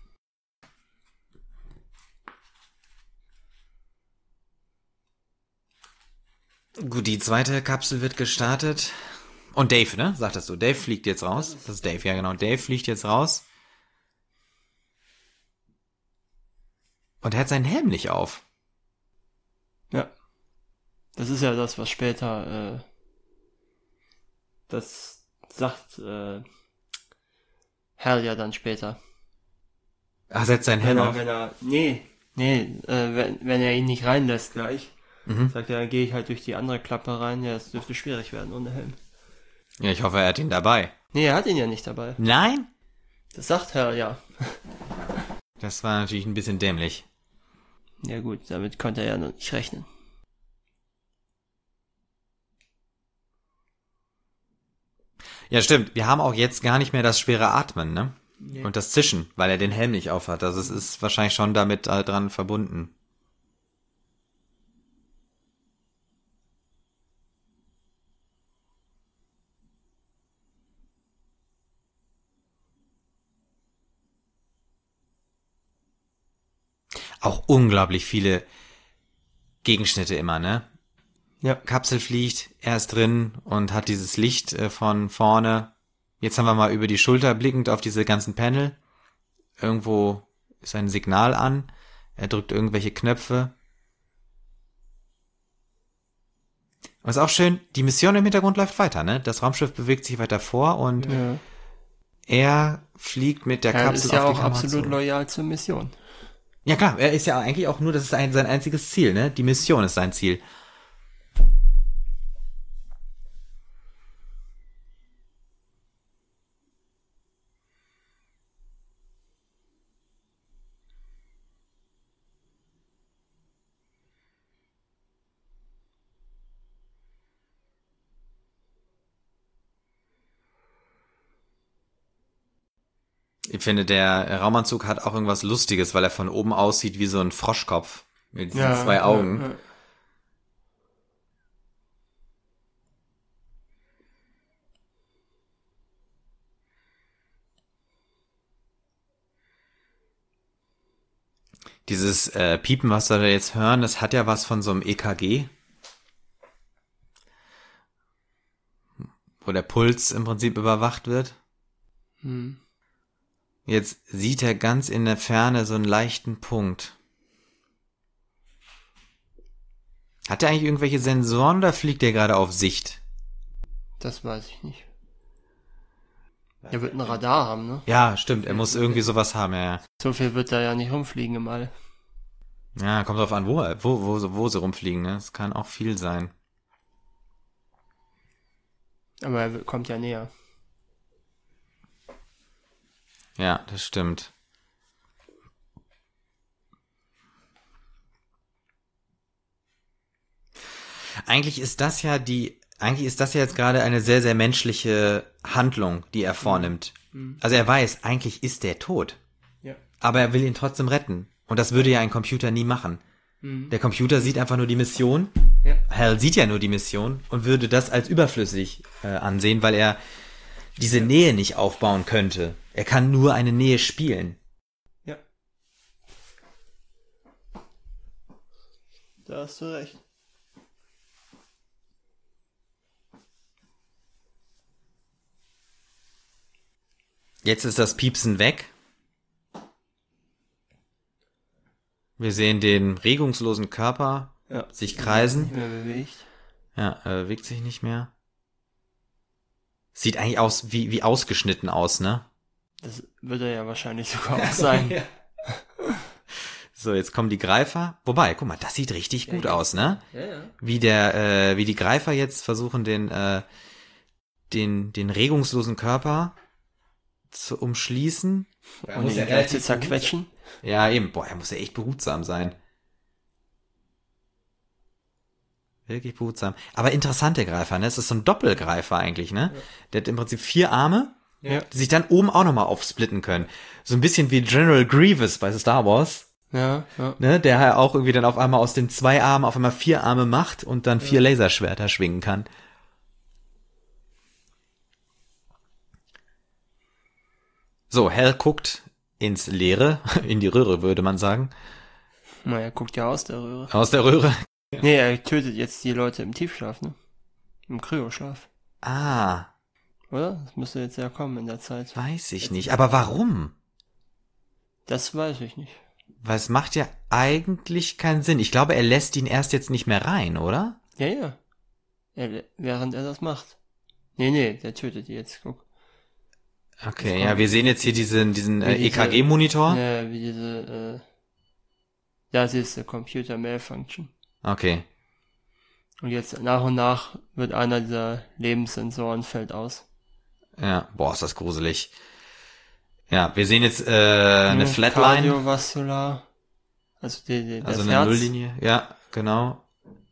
Speaker 1: Gut, die zweite Kapsel wird gestartet. Und Dave, ne? Sagtest du, Dave fliegt jetzt raus. Das ist Dave, ja genau. Dave fliegt jetzt raus. Und er hat seinen Helm nicht auf.
Speaker 2: Ja. Das ist ja das, was später, äh, das sagt, äh, Hal ja dann später.
Speaker 1: Ach, setzt seinen Helm
Speaker 2: wenn er,
Speaker 1: auf?
Speaker 2: Wenn er, nee, nee, äh, wenn, wenn er ihn nicht reinlässt gleich, mhm. sagt er, dann gehe ich halt durch die andere Klappe rein. Ja, es dürfte schwierig werden ohne Helm.
Speaker 1: Ja, ich hoffe, er hat ihn dabei.
Speaker 2: Nee, er hat ihn ja nicht dabei.
Speaker 1: Nein?
Speaker 2: Das sagt Hal ja.
Speaker 1: Das war natürlich ein bisschen dämlich.
Speaker 2: Ja gut, damit konnte er ja noch nicht rechnen.
Speaker 1: Ja, stimmt. Wir haben auch jetzt gar nicht mehr das schwere Atmen, ne? Nee. Und das Zischen, weil er den Helm nicht aufhat. Also es ist wahrscheinlich schon damit äh, dran verbunden. Auch unglaublich viele Gegenschnitte immer, ne? Ja. Kapsel fliegt, er ist drin und hat dieses Licht äh, von vorne. Jetzt haben wir mal über die Schulter blickend auf diese ganzen Panel. Irgendwo ist ein Signal an. Er drückt irgendwelche Knöpfe. Und ist auch schön, die Mission im Hintergrund läuft weiter, ne? Das Raumschiff bewegt sich weiter vor und ja. er fliegt mit der
Speaker 2: er
Speaker 1: Kapsel
Speaker 2: ist ja
Speaker 1: auf die
Speaker 2: auch
Speaker 1: Kamera
Speaker 2: absolut
Speaker 1: zu.
Speaker 2: Loyal zur Mission.
Speaker 1: Ja klar, er ist ja eigentlich auch nur, das ist ein, sein einziges Ziel, ne? Die Mission ist sein Ziel. Ich finde, der Raumanzug hat auch irgendwas Lustiges, weil er von oben aussieht wie so ein Froschkopf mit diesen ja, zwei Augen. Ja, ja. Dieses äh, Piepen, was wir da jetzt hören, das hat ja was von so einem E K G. Wo der Puls im Prinzip überwacht wird. Hm. Jetzt sieht er ganz in der Ferne so einen leichten Punkt. Hat er eigentlich irgendwelche Sensoren oder fliegt er gerade auf Sicht?
Speaker 2: Das weiß ich nicht. Er wird ein Radar haben, ne?
Speaker 1: Ja, stimmt. Er muss irgendwie sowas haben, ja, ja.
Speaker 2: So viel wird da ja nicht rumfliegen im All.
Speaker 1: Ja, kommt drauf an, wo, wo, wo, wo sie rumfliegen, ne? Das kann auch viel sein.
Speaker 2: Aber er kommt ja näher.
Speaker 1: Ja, das stimmt. Eigentlich ist das ja die, eigentlich ist das ja jetzt gerade eine sehr, sehr menschliche Handlung, die er vornimmt.
Speaker 2: Mhm.
Speaker 1: Also er weiß, eigentlich ist der tot.
Speaker 2: Ja.
Speaker 1: Aber er will ihn trotzdem retten. Und das würde ja ein Computer nie machen.
Speaker 2: Mhm.
Speaker 1: Der Computer sieht einfach nur die Mission.
Speaker 2: Ja.
Speaker 1: Hal sieht ja nur die Mission und würde das als überflüssig äh, ansehen, weil er diese Nähe nicht aufbauen könnte. Er kann nur eine Nähe spielen.
Speaker 2: Ja. Da hast du recht.
Speaker 1: Jetzt ist das Piepsen weg. Wir sehen den regungslosen Körper
Speaker 2: Ja.
Speaker 1: sich kreisen.
Speaker 2: Nicht mehr bewegt.
Speaker 1: Ja, er bewegt sich nicht mehr. Sieht eigentlich aus wie, wie ausgeschnitten aus, ne?
Speaker 2: Das wird er ja wahrscheinlich sogar auch sein.
Speaker 1: Ja. So, jetzt kommen die Greifer. Wobei, guck mal, das sieht richtig gut
Speaker 2: ja.
Speaker 1: aus, ne?
Speaker 2: Ja, ja.
Speaker 1: Wie der, äh, wie die Greifer jetzt versuchen, den, äh, den, den regungslosen Körper zu umschließen.
Speaker 2: Und ihn gleich zu zerquetschen.
Speaker 1: Ja, eben. Boah, er muss ja echt behutsam sein. Wirklich behutsam. Aber interessante Greifer, ne? Es ist so ein Doppelgreifer eigentlich, ne? Ja. Der hat im Prinzip vier Arme,
Speaker 2: ja.
Speaker 1: die sich dann oben auch nochmal aufsplitten können. So ein bisschen wie General Grievous bei Star Wars.
Speaker 2: Ja, ja.
Speaker 1: Ne? Der ja auch irgendwie dann auf einmal aus den zwei Armen auf einmal vier Arme macht und dann vier ja. Laserschwerter schwingen kann. So, Hal guckt ins Leere, in die Röhre, würde man sagen.
Speaker 2: Na, er guckt ja aus der Röhre.
Speaker 1: Aus der Röhre?
Speaker 2: Nee, er tötet jetzt die Leute im Tiefschlaf, ne? Im Kryoschlaf.
Speaker 1: Ah.
Speaker 2: Oder? Das müsste jetzt ja kommen in der Zeit.
Speaker 1: Weiß ich nicht. Aber warum?
Speaker 2: Das weiß ich nicht.
Speaker 1: Weil es macht ja eigentlich keinen Sinn. Ich glaube, er lässt ihn erst jetzt nicht mehr rein, oder?
Speaker 2: Ja, ja. Er, während er das macht. Nee, nee, der tötet die jetzt, guck.
Speaker 1: Okay, ja, wir sehen jetzt hier diesen, diesen äh, E K G-Monitor.
Speaker 2: Ja, wie diese, äh, das ist der Computer Malfunction.
Speaker 1: Okay.
Speaker 2: Und jetzt nach und nach wird einer dieser Lebenssensoren fällt aus.
Speaker 1: Ja, boah, ist das gruselig. Ja, wir sehen jetzt äh, eine
Speaker 2: ja,
Speaker 1: Flatline.
Speaker 2: Kardiovaskular. Also die, die, das
Speaker 1: Also eine
Speaker 2: Herz.
Speaker 1: Nulllinie. Ja, genau.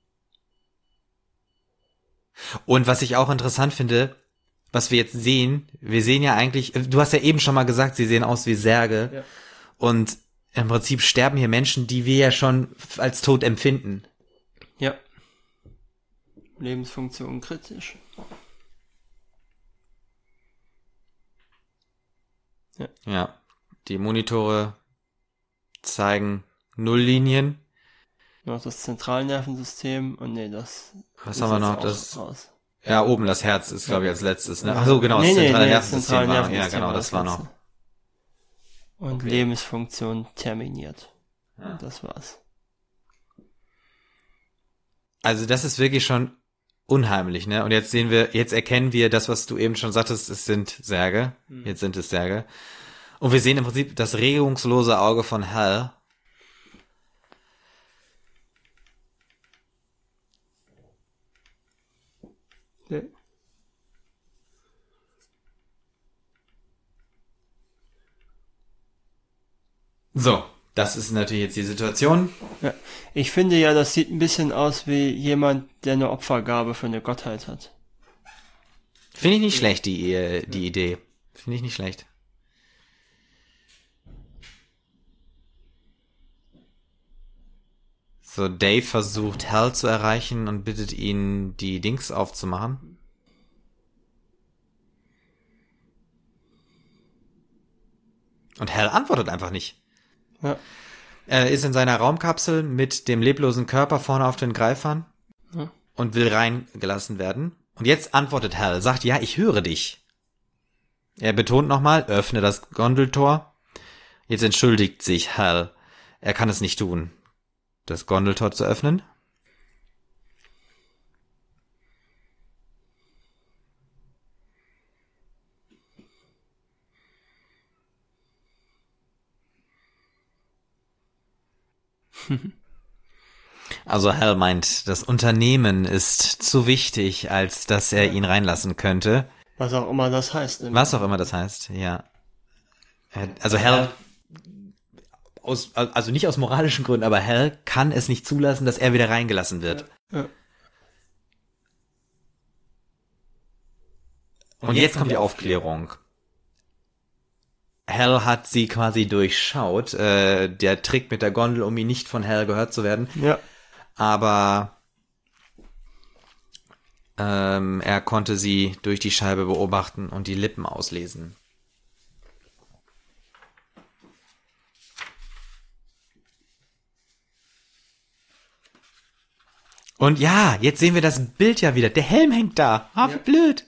Speaker 1: Und was ich auch interessant finde, was wir jetzt sehen, wir sehen ja eigentlich, du hast ja eben schon mal gesagt, sie sehen aus wie Särge.
Speaker 2: Ja.
Speaker 1: Und im Prinzip sterben hier Menschen, die wir ja schon als tot empfinden.
Speaker 2: Ja. Lebensfunktion kritisch. Ja.
Speaker 1: Ja. Die Monitore zeigen Nulllinien.
Speaker 2: Noch das Zentralnervensystem und nee, das.
Speaker 1: Was haben wir noch? Das.
Speaker 2: Raus.
Speaker 1: Ja, oben das Herz ist, glaube ich, als letztes. Ne? Ach so, genau,
Speaker 2: nee,
Speaker 1: das zentrale
Speaker 2: nee,
Speaker 1: Nervensystem
Speaker 2: zentrale
Speaker 1: war.
Speaker 2: Nervensystem
Speaker 1: Ja, genau, das, das war noch.
Speaker 2: Und okay. Lebensfunktion terminiert. Ja. Und das war's.
Speaker 1: Also das ist wirklich schon unheimlich, ne? Und jetzt sehen wir, jetzt erkennen wir das, was du eben schon sagtest, es sind Särge. Hm. Jetzt sind es Särge. Und wir sehen im Prinzip das regungslose Auge von Hal.
Speaker 2: Ja.
Speaker 1: So, das ist natürlich jetzt die Situation.
Speaker 2: Ja. Ich finde ja, das sieht ein bisschen aus wie jemand, der eine Opfergabe für eine Gottheit hat.
Speaker 1: Finde ich nicht ja. schlecht, die, die Idee. Finde ich nicht schlecht. So, Dave versucht Hal zu erreichen und bittet ihn, die Dings aufzumachen. Und Hal antwortet einfach nicht.
Speaker 2: Ja.
Speaker 1: Er ist in seiner Raumkapsel mit dem leblosen Körper vorne auf den Greifern
Speaker 2: ja.
Speaker 1: und will reingelassen werden. Und jetzt antwortet Hal, sagt, ja, ich höre dich. Er betont nochmal, öffne das Gondeltor. Jetzt entschuldigt sich Hal. Er kann es nicht tun, das Gondeltor zu öffnen. Also Hal meint, das Unternehmen ist zu wichtig, als dass er ihn reinlassen könnte.
Speaker 2: Was auch immer das heißt.
Speaker 1: Was auch immer das heißt, ja. Also Hal, aus, also nicht aus moralischen Gründen, aber Hal kann es nicht zulassen, dass er wieder reingelassen wird.
Speaker 2: Ja. Ja.
Speaker 1: Und, Und jetzt, jetzt kommt die Aufklärung. Hal hat sie quasi durchschaut. Äh, der Trick mit der Gondel, um ihn nicht von Hal gehört zu werden.
Speaker 2: Ja.
Speaker 1: Aber ähm, er konnte sie durch die Scheibe beobachten und die Lippen auslesen. Und ja, jetzt sehen wir das Bild ja wieder. Der Helm hängt da. Ah, wie ja. blöd.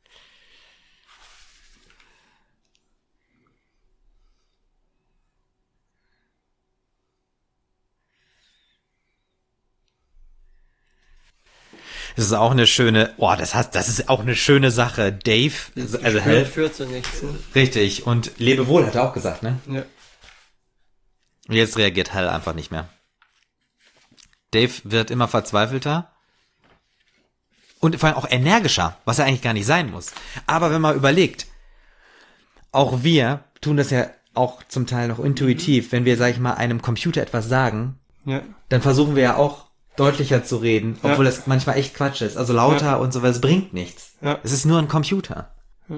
Speaker 1: Das ist auch eine schöne, oh, das heißt, das ist auch eine schöne Sache. Dave,
Speaker 2: also Hal führt zu nichts. Ne?
Speaker 1: Richtig, und Lebewohl hat er auch gesagt, ne?
Speaker 2: Ja.
Speaker 1: Und jetzt reagiert Hal einfach nicht mehr. Dave wird immer verzweifelter und vor allem auch energischer, was er eigentlich gar nicht sein muss. Aber wenn man überlegt, auch wir tun das ja auch zum Teil noch intuitiv, wenn wir, sag ich mal, einem Computer etwas sagen,
Speaker 2: ja.
Speaker 1: dann versuchen wir ja auch deutlicher zu reden, obwohl
Speaker 2: ja.
Speaker 1: das manchmal echt Quatsch ist. Also lauter ja. und so, weil es bringt nichts.
Speaker 2: Ja.
Speaker 1: Es ist nur ein Computer.
Speaker 2: Ja.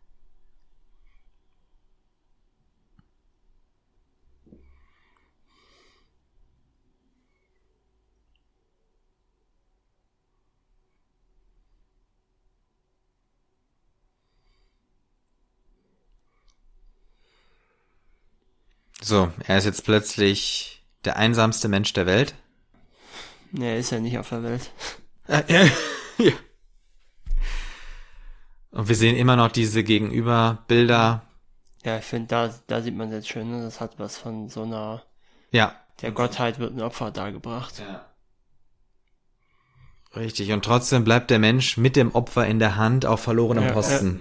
Speaker 1: So, er ist jetzt plötzlich der einsamste Mensch der Welt.
Speaker 2: Nee, er ist ja nicht auf der Welt.
Speaker 1: Äh, ja. ja. Und wir sehen immer noch diese Gegenüberbilder.
Speaker 2: Ja, ich finde, da, da sieht man jetzt schön, ne? Das hat was von so einer...
Speaker 1: Ja.
Speaker 2: Der Gottheit wird ein Opfer dargebracht.
Speaker 1: Ja. Richtig, und trotzdem bleibt der Mensch mit dem Opfer in der Hand auf verlorenem
Speaker 2: ja,
Speaker 1: Posten.
Speaker 2: Ja.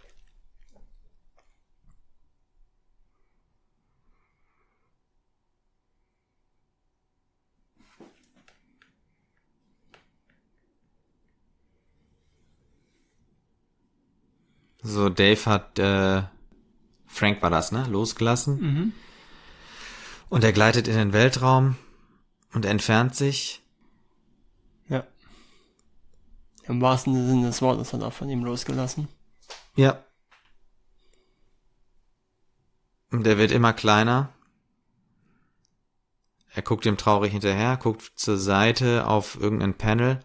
Speaker 1: So, Dave hat, äh, Frank war das, ne? Losgelassen.
Speaker 2: Mhm.
Speaker 1: Und er gleitet in den Weltraum und entfernt sich.
Speaker 2: Ja. Im wahrsten Sinne des Wortes hat er von ihm losgelassen.
Speaker 1: Ja. Und er wird immer kleiner. Er guckt ihm traurig hinterher, guckt zur Seite auf irgendein Panel.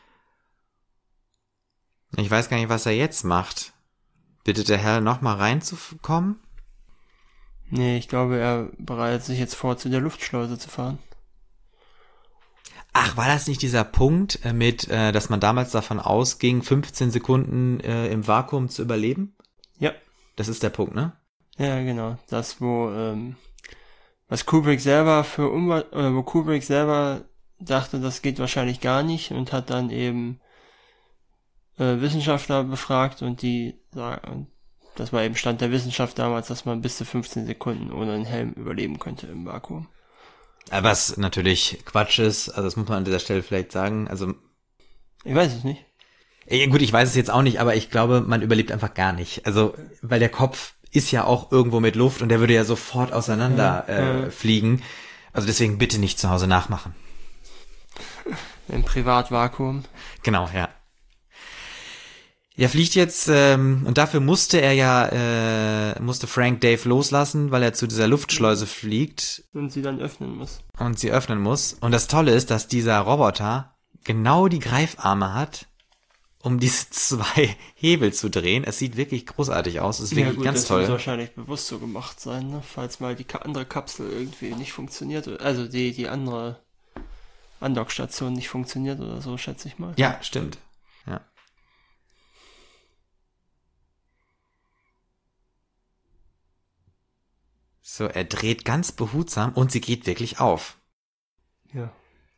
Speaker 1: Ich weiß gar nicht, was er jetzt macht. Bittet der Herr noch mal reinzukommen?
Speaker 2: Nee, ich glaube, er bereitet sich jetzt vor, zu der Luftschleuse zu fahren.
Speaker 1: Ach, war das nicht dieser Punkt mit, äh, dass man damals davon ausging, fünfzehn Sekunden äh, im Vakuum zu überleben?
Speaker 2: Ja.
Speaker 1: Das ist der Punkt, ne?
Speaker 2: Ja, genau. Das, wo, ähm, was Kubrick selber für Umwelt, oder wo Kubrick selber dachte, das geht wahrscheinlich gar nicht und hat dann eben äh, Wissenschaftler befragt und die sagen, das war eben Stand der Wissenschaft damals, dass man bis zu fünfzehn Sekunden ohne einen Helm überleben könnte im Vakuum.
Speaker 1: Was natürlich Quatsch ist, also das muss man an dieser Stelle vielleicht sagen, also
Speaker 2: ich weiß es nicht.
Speaker 1: Ja, gut, ich weiß es jetzt auch nicht, aber ich glaube, man überlebt einfach gar nicht. Also, weil der Kopf ist ja auch irgendwo mit Luft und der würde ja sofort auseinander
Speaker 2: ja,
Speaker 1: äh,
Speaker 2: ja.
Speaker 1: fliegen. Also deswegen bitte nicht zu Hause nachmachen.
Speaker 2: Im Privatvakuum.
Speaker 1: Genau, ja. Er fliegt jetzt, ähm, und dafür musste er ja, äh, musste Frank Dave loslassen, weil er zu dieser Luftschleuse fliegt.
Speaker 2: Und sie dann öffnen muss.
Speaker 1: Und sie öffnen muss. Und das Tolle ist, dass dieser Roboter genau die Greifarme hat, um diese zwei Hebel zu drehen. Es sieht wirklich großartig aus. Es ist wirklich
Speaker 2: ja, gut,
Speaker 1: ganz
Speaker 2: das
Speaker 1: toll.
Speaker 2: Das muss wahrscheinlich bewusst so gemacht sein, ne? Falls mal die ka- andere Kapsel irgendwie nicht funktioniert. Also die, die andere Andockstation nicht funktioniert oder so, schätze ich mal.
Speaker 1: Ja, stimmt. Ja. So, er dreht ganz behutsam und sie geht wirklich auf.
Speaker 2: Ja.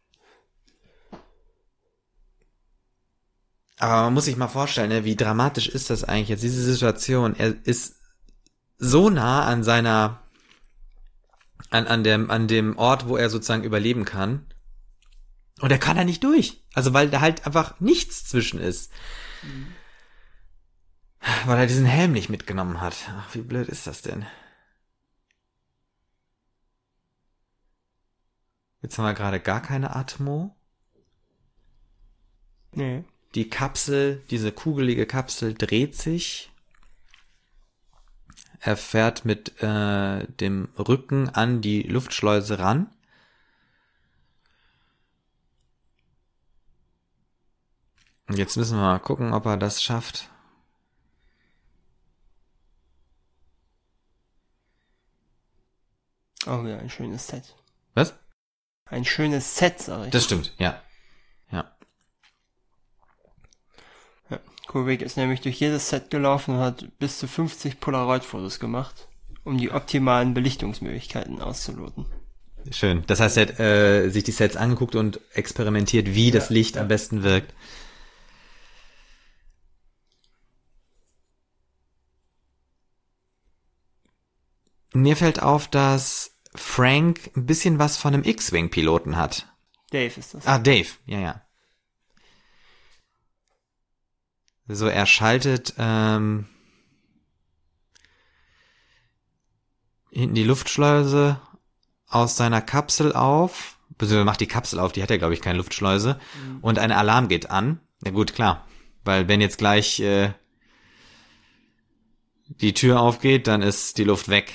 Speaker 1: Aber man muss sich mal vorstellen, ne, wie dramatisch ist das eigentlich jetzt, diese Situation. Er ist so nah an seiner, an, an dem, an dem Ort, wo er sozusagen überleben kann. Und er kann da nicht durch. Also weil da halt einfach nichts zwischen ist. Mhm. Weil er diesen Helm nicht mitgenommen hat. Ach, wie blöd ist das denn? Jetzt haben wir gerade gar keine Atmo.
Speaker 2: Nee.
Speaker 1: Die Kapsel, diese kugelige Kapsel dreht sich. Er fährt mit äh, dem Rücken an die Luftschleuse ran. Und jetzt müssen wir mal gucken, ob er das schafft.
Speaker 2: Oh ja, ein schönes Set.
Speaker 1: Was?
Speaker 2: Ein schönes Set, sag ich.
Speaker 1: Das stimmt, ja. Ja.
Speaker 2: Ja. Kubrick ist nämlich durch jedes Set gelaufen und hat bis zu fünfzig Polaroid-Fotos gemacht, um die optimalen Belichtungsmöglichkeiten auszuloten.
Speaker 1: Schön. Das heißt, er hat äh, sich die Sets angeguckt und experimentiert, wie ja, das Licht ja. am besten wirkt. Mir fällt auf, dass Frank ein bisschen was von einem X-Wing-Piloten hat.
Speaker 2: Dave ist das.
Speaker 1: Ah, Dave, ja, ja. So, er schaltet ähm, hinten die Luftschleuse aus seiner Kapsel auf. Beziehungsweise macht die Kapsel auf, die hat ja, glaube ich, keine Luftschleuse. Mhm. Und ein Alarm geht an. Na gut, klar. Weil wenn jetzt gleich äh, die Tür aufgeht, dann ist die Luft weg.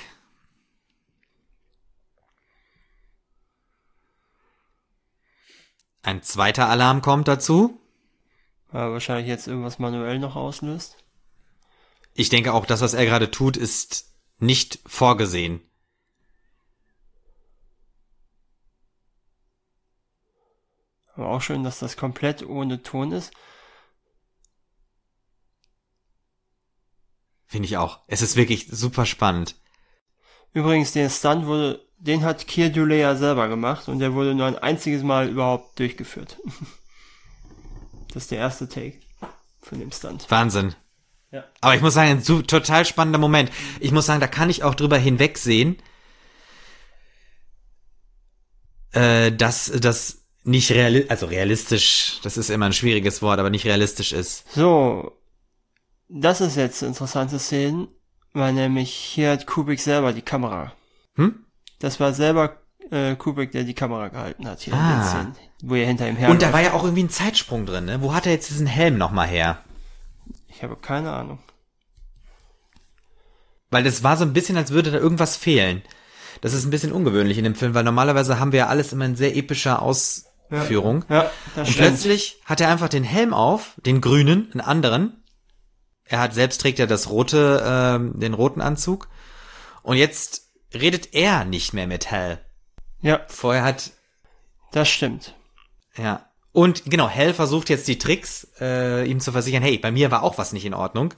Speaker 1: Ein zweiter Alarm kommt dazu.
Speaker 2: Ja, wahrscheinlich jetzt irgendwas manuell noch auslöst.
Speaker 1: Ich denke auch, das, was er gerade tut, ist nicht vorgesehen.
Speaker 2: Aber auch schön, dass das komplett ohne Ton ist.
Speaker 1: Finde ich auch. Es ist wirklich super spannend.
Speaker 2: Übrigens, den Stunt wurde, den hat Keir Dullea ja selber gemacht und der wurde nur ein einziges Mal überhaupt durchgeführt. Das ist der erste Take von dem Stunt.
Speaker 1: Wahnsinn.
Speaker 2: Ja.
Speaker 1: Aber ich muss sagen, ein so, total spannender Moment. Ich muss sagen, da kann ich auch drüber hinwegsehen, äh, dass das nicht realistisch, also realistisch, das ist immer ein schwieriges Wort, aber nicht realistisch ist.
Speaker 2: So, das ist jetzt interessante Szenen, weil nämlich hier hat Kubrick selber die Kamera.
Speaker 1: Hm?
Speaker 2: Das war selber äh, Kubrick, der die Kamera gehalten hat hier
Speaker 1: ah.
Speaker 2: in den Szenen, wo er hinter ihm her.
Speaker 1: Und da war ja auch irgendwie ein Zeitsprung drin, ne? Wo hat er jetzt diesen Helm nochmal her?
Speaker 2: Ich habe keine Ahnung.
Speaker 1: Weil das war so ein bisschen, als würde da irgendwas fehlen. Das ist ein bisschen ungewöhnlich in dem Film, weil normalerweise haben wir ja alles immer in sehr epischer Ausführung.
Speaker 2: Ja, ja, das
Speaker 1: Und
Speaker 2: stimmt.
Speaker 1: plötzlich hat er einfach den Helm auf, den grünen, einen anderen. Er hat selbst trägt ja das rote, ähm, den roten Anzug. Und jetzt redet er nicht mehr mit Hal.
Speaker 2: Ja.
Speaker 1: Vorher hat...
Speaker 2: Das stimmt.
Speaker 1: Ja. Und genau, Hal versucht jetzt die Tricks, äh, ihm zu versichern, hey, bei mir war auch was nicht in Ordnung.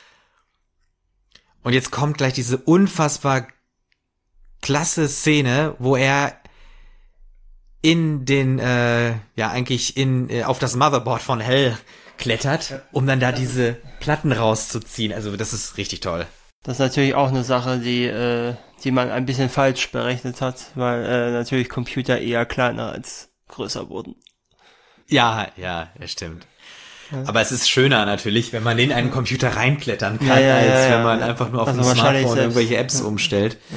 Speaker 1: Und jetzt kommt gleich diese unfassbar klasse Szene, wo er in den, äh, ja eigentlich in äh, auf das Motherboard von Hal klettert, um dann da diese Platten rauszuziehen. Also das ist richtig toll.
Speaker 2: Das ist natürlich auch eine Sache, die äh, die man ein bisschen falsch berechnet hat, weil äh, natürlich Computer eher kleiner als größer wurden.
Speaker 1: Ja, ja, das stimmt. Ja. Aber es ist schöner natürlich, wenn man in einen Computer reinklettern kann,
Speaker 2: ja, ja,
Speaker 1: als
Speaker 2: ja, ja,
Speaker 1: wenn man
Speaker 2: ja.
Speaker 1: einfach nur auf
Speaker 2: also
Speaker 1: dem Smartphone
Speaker 2: selbst,
Speaker 1: irgendwelche Apps
Speaker 2: ja.
Speaker 1: umstellt.
Speaker 2: Ja.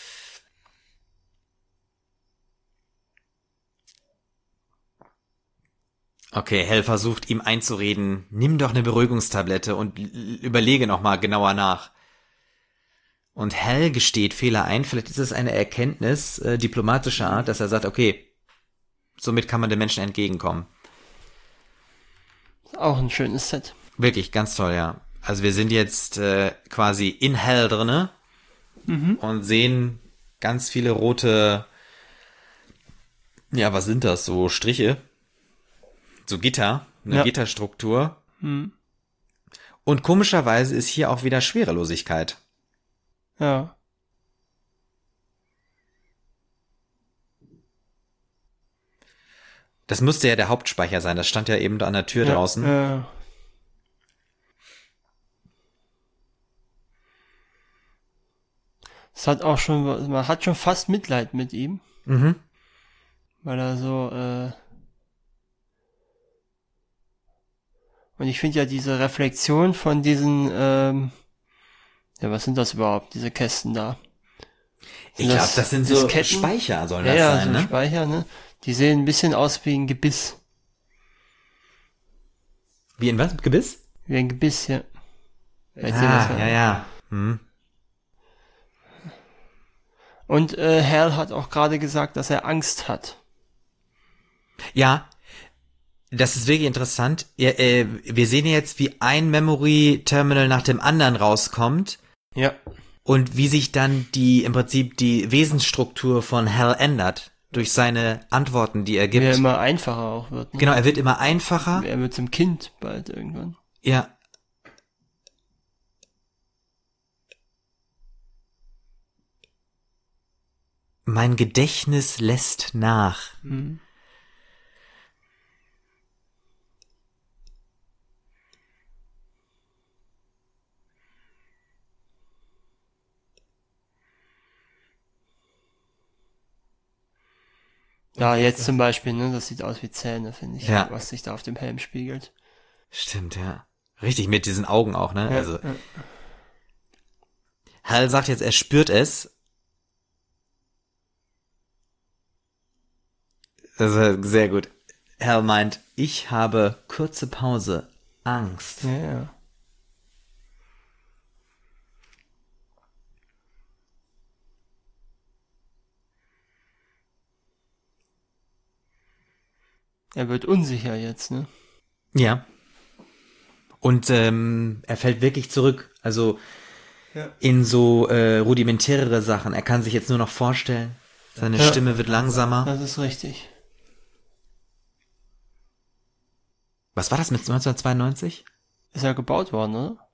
Speaker 1: Okay, Hal versucht ihm einzureden, nimm doch eine Beruhigungstablette und l- überlege nochmal genauer nach. Und Hal gesteht Fehler ein, vielleicht ist es eine Erkenntnis äh, diplomatischer Art, dass er sagt, okay, somit kann man den Menschen entgegenkommen.
Speaker 2: Auch ein schönes Set.
Speaker 1: Wirklich, ganz toll, ja. Also wir sind jetzt äh, quasi in Hal drinne
Speaker 2: mhm.
Speaker 1: und sehen ganz viele rote, ja, was sind das, so Striche? So Gitter, eine
Speaker 2: ja.
Speaker 1: Gitterstruktur.
Speaker 2: Mhm.
Speaker 1: Und komischerweise ist hier auch wieder Schwerelosigkeit.
Speaker 2: Ja.
Speaker 1: Das müsste ja der Hauptspeicher sein, das stand ja eben da an der Tür
Speaker 2: ja,
Speaker 1: draußen.
Speaker 2: Ja. Es hat auch schon, man hat schon fast Mitleid mit ihm.
Speaker 1: Mhm.
Speaker 2: Weil er so, äh, Und ich finde ja diese Reflexion von diesen, ähm, ja, was sind das überhaupt, diese Kästen da?
Speaker 1: Ich glaube, das sind so
Speaker 2: Disketten?
Speaker 1: Speicher, sollen
Speaker 2: Ja,
Speaker 1: das
Speaker 2: ja,
Speaker 1: sein,
Speaker 2: so
Speaker 1: ne?
Speaker 2: Speicher, ne? Die sehen ein bisschen aus wie ein Gebiss.
Speaker 1: Wie in was? Gebiss?
Speaker 2: Wie ein Gebiss, ja. Erzähl
Speaker 1: Ah,
Speaker 2: das mal.
Speaker 1: ja, ja. Hm.
Speaker 2: Und äh, Hal hat auch gerade gesagt, dass er Angst hat.
Speaker 1: Ja, das ist wirklich interessant. Ja, äh, wir sehen jetzt, wie ein Memory Terminal nach dem anderen rauskommt
Speaker 2: Ja.
Speaker 1: und wie sich dann die im Prinzip die Wesensstruktur von Hal ändert durch seine Antworten, die er
Speaker 2: Wie er
Speaker 1: gibt.
Speaker 2: immer einfacher auch wird. Ne?
Speaker 1: Genau, er wird immer einfacher.
Speaker 2: Er wird zum Kind bald irgendwann.
Speaker 1: Ja. Mein Gedächtnis lässt nach.
Speaker 2: Mhm. Ja, jetzt zum Beispiel, ne, das sieht aus wie Zähne, finde ich,
Speaker 1: Ja.
Speaker 2: was sich da auf dem Helm spiegelt.
Speaker 1: Stimmt, ja. Richtig, mit diesen Augen auch, ne?
Speaker 2: Ja,
Speaker 1: Also,
Speaker 2: ja.
Speaker 1: Hal sagt jetzt, er spürt es. Also, sehr gut. Hal meint, ich habe kurze Pause, Angst.
Speaker 2: Ja, ja. Er wird unsicher jetzt, ne?
Speaker 1: Ja. Und ähm, er fällt wirklich zurück, also
Speaker 2: Ja.
Speaker 1: in so äh, rudimentärere Sachen. Er kann sich jetzt nur noch vorstellen. Seine
Speaker 2: Ja.
Speaker 1: Stimme wird langsamer.
Speaker 2: Das ist richtig.
Speaker 1: Was war das mit neunzehnhundertzweiundneunzig?
Speaker 2: Ist ja gebaut worden, oder?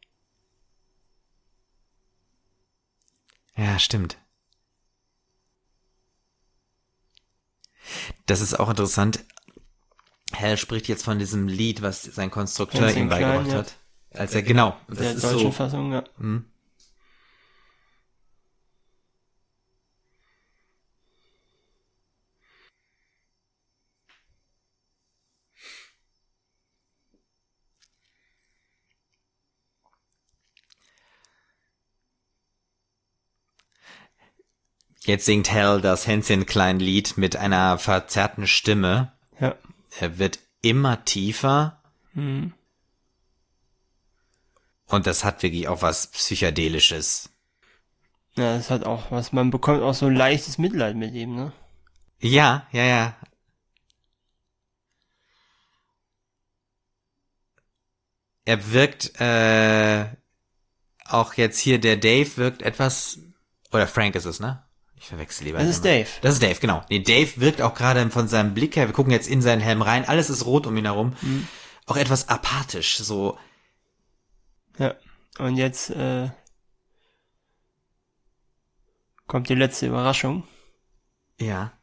Speaker 1: Ja, stimmt. Das ist auch interessant. Hal spricht jetzt von diesem Lied, was sein Konstrukteur
Speaker 2: Ganz
Speaker 1: ihm
Speaker 2: in klein,
Speaker 1: beigebracht
Speaker 2: ja.
Speaker 1: hat. Als er, genau, das
Speaker 2: Der
Speaker 1: ist
Speaker 2: deutschen
Speaker 1: so.
Speaker 2: Fassung, ja.
Speaker 1: Hm. Jetzt singt Hal das Hänschen klein Lied mit einer verzerrten Stimme.
Speaker 2: Ja.
Speaker 1: Er wird immer tiefer.
Speaker 2: Mhm.
Speaker 1: Und das hat wirklich auch was Psychedelisches.
Speaker 2: Ja, das hat auch was, man bekommt auch so ein leichtes Mitleid mit ihm, ne?
Speaker 1: Ja, ja, ja. Er wirkt, äh, auch jetzt hier, der Dave wirkt etwas, oder Frank ist es, ne? Ich verwechsel lieber.
Speaker 2: Das ist
Speaker 1: immer.
Speaker 2: Dave.
Speaker 1: Das ist Dave, genau. Nee, Dave wirkt auch gerade von seinem Blick her, wir gucken jetzt in seinen Helm rein, alles ist rot um ihn herum,
Speaker 2: Mhm.
Speaker 1: auch etwas apathisch, so.
Speaker 2: Ja. Und jetzt, äh, kommt die letzte Überraschung.
Speaker 1: Ja.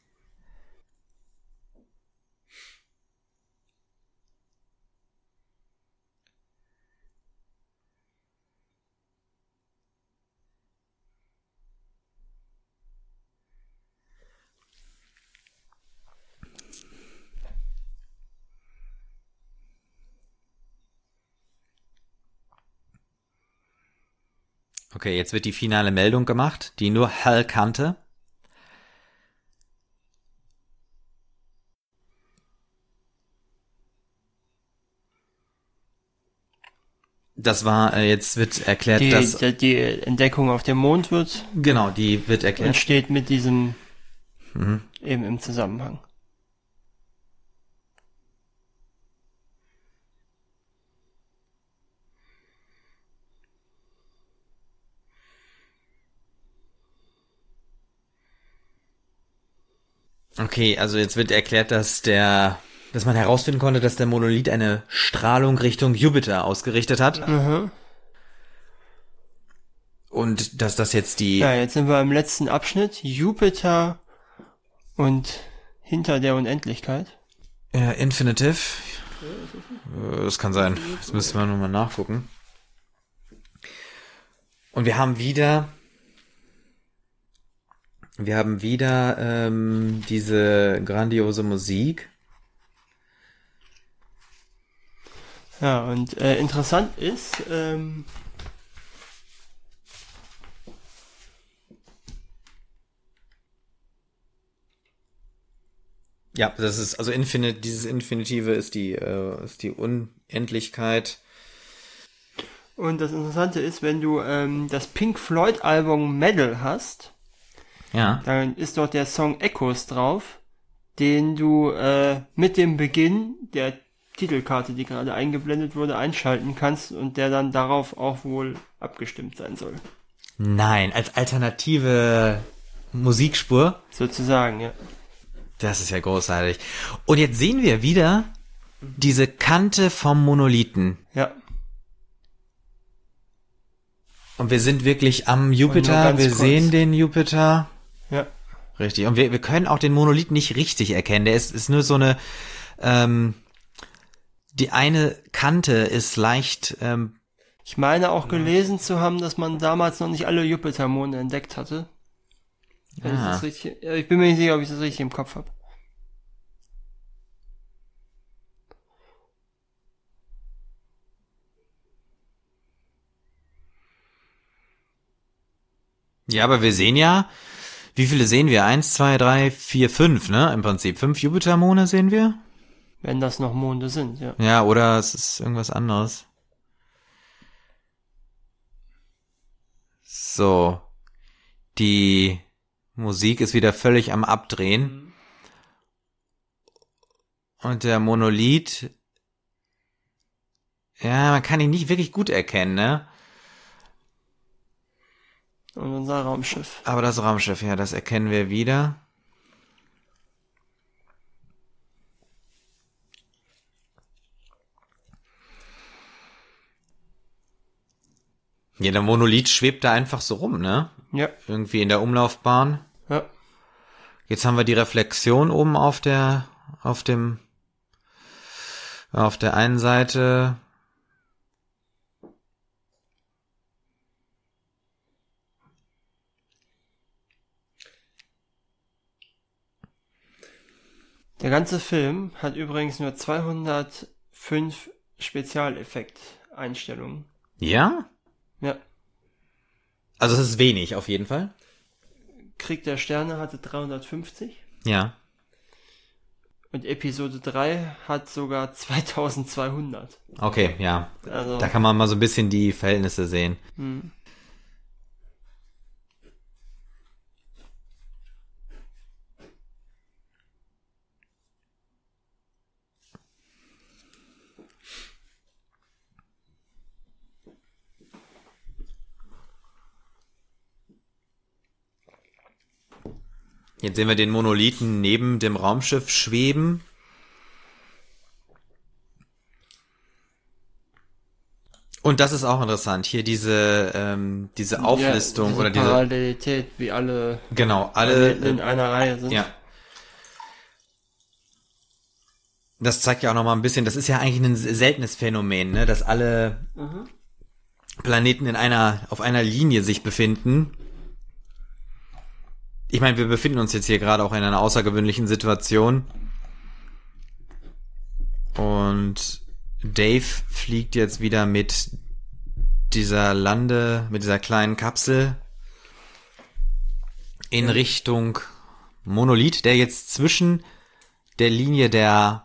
Speaker 1: Okay, jetzt wird die finale Meldung gemacht, die nur Hal kannte. Das war, äh, jetzt wird erklärt,
Speaker 2: Die,
Speaker 1: dass,
Speaker 2: die, die Entdeckung auf dem Mond wird
Speaker 1: genau, die wird erklärt.
Speaker 2: entsteht mit diesem
Speaker 1: Mhm.
Speaker 2: eben im Zusammenhang.
Speaker 1: Okay, also jetzt wird erklärt, dass der, dass man herausfinden konnte, dass der Monolith eine Strahlung Richtung Jupiter ausgerichtet hat.
Speaker 2: Mhm.
Speaker 1: Und dass das jetzt die,
Speaker 2: Ja, jetzt sind wir im letzten Abschnitt. Jupiter und hinter der Unendlichkeit.
Speaker 1: äh, Infinitive. Äh, Das kann sein. Das müssen wir nochmal nachgucken. Und wir haben wieder, wir haben wieder ähm, diese grandiose Musik.
Speaker 2: Ja, und äh, interessant ist, ähm,
Speaker 1: Ja, das ist, also Infinite, dieses Infinitive ist die, äh, ist die Unendlichkeit.
Speaker 2: und das Interessante ist, wenn du ähm, das Pink Floyd Album Metal hast,
Speaker 1: Ja.
Speaker 2: dann ist dort der Song Echoes drauf, den du äh, mit dem Beginn der Titelkarte, die gerade eingeblendet wurde, einschalten kannst und der dann darauf auch wohl abgestimmt sein soll.
Speaker 1: Nein, als alternative Musikspur.
Speaker 2: Sozusagen, ja.
Speaker 1: Das ist ja großartig. Und jetzt sehen wir wieder diese Kante vom Monolithen.
Speaker 2: Ja.
Speaker 1: Und wir sind wirklich am Jupiter, wir
Speaker 2: kurz.
Speaker 1: sehen den Jupiter.
Speaker 2: Ja.
Speaker 1: Richtig. Und wir, wir können auch den Monolith nicht richtig erkennen. Der ist, ist nur so eine, ähm, die eine Kante ist leicht, ähm,
Speaker 2: Ich meine auch gelesen zu haben, dass man damals noch nicht alle Jupitermonde entdeckt hatte. Wenn ich,
Speaker 1: Ah.
Speaker 2: das richtig, ich bin mir nicht sicher, ob ich das richtig im Kopf habe.
Speaker 1: Ja, aber wir sehen ja, wie viele sehen wir? Eins, zwei, drei, vier, fünf, ne? Im Prinzip. Fünf Jupitermonde sehen wir?
Speaker 2: Wenn das noch Monde sind, ja.
Speaker 1: Ja, oder es ist irgendwas anderes. So. Die Musik ist wieder völlig am Abdrehen. Und der Monolith, ja, man kann ihn nicht wirklich gut erkennen, ne?
Speaker 2: Und unser Raumschiff.
Speaker 1: Aber das Raumschiff, ja, das erkennen wir wieder. Ja, der Monolith schwebt da einfach so rum, ne?
Speaker 2: Ja.
Speaker 1: Irgendwie in der Umlaufbahn.
Speaker 2: Ja.
Speaker 1: Jetzt haben wir die Reflexion oben auf der, auf dem, auf der einen Seite.
Speaker 2: Der ganze Film hat übrigens nur zweihundertfünf Spezialeffekt-Einstellungen.
Speaker 1: Ja?
Speaker 2: Ja.
Speaker 1: Also es ist wenig, auf jeden Fall.
Speaker 2: Krieg der Sterne hatte dreihundertfünfzig.
Speaker 1: Ja.
Speaker 2: Und Episode drei hat sogar zweitausendzweihundert.
Speaker 1: Okay, ja.
Speaker 2: Also,
Speaker 1: Da kann man mal so ein bisschen die Verhältnisse sehen.
Speaker 2: hm.
Speaker 1: Jetzt sehen wir den Monolithen neben dem Raumschiff schweben. Und das ist auch interessant. Hier diese ähm, diese Auflistung
Speaker 2: ja, diese
Speaker 1: oder diese
Speaker 2: Parallelität, wie alle
Speaker 1: genau alle
Speaker 2: in einer Reihe sind.
Speaker 1: ja. Das zeigt ja auch noch mal ein bisschen. Das ist ja eigentlich ein seltenes Phänomen, ne, dass alle
Speaker 2: Mhm.
Speaker 1: Planeten in einer auf einer Linie sich befinden. Ich meine, wir befinden uns jetzt hier gerade auch in einer außergewöhnlichen Situation. Und Dave fliegt jetzt wieder mit dieser Lande, mit dieser kleinen Kapsel in Richtung Monolith, der jetzt zwischen der Linie der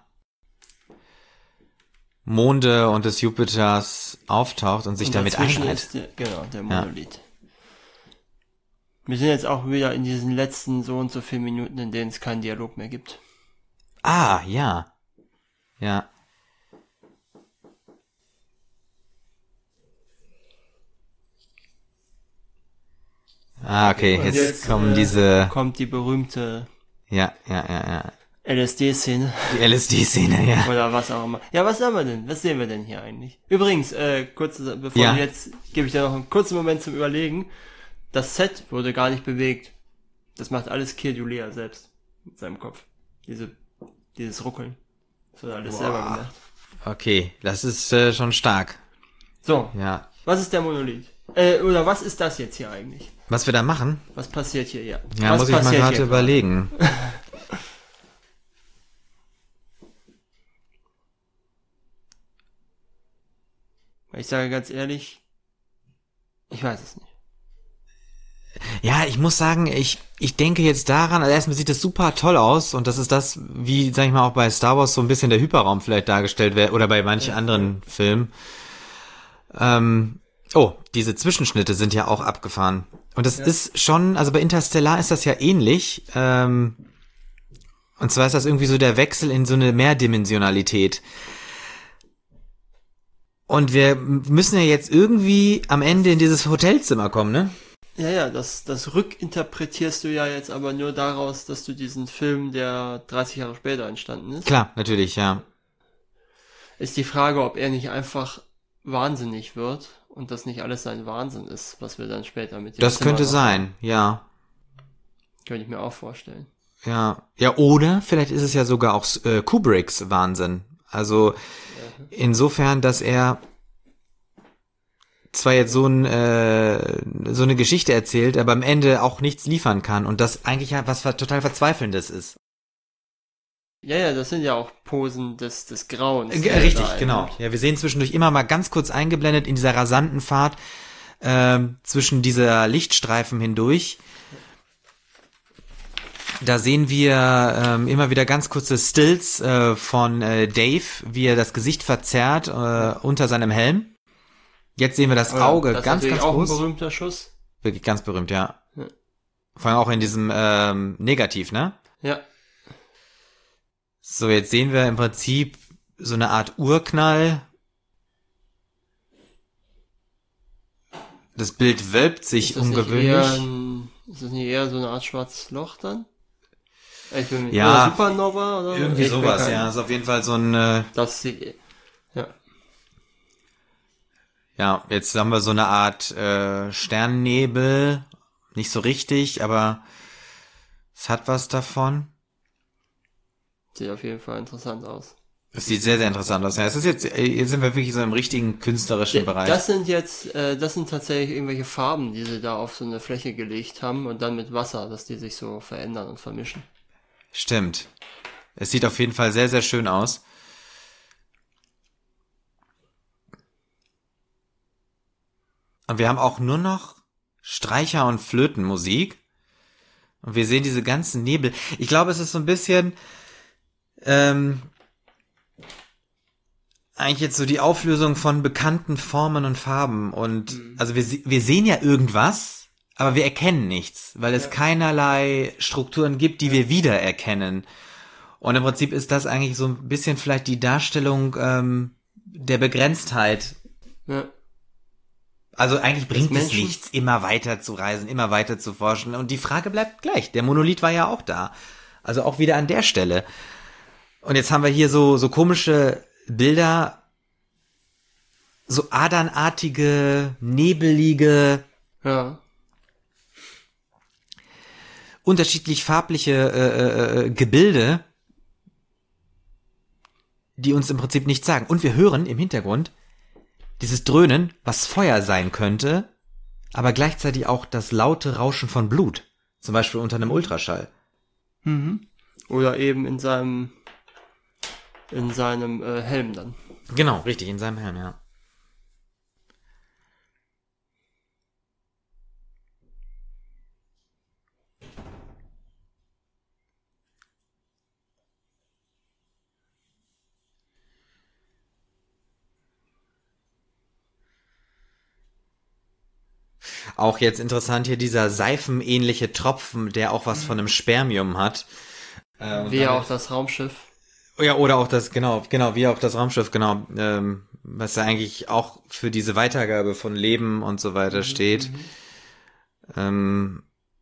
Speaker 1: Monde und des Jupiters auftaucht und sich
Speaker 2: Und
Speaker 1: damit
Speaker 2: dazwischen
Speaker 1: einreiht.
Speaker 2: ist der, genau, der Monolith. Wir sind jetzt auch wieder in diesen letzten so und so vielen Minuten, in denen es keinen Dialog mehr gibt.
Speaker 1: Ah, ja. Ja. Ah, okay,
Speaker 2: Und
Speaker 1: jetzt,
Speaker 2: jetzt,
Speaker 1: kommen
Speaker 2: äh,
Speaker 1: diese,
Speaker 2: Kommt die berühmte
Speaker 1: ja, ja, ja, ja,
Speaker 2: L S D-Szene
Speaker 1: die L S D-Szene, ja.
Speaker 2: oder was auch immer. Ja, was haben wir denn? Was sehen wir denn hier eigentlich? Übrigens, äh, kurz, bevor
Speaker 1: Ja.
Speaker 2: du jetzt, gebe ich dir noch einen kurzen Moment zum Überlegen. Das Set wurde gar nicht bewegt. Das macht alles Kirjulea selbst. Mit seinem Kopf. Diese, dieses Ruckeln. Das wird alles
Speaker 1: Boah.
Speaker 2: selber gemacht.
Speaker 1: Okay, das ist äh, schon stark.
Speaker 2: So,
Speaker 1: Ja.
Speaker 2: was ist der Monolith? Äh, oder was ist das jetzt hier eigentlich?
Speaker 1: Was wir da machen?
Speaker 2: Was passiert hier? Ja,
Speaker 1: Ja,
Speaker 2: was
Speaker 1: muss ich mal
Speaker 2: passiert
Speaker 1: gerade
Speaker 2: hier
Speaker 1: überlegen.
Speaker 2: Ich sage ganz ehrlich, ich weiß es nicht.
Speaker 1: Ja, ich muss sagen, ich ich denke jetzt daran, also erstmal sieht es super toll aus und das ist das, wie, sag ich mal, auch bei Star Wars so ein bisschen der Hyperraum vielleicht dargestellt wird oder bei manchen
Speaker 2: Ja.
Speaker 1: anderen Filmen. Ähm, oh, diese Zwischenschnitte sind ja auch abgefahren. Und das
Speaker 2: Ja.
Speaker 1: ist schon, also bei Interstellar ist das ja ähnlich. Ähm, und zwar ist das irgendwie so der Wechsel in so eine Mehrdimensionalität. Und wir müssen ja jetzt irgendwie am Ende in dieses Hotelzimmer kommen, ne?
Speaker 2: Ja, ja, das, das rückinterpretierst du ja jetzt aber nur daraus, dass du diesen Film, der dreißig Jahre später entstanden ist.
Speaker 1: Klar, natürlich, ja.
Speaker 2: Ist die Frage, ob er nicht einfach wahnsinnig wird und das nicht alles sein Wahnsinn ist, was wir dann später mit dem
Speaker 1: Das
Speaker 2: Zimmer
Speaker 1: könnte
Speaker 2: noch
Speaker 1: sein,
Speaker 2: haben.
Speaker 1: ja.
Speaker 2: Könnte ich mir auch vorstellen.
Speaker 1: Ja, ja, oder vielleicht ist es ja sogar auch äh, Kubricks Wahnsinn. Also insofern, dass er zwar jetzt so, ein, äh, so eine Geschichte erzählt, aber am Ende auch nichts liefern kann und das eigentlich ja was total Verzweifelndes ist.
Speaker 2: Ja, ja, das sind ja auch Posen des, des Grauens.
Speaker 1: Äh,
Speaker 2: die er
Speaker 1: richtig,
Speaker 2: da
Speaker 1: genau.
Speaker 2: einnimmt.
Speaker 1: Ja, wir sehen zwischendurch immer mal ganz kurz eingeblendet in dieser rasanten Fahrt ähm, zwischen dieser Lichtstreifen hindurch. Da sehen wir ähm, immer wieder ganz kurze Stills äh, von äh, Dave, wie er das Gesicht verzerrt äh, unter seinem Helm. Jetzt sehen wir das
Speaker 2: Aber
Speaker 1: Auge
Speaker 2: das ist
Speaker 1: ganz,
Speaker 2: natürlich
Speaker 1: ganz
Speaker 2: auch
Speaker 1: groß.
Speaker 2: ein berühmter Schuss.
Speaker 1: Wirklich ganz berühmt, ja.
Speaker 2: Ja.
Speaker 1: Vor allem auch in diesem ähm, Negativ, ne?
Speaker 2: Ja,
Speaker 1: So, jetzt sehen wir im Prinzip so eine Art Urknall. Das Bild wölbt sich
Speaker 2: ist das nicht
Speaker 1: ungewöhnlich.
Speaker 2: eher ein, ist das nicht eher so eine Art schwarzes Loch dann? Ich bin mit
Speaker 1: Ja,
Speaker 2: oder Supernova oder so?
Speaker 1: Irgendwie
Speaker 2: Ich bin
Speaker 1: sowas,
Speaker 2: kein-
Speaker 1: ja. Das ist auf jeden Fall so ein, äh,
Speaker 2: Das sieht, ja.
Speaker 1: ja, jetzt haben wir so eine Art äh, Sternnebel. Nicht so richtig, aber es hat was davon.
Speaker 2: Sieht auf jeden Fall interessant aus.
Speaker 1: Es sieht sehr, sehr interessant aus. Ja, es ist jetzt, äh, jetzt sind wir wirklich so im richtigen künstlerischen Bereich.
Speaker 2: Das sind jetzt, äh, das sind tatsächlich irgendwelche Farben, die sie da auf so eine Fläche gelegt haben und dann mit Wasser, dass die sich so verändern und vermischen.
Speaker 1: Stimmt. Es sieht auf jeden Fall sehr, sehr schön aus. Und wir haben auch nur noch Streicher- und Flötenmusik. Und wir sehen diese ganzen Nebel. Ich glaube, es ist so ein bisschen ähm, eigentlich jetzt so die Auflösung von bekannten Formen und Farben. Und
Speaker 2: Mhm.
Speaker 1: also wir, se- wir sehen ja irgendwas, aber wir erkennen nichts, weil es
Speaker 2: Ja.
Speaker 1: keinerlei Strukturen gibt, die wir wiedererkennen. Und im Prinzip ist das eigentlich so ein bisschen vielleicht die Darstellung ähm, der Begrenztheit.
Speaker 2: Ja.
Speaker 1: Also eigentlich bringt es
Speaker 2: Menschen-
Speaker 1: nichts, immer weiter zu reisen, immer weiter zu forschen. Und die Frage bleibt gleich. Der Monolith war ja auch da. Also auch wieder an der Stelle. Und jetzt haben wir hier so, so komische Bilder, so adernartige, nebelige,
Speaker 2: Ja.
Speaker 1: unterschiedlich farbliche äh, äh, Gebilde, die uns im Prinzip nichts sagen. Und wir hören im Hintergrund dieses Dröhnen, was Feuer sein könnte, aber gleichzeitig auch das laute Rauschen von Blut. Zum Beispiel unter einem Ultraschall.
Speaker 2: Mhm. Oder eben in seinem, in seinem äh, Helm dann.
Speaker 1: Genau, richtig, in seinem Helm, ja. Auch jetzt interessant hier dieser seifenähnliche Tropfen, der auch was von einem Spermium hat. Äh, und
Speaker 2: Wie
Speaker 1: damit-
Speaker 2: auch das Raumschiff.
Speaker 1: Ja, oder auch das, genau, genau, wie auch das Raumschiff, genau, ähm, was ja eigentlich auch für diese Weitergabe von Leben und so weiter steht. Ähm,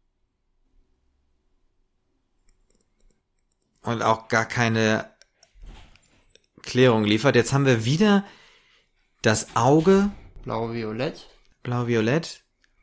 Speaker 1: und auch gar keine Klärung liefert. Jetzt haben wir wieder das Auge,
Speaker 2: Blau-Violett.
Speaker 1: blau-violett.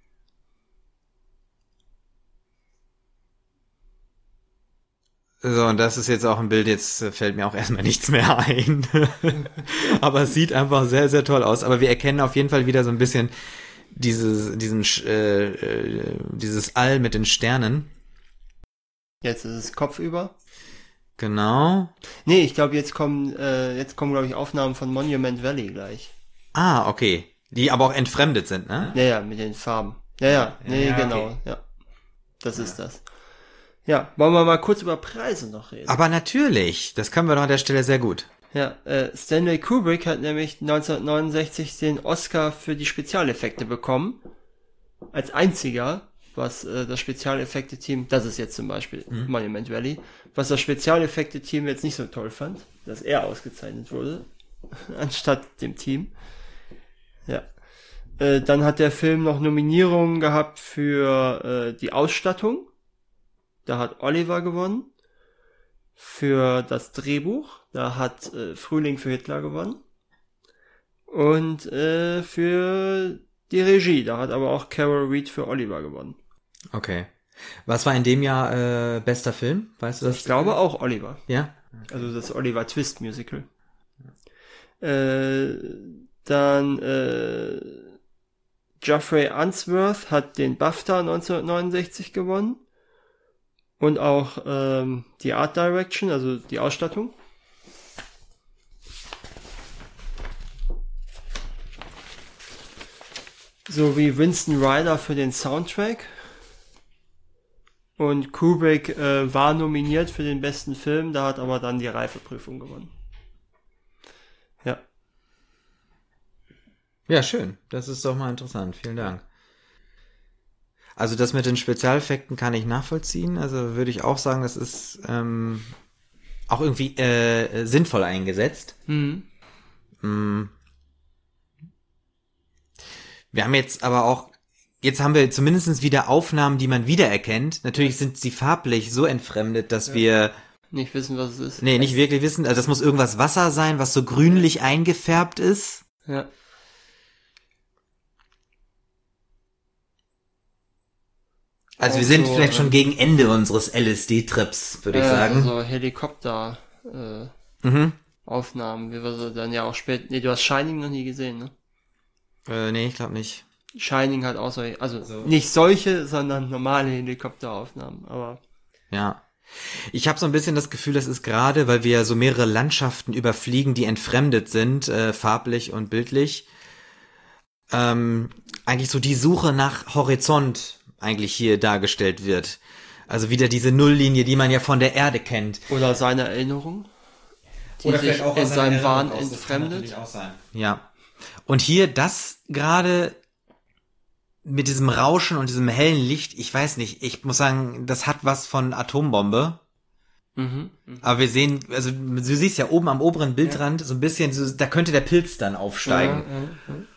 Speaker 1: So, und das ist jetzt auch ein Bild, jetzt äh, fällt mir auch erstmal nichts mehr ein. Aber es sieht einfach sehr, sehr toll aus. Aber wir erkennen auf jeden Fall wieder so ein bisschen dieses, diesen, Sch- äh, äh, dieses All mit den Sternen.
Speaker 2: Jetzt ist es kopfüber.
Speaker 1: Genau.
Speaker 2: Nee, ich glaube, jetzt kommen, äh, jetzt kommen, glaube ich, Aufnahmen von Monument Valley gleich.
Speaker 1: Ah, okay. Die aber auch entfremdet sind, ne?
Speaker 2: Ja, ja, mit den Farben. Ja, ja, nee,
Speaker 1: Ja,
Speaker 2: genau,
Speaker 1: okay.
Speaker 2: ja. Das ist das. Ja, wollen wir mal kurz über Preise noch reden?
Speaker 1: Aber natürlich, das können wir doch an der Stelle sehr gut.
Speaker 2: Ja, äh, Stanley Kubrick hat nämlich neunzehnhundertneunundsechzig den Oscar für die Spezialeffekte bekommen. Als einziger, was äh, das Spezialeffekte-Team, das ist jetzt zum Beispiel mhm. Monument Valley, was das Spezialeffekte-Team jetzt nicht so toll fand, dass er ausgezeichnet wurde, anstatt dem Team. Ja. Äh, dann hat der Film noch Nominierungen gehabt für äh, die Ausstattung. Da hat Oliver gewonnen. Für das Drehbuch, da hat äh, Frühling für Hitler gewonnen. Und äh, für die Regie, da hat aber auch Carol Reed für Oliver gewonnen.
Speaker 1: Okay. Was war in dem Jahr äh, bester Film? Weißt du das?
Speaker 2: Ich glaube auch Oliver.
Speaker 1: Ja?
Speaker 2: Also das Oliver Twist Musical. Äh, dann äh, Geoffrey Unsworth hat den BAFTA neunzehnhundertneunundsechzig gewonnen. Und auch ähm, die Art Direction, also die Ausstattung. So wie Winston Ryder für den Soundtrack. Und Kubrick äh, war nominiert für den besten Film, da hat aber dann die Reifeprüfung gewonnen. Ja.
Speaker 1: Ja, schön. Das ist doch mal interessant. Vielen Dank. Also das mit den Spezialeffekten kann ich nachvollziehen. Also würde ich auch sagen, das ist ähm, auch irgendwie äh, sinnvoll eingesetzt.
Speaker 2: Mhm.
Speaker 1: Mm. Wir haben jetzt aber auch, jetzt haben wir zumindest wieder Aufnahmen, die man wiedererkennt. Natürlich sind sie farblich so entfremdet, dass ja. wir
Speaker 2: nicht wissen, was es ist.
Speaker 1: Nee, nicht wirklich wissen. Also das muss irgendwas Wasser sein, was so grünlich eingefärbt ist.
Speaker 2: Ja.
Speaker 1: Also wir sind so, vielleicht schon ähm, gegen Ende unseres L S D-Trips, würde äh, ich sagen.
Speaker 2: Also so Helikopter äh, mhm. Aufnahmen, wie wir so dann ja auch später... Nee, du hast Shining noch nie gesehen, ne?
Speaker 1: Äh, nee, ich glaube nicht.
Speaker 2: Shining hat auch solche, also so. Nicht solche, sondern normale Helikopteraufnahmen, aber...
Speaker 1: Ja. Ich habe so ein bisschen das Gefühl, das ist gerade, weil wir so mehrere Landschaften überfliegen, die entfremdet sind, äh, farblich und bildlich, ähm, eigentlich so die Suche nach Horizont eigentlich hier dargestellt wird. Also wieder diese Nulllinie, die man ja von der Erde kennt.
Speaker 2: Oder seine Erinnerung, die
Speaker 1: Oder
Speaker 2: sich
Speaker 1: auch
Speaker 2: in seinem Wahn entfremdet.
Speaker 1: Ja. Und hier das gerade mit diesem Rauschen und diesem hellen Licht, ich weiß nicht, ich muss sagen, das hat was von Atombombe.
Speaker 2: Mhm, mh.
Speaker 1: Aber wir sehen, also du siehst ja oben am oberen Bildrand ja. so ein bisschen, so, da könnte der Pilz dann aufsteigen.
Speaker 2: Ja, ja, ja.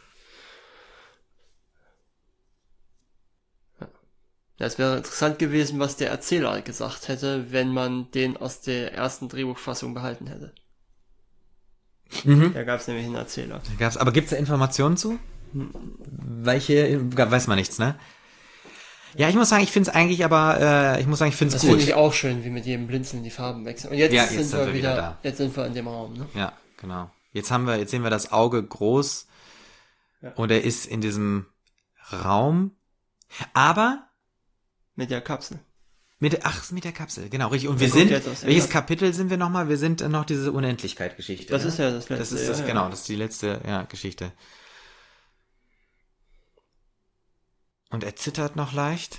Speaker 2: Ja, es wäre interessant gewesen, was der Erzähler gesagt hätte, wenn man den aus der ersten Drehbuchfassung behalten hätte.
Speaker 1: Mhm.
Speaker 2: Da gab es nämlich einen Erzähler.
Speaker 1: Da gab's, aber gibt es da Informationen zu? Hm. Welche? Weiß man nichts, ne? Ja, ich muss sagen, ich finde es eigentlich aber, äh, ich muss sagen, ich finde es gut.
Speaker 2: Das finde ich auch schön, wie mit jedem Blinzeln die Farben wechseln. Und jetzt,
Speaker 1: ja, jetzt
Speaker 2: sind,
Speaker 1: sind
Speaker 2: wir
Speaker 1: wir
Speaker 2: wieder,
Speaker 1: wieder da.
Speaker 2: Jetzt sind wir in dem Raum, ne?
Speaker 1: Ja, genau. Jetzt haben wir, jetzt sehen wir das Auge groß ja. und er ist in diesem Raum. Aber
Speaker 2: mit der Kapsel.
Speaker 1: Mit der, ach, mit der Kapsel, genau, richtig. Und wir sind, welches Kapitel sind wir nochmal? Wir sind noch diese Unendlichkeit-Geschichte.
Speaker 2: Das
Speaker 1: ne?
Speaker 2: ist ja das letzte.
Speaker 1: Das ist das,
Speaker 2: ja,
Speaker 1: genau,
Speaker 2: ja.
Speaker 1: das ist die letzte, ja, Geschichte. Und er zittert noch leicht.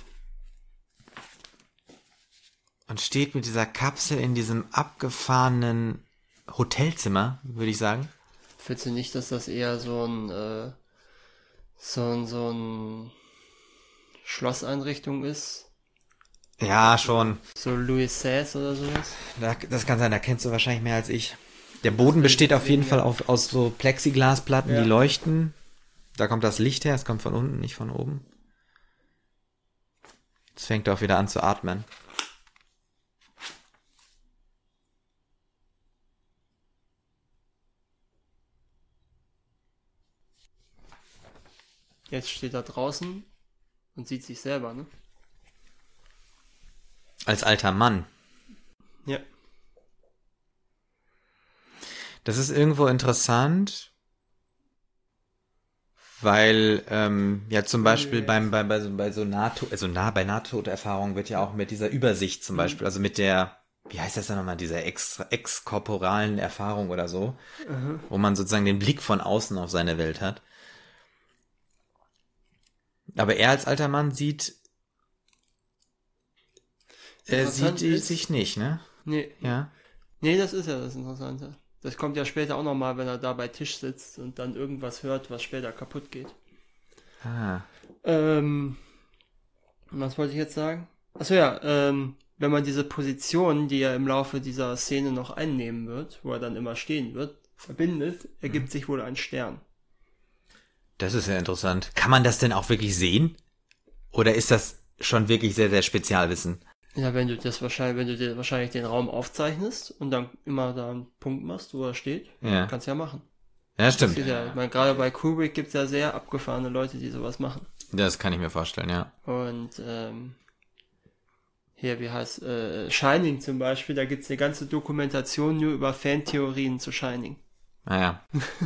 Speaker 1: Und steht mit dieser Kapsel in diesem abgefahrenen Hotelzimmer, würde ich sagen.
Speaker 2: Findest du nicht, dass das eher so ein, äh, so ein, so ein Schlosseinrichtung ist?
Speaker 1: Ja, schon.
Speaker 2: So Louis seize oder sowas?
Speaker 1: Das kann sein, da kennst du wahrscheinlich mehr als ich. Der Boden besteht auf jeden Fall auf, aus so Plexiglasplatten, ja. die leuchten. Da kommt das Licht her, es kommt von unten, nicht von oben. Jetzt fängt er auch wieder an zu atmen.
Speaker 2: Jetzt steht er draußen und sieht sich selber, ne?
Speaker 1: Als alter Mann.
Speaker 2: Ja.
Speaker 1: Das ist irgendwo interessant, weil ähm, ja zum Beispiel beim bei bei so, bei so NATO, also nah bei Nahtoderfahrungen wird ja auch mit dieser Übersicht zum Beispiel, also mit der wie heißt das dann nochmal, diese extra, exkorporalen Erfahrung oder so,
Speaker 2: Mhm.
Speaker 1: wo man sozusagen den Blick von außen auf seine Welt hat. Aber er als alter Mann sieht, er
Speaker 2: Interessant
Speaker 1: sieht die,
Speaker 2: ist-
Speaker 1: sich nicht, ne?
Speaker 2: Nee,
Speaker 1: Ja.
Speaker 2: nee, das ist ja das Interessante. Das kommt ja später auch nochmal, wenn er da bei Tisch sitzt und dann irgendwas hört, was später kaputt geht.
Speaker 1: Ah.
Speaker 2: Ähm, was wollte ich jetzt sagen? Achso ja, ähm, wenn man diese Position, die er im Laufe dieser Szene noch einnehmen wird, wo er dann immer stehen wird, verbindet, ergibt sich wohl ein Stern.
Speaker 1: Das ist ja interessant. Kann man das denn auch wirklich sehen? Oder ist das schon wirklich sehr, sehr Spezialwissen?
Speaker 2: Ja, wenn du das wahrscheinlich, wenn du dir wahrscheinlich den Raum aufzeichnest und dann immer da einen Punkt machst, wo er steht,
Speaker 1: Ja.
Speaker 2: kannst du ja machen.
Speaker 1: Ja,
Speaker 2: Das
Speaker 1: stimmt.
Speaker 2: ist ja, ich meine, gerade bei Kubrick gibt's ja sehr abgefahrene Leute, die sowas machen.
Speaker 1: Das kann ich mir vorstellen, ja.
Speaker 2: Und ähm, hier, wie heißt äh, Shining zum Beispiel, da gibt's eine ganze Dokumentation nur über Fantheorien zu Shining.
Speaker 1: Naja.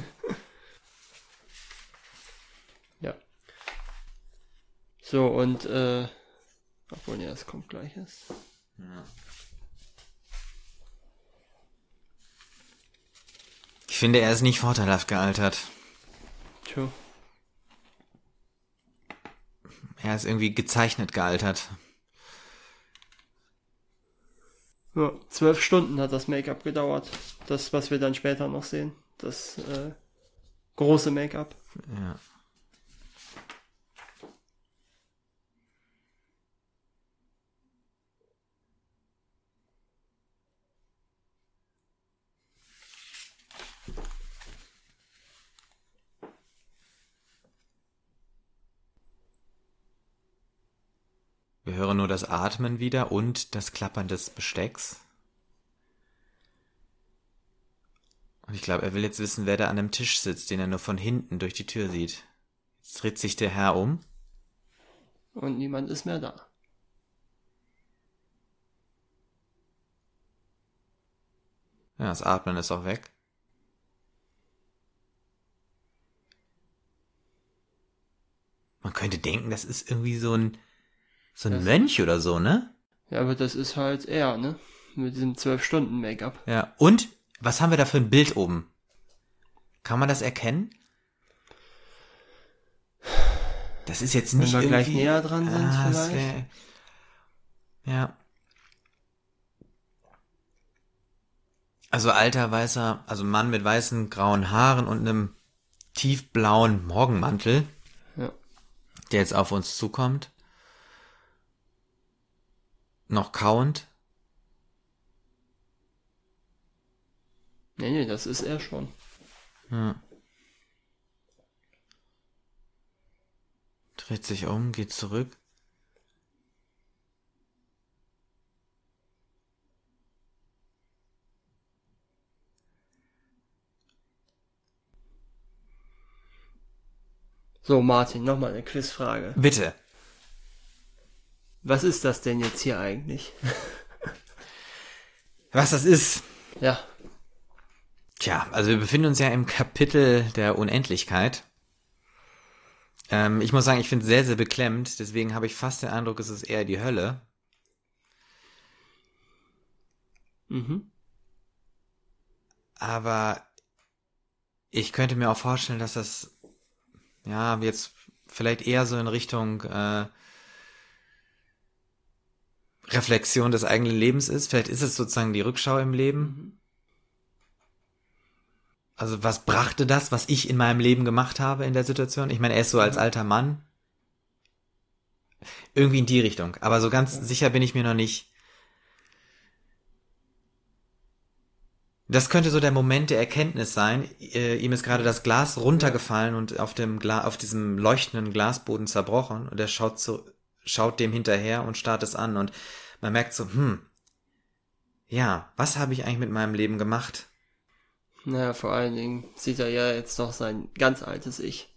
Speaker 2: Ja. So, und äh, obwohl, ja, das kommt gleich erst.
Speaker 1: Ich finde, er ist nicht vorteilhaft gealtert.
Speaker 2: Tja.
Speaker 1: Er ist irgendwie gezeichnet gealtert.
Speaker 2: Ja, zwölf Stunden hat das Make-up gedauert. Das, was wir dann später noch sehen. Das äh, große Make-up.
Speaker 1: Ja. Wir hören nur das Atmen wieder und das Klappern des Bestecks. Und ich glaube, er will jetzt wissen, wer da an dem Tisch sitzt, den er nur von hinten durch die Tür sieht. Jetzt dreht sich der Herr um.
Speaker 2: Und niemand ist mehr da.
Speaker 1: Ja, das Atmen ist auch weg. Man könnte denken, das ist irgendwie so ein, so ein
Speaker 2: Das-
Speaker 1: Mönch oder so, ne?
Speaker 2: Ja, aber das ist halt er, ne? Mit diesem zwölf Stunden Make-up.
Speaker 1: Ja. Und, was haben wir da für ein Bild oben? Kann man das erkennen? Das ist jetzt
Speaker 2: Wenn
Speaker 1: nicht
Speaker 2: wir
Speaker 1: irgendwie...
Speaker 2: gleich näher dran sind,
Speaker 1: Ah, es
Speaker 2: vielleicht.
Speaker 1: wär- Ja. Also alter weißer, also Mann mit weißen grauen Haaren und einem tiefblauen Morgenmantel,
Speaker 2: Ja.
Speaker 1: der jetzt auf uns zukommt. Noch kauend.
Speaker 2: Nee, nee, das ist er schon.
Speaker 1: Ja. Dreht sich um, geht zurück.
Speaker 2: So, Martin, nochmal eine Quizfrage.
Speaker 1: Bitte.
Speaker 2: Was ist das denn jetzt hier eigentlich?
Speaker 1: Was das ist?
Speaker 2: Ja,
Speaker 1: Tja, also wir befinden uns ja im Kapitel der Unendlichkeit. Ähm, ich muss sagen, ich finde es sehr, sehr beklemmt. Deswegen habe ich fast den Eindruck, es ist eher die Hölle.
Speaker 2: mhm.
Speaker 1: Aber ich könnte mir auch vorstellen, dass das ja jetzt vielleicht eher so in Richtung äh, Reflexion des eigenen Lebens ist. Vielleicht ist es sozusagen die Rückschau im Leben.
Speaker 2: Mhm.
Speaker 1: Also was brachte das, was ich in meinem Leben gemacht habe in der Situation? Ich meine, er ist so als alter Mann. Irgendwie in die Richtung. Aber so ganz sicher bin ich mir noch nicht. Das könnte so der Moment der Erkenntnis sein. Äh, ihm ist gerade das Glas runtergefallen und auf dem Gla auf diesem leuchtenden Glasboden zerbrochen. Und er schaut so, schaut dem hinterher und starrt es an. Und man merkt so, hm, ja, was habe ich eigentlich mit meinem Leben gemacht?
Speaker 2: Naja, vor allen Dingen sieht er ja jetzt noch sein ganz altes Ich.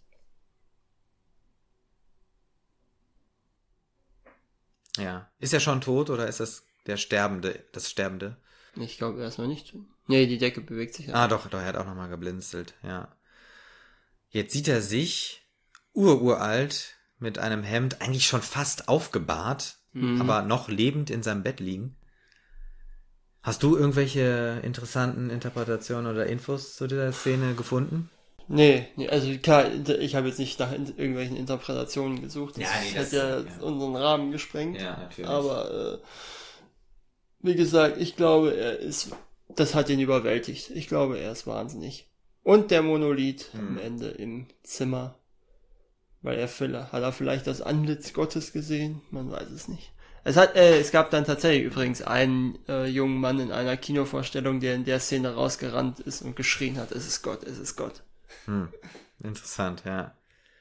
Speaker 1: Ja. Ist er schon tot oder ist das der Sterbende, das Sterbende?
Speaker 2: Ich glaube, er ist noch nicht. Nee, die Decke bewegt sich ja.
Speaker 1: Ah, doch, doch, er hat auch nochmal geblinzelt, ja. Jetzt sieht er sich ururalt mit einem Hemd, eigentlich schon fast aufgebahrt,
Speaker 2: Mhm.
Speaker 1: aber noch lebend in seinem Bett liegen. Hast du irgendwelche interessanten Interpretationen oder Infos zu dieser Szene gefunden?
Speaker 2: Nee, nee, also klar, ich habe jetzt nicht nach in, irgendwelchen Interpretationen gesucht. Das
Speaker 1: ja, nee,
Speaker 2: das, hätte ja, ja unseren Rahmen gesprengt.
Speaker 1: Ja, natürlich.
Speaker 2: Aber äh, wie gesagt, ich glaube, er ist, das hat ihn überwältigt. Ich glaube, er ist wahnsinnig. Und der Monolith hm. am Ende im Zimmer. Weil er hat er vielleicht das Antlitz Gottes gesehen? Man weiß es nicht. Es hat, äh, es gab dann tatsächlich übrigens einen äh, jungen Mann in einer Kinovorstellung, der in der Szene rausgerannt ist und geschrien hat, es ist Gott, es ist Gott.
Speaker 1: Hm. Interessant, ja.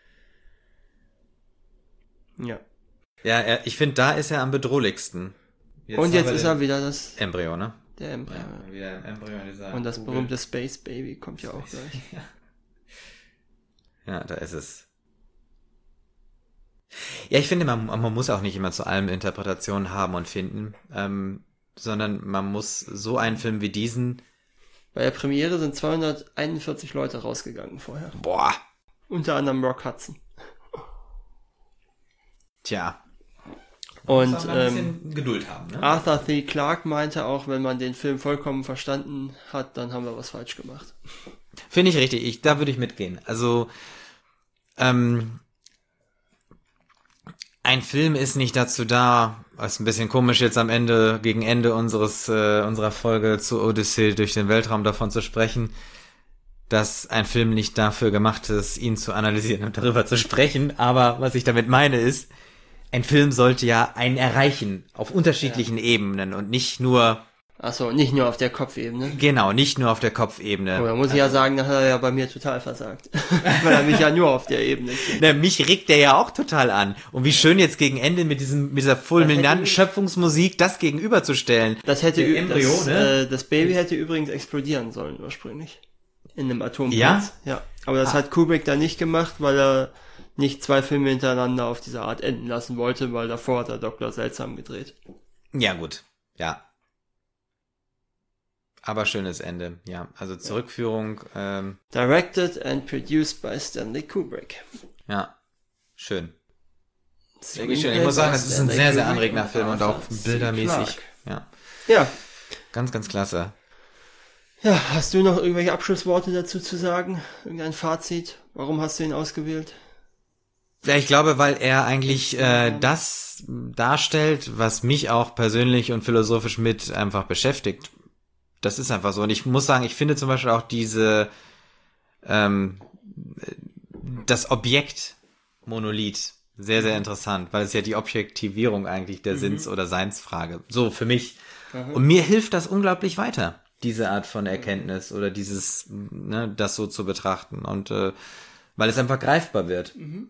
Speaker 2: Ja.
Speaker 1: Ja, er, ich finde, da ist er am bedrohlichsten.
Speaker 2: Jetzt und jetzt ist er wieder das
Speaker 1: Embryo, ne?
Speaker 2: Der Embryo.
Speaker 1: Ja, wieder ein Embryo in dieser
Speaker 2: und das
Speaker 1: Kugel.
Speaker 2: berühmte Space Baby kommt ja auch gleich.
Speaker 1: Ja. ja, da ist es. Ja, ich finde, man, man muss auch nicht immer zu allem Interpretationen haben und finden, ähm, sondern man muss so einen Film wie diesen...
Speaker 2: Bei der Premiere sind zweihunderteinundvierzig Leute rausgegangen vorher.
Speaker 1: Boah.
Speaker 2: Unter anderem Rock Hudson.
Speaker 1: Tja.
Speaker 2: Und
Speaker 1: ein
Speaker 2: ähm,
Speaker 1: bisschen Geduld haben, ne?
Speaker 2: Arthur C. Clarke meinte auch, wenn man den Film vollkommen verstanden hat, dann haben wir was falsch gemacht.
Speaker 1: Finde ich richtig. Ich, da würde ich mitgehen. Also, ähm... ein Film ist nicht dazu da, ist ein bisschen komisch jetzt am Ende, gegen Ende unseres äh, unserer Folge zu Odyssee durch den Weltraum davon zu sprechen, dass ein Film nicht dafür gemacht ist, ihn zu analysieren und darüber zu sprechen. Aber was ich damit meine ist, ein Film sollte ja einen erreichen auf unterschiedlichen ja. Ebenen und nicht nur...
Speaker 2: Achso, nicht nur auf der Kopfebene.
Speaker 1: Genau, nicht nur auf der Kopfebene.
Speaker 2: Oh, da muss ich ja sagen, da hat er ja bei mir total versagt. Weil er mich ja nur auf der Ebene kennt.
Speaker 1: Na, mich regt der ja auch total an. Und wie schön jetzt gegen Ende mit diesem mit dieser fulminanten Schöpfungsmusik das gegenüberzustellen.
Speaker 2: Das hätte ü- Embryo, das, ne? äh, das Baby hätte übrigens explodieren sollen ursprünglich. In einem Atomblitz. Ja? Ja. Aber das ah. hat Kubrick da nicht gemacht, weil er nicht zwei Filme hintereinander auf diese Art enden lassen wollte, weil davor hat er Doktor Seltsam gedreht.
Speaker 1: Ja, gut. Ja. Aber schönes Ende, ja. Also Zurückführung. Ähm,
Speaker 2: Directed and produced by Stanley Kubrick.
Speaker 1: Ja, schön. Wirklich schön. Ich muss sagen, das ist ein sehr, sehr anregender Film und auch bildermäßig. Ja.
Speaker 2: Ja.
Speaker 1: Ganz, ganz klasse.
Speaker 2: Ja, hast du noch irgendwelche Abschlussworte dazu zu sagen? Irgendein Fazit? Warum hast du ihn ausgewählt?
Speaker 1: Ja, ich glaube, weil er eigentlich äh, das darstellt, was mich auch persönlich und philosophisch mit einfach beschäftigt. Das ist einfach so. Und ich muss sagen, ich finde zum Beispiel auch diese, ähm, das Objekt Monolith sehr, sehr interessant, weil es ja die Objektivierung eigentlich der mhm. Sinns- oder Seinsfrage. So, für mich. Mhm. Und mir hilft das unglaublich weiter, diese Art von Erkenntnis oder dieses, ne, das so zu betrachten. Und, äh, weil es einfach greifbar wird.
Speaker 2: Mhm.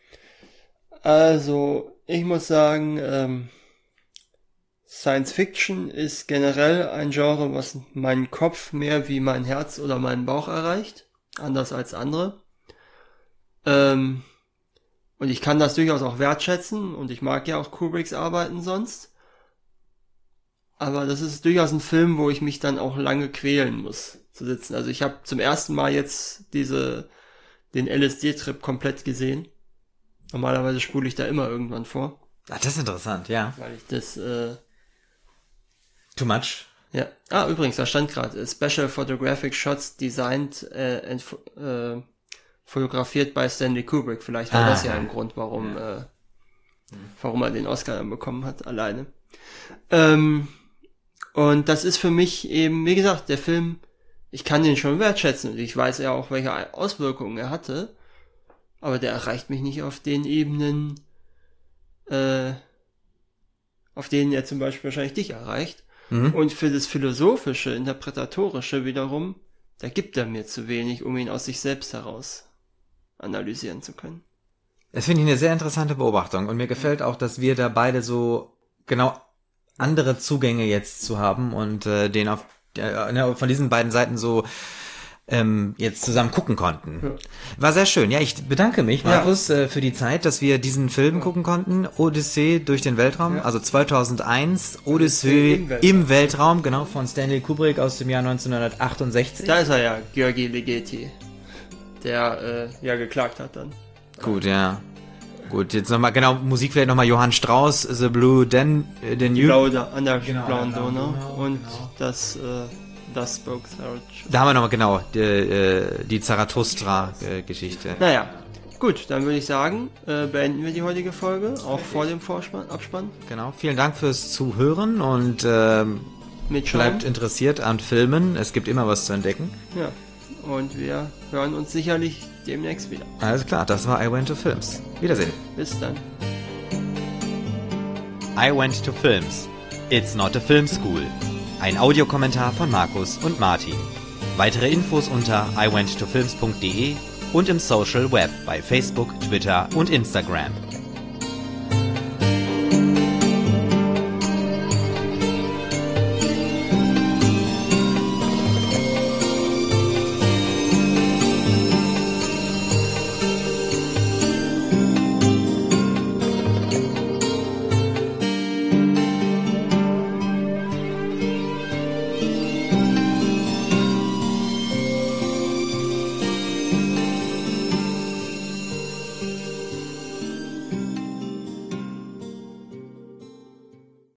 Speaker 2: Also, ich muss sagen, ähm, Science Fiction ist generell ein Genre, was meinen Kopf mehr wie mein Herz oder meinen Bauch erreicht, anders als andere. Ähm, und ich kann das durchaus auch wertschätzen und ich mag ja auch Kubricks Arbeiten sonst. Aber das ist durchaus ein Film, wo ich mich dann auch lange quälen muss zu sitzen. Also ich habe zum ersten Mal jetzt diese den L S D-Trip komplett gesehen. Normalerweise spule ich da immer irgendwann vor.
Speaker 1: Ah, das ist interessant, ja.
Speaker 2: Weil ich das äh,
Speaker 1: Too much.
Speaker 2: Ja. Ah, übrigens, da stand gerade Special Photographic Shots designed äh, and äh, fotografiert bei Stanley Kubrick. Vielleicht war ah, das ja ein Grund, warum ja. äh, warum er den Oscar dann bekommen hat, alleine. Ähm, und das ist für mich eben, wie gesagt, der Film, ich kann den schon wertschätzen. Ich weiß ja auch, welche Auswirkungen er hatte. Aber der erreicht mich nicht auf den Ebenen, äh, auf denen er zum Beispiel wahrscheinlich dich erreicht. Mhm. Und für das Philosophische, Interpretatorische wiederum, da gibt er mir zu wenig, um ihn aus sich selbst heraus analysieren zu können.
Speaker 1: Das finde ich eine sehr interessante Beobachtung. Und mir gefällt auch, dass wir da beide so genau andere Zugänge jetzt zu haben und äh, den auf äh, von diesen beiden Seiten so ähm, jetzt zusammen gucken konnten. Ja. War sehr schön. Ja, ich bedanke mich, Markus, ja. äh, für die Zeit, dass wir diesen Film ja. gucken konnten. Odyssee durch den Weltraum, ja. also zweitausendeins, Odyssee im Weltraum. im Weltraum, genau, von Stanley Kubrick aus dem Jahr neunzehnhundertachtundsechzig.
Speaker 2: Da ist er ja, György Ligeti, der äh, ja geklagt hat dann.
Speaker 1: Gut, ja. Gut, jetzt nochmal, genau, Musik vielleicht nochmal Johann Strauss, The Blue Dan, äh, den
Speaker 2: Die blaue, da, an der
Speaker 1: Genau,
Speaker 2: blauen
Speaker 1: an der
Speaker 2: Donau
Speaker 1: Donau,
Speaker 2: und
Speaker 1: genau.
Speaker 2: das, äh, das Spoke Throat.
Speaker 1: Da haben wir nochmal, genau, die, äh, die Zarathustra-Geschichte.
Speaker 2: Naja, gut, dann würde ich sagen, äh, beenden wir die heutige Folge, auch vor dem Vorspann, Abspann.
Speaker 1: Genau, vielen Dank fürs Zuhören und ähm,
Speaker 2: Mitschauen.
Speaker 1: bleibt interessiert an Filmen, es gibt immer was zu entdecken.
Speaker 2: Ja, und wir hören uns sicherlich demnächst wieder.
Speaker 1: Alles klar, das war I Went to Films. Wiedersehen.
Speaker 2: Bis dann.
Speaker 1: I Went to Films. It's not a film school. Ein Audiokommentar von Markus und Martin. Weitere Infos unter i went to films punkt de und im Social Web bei Facebook, Twitter und Instagram.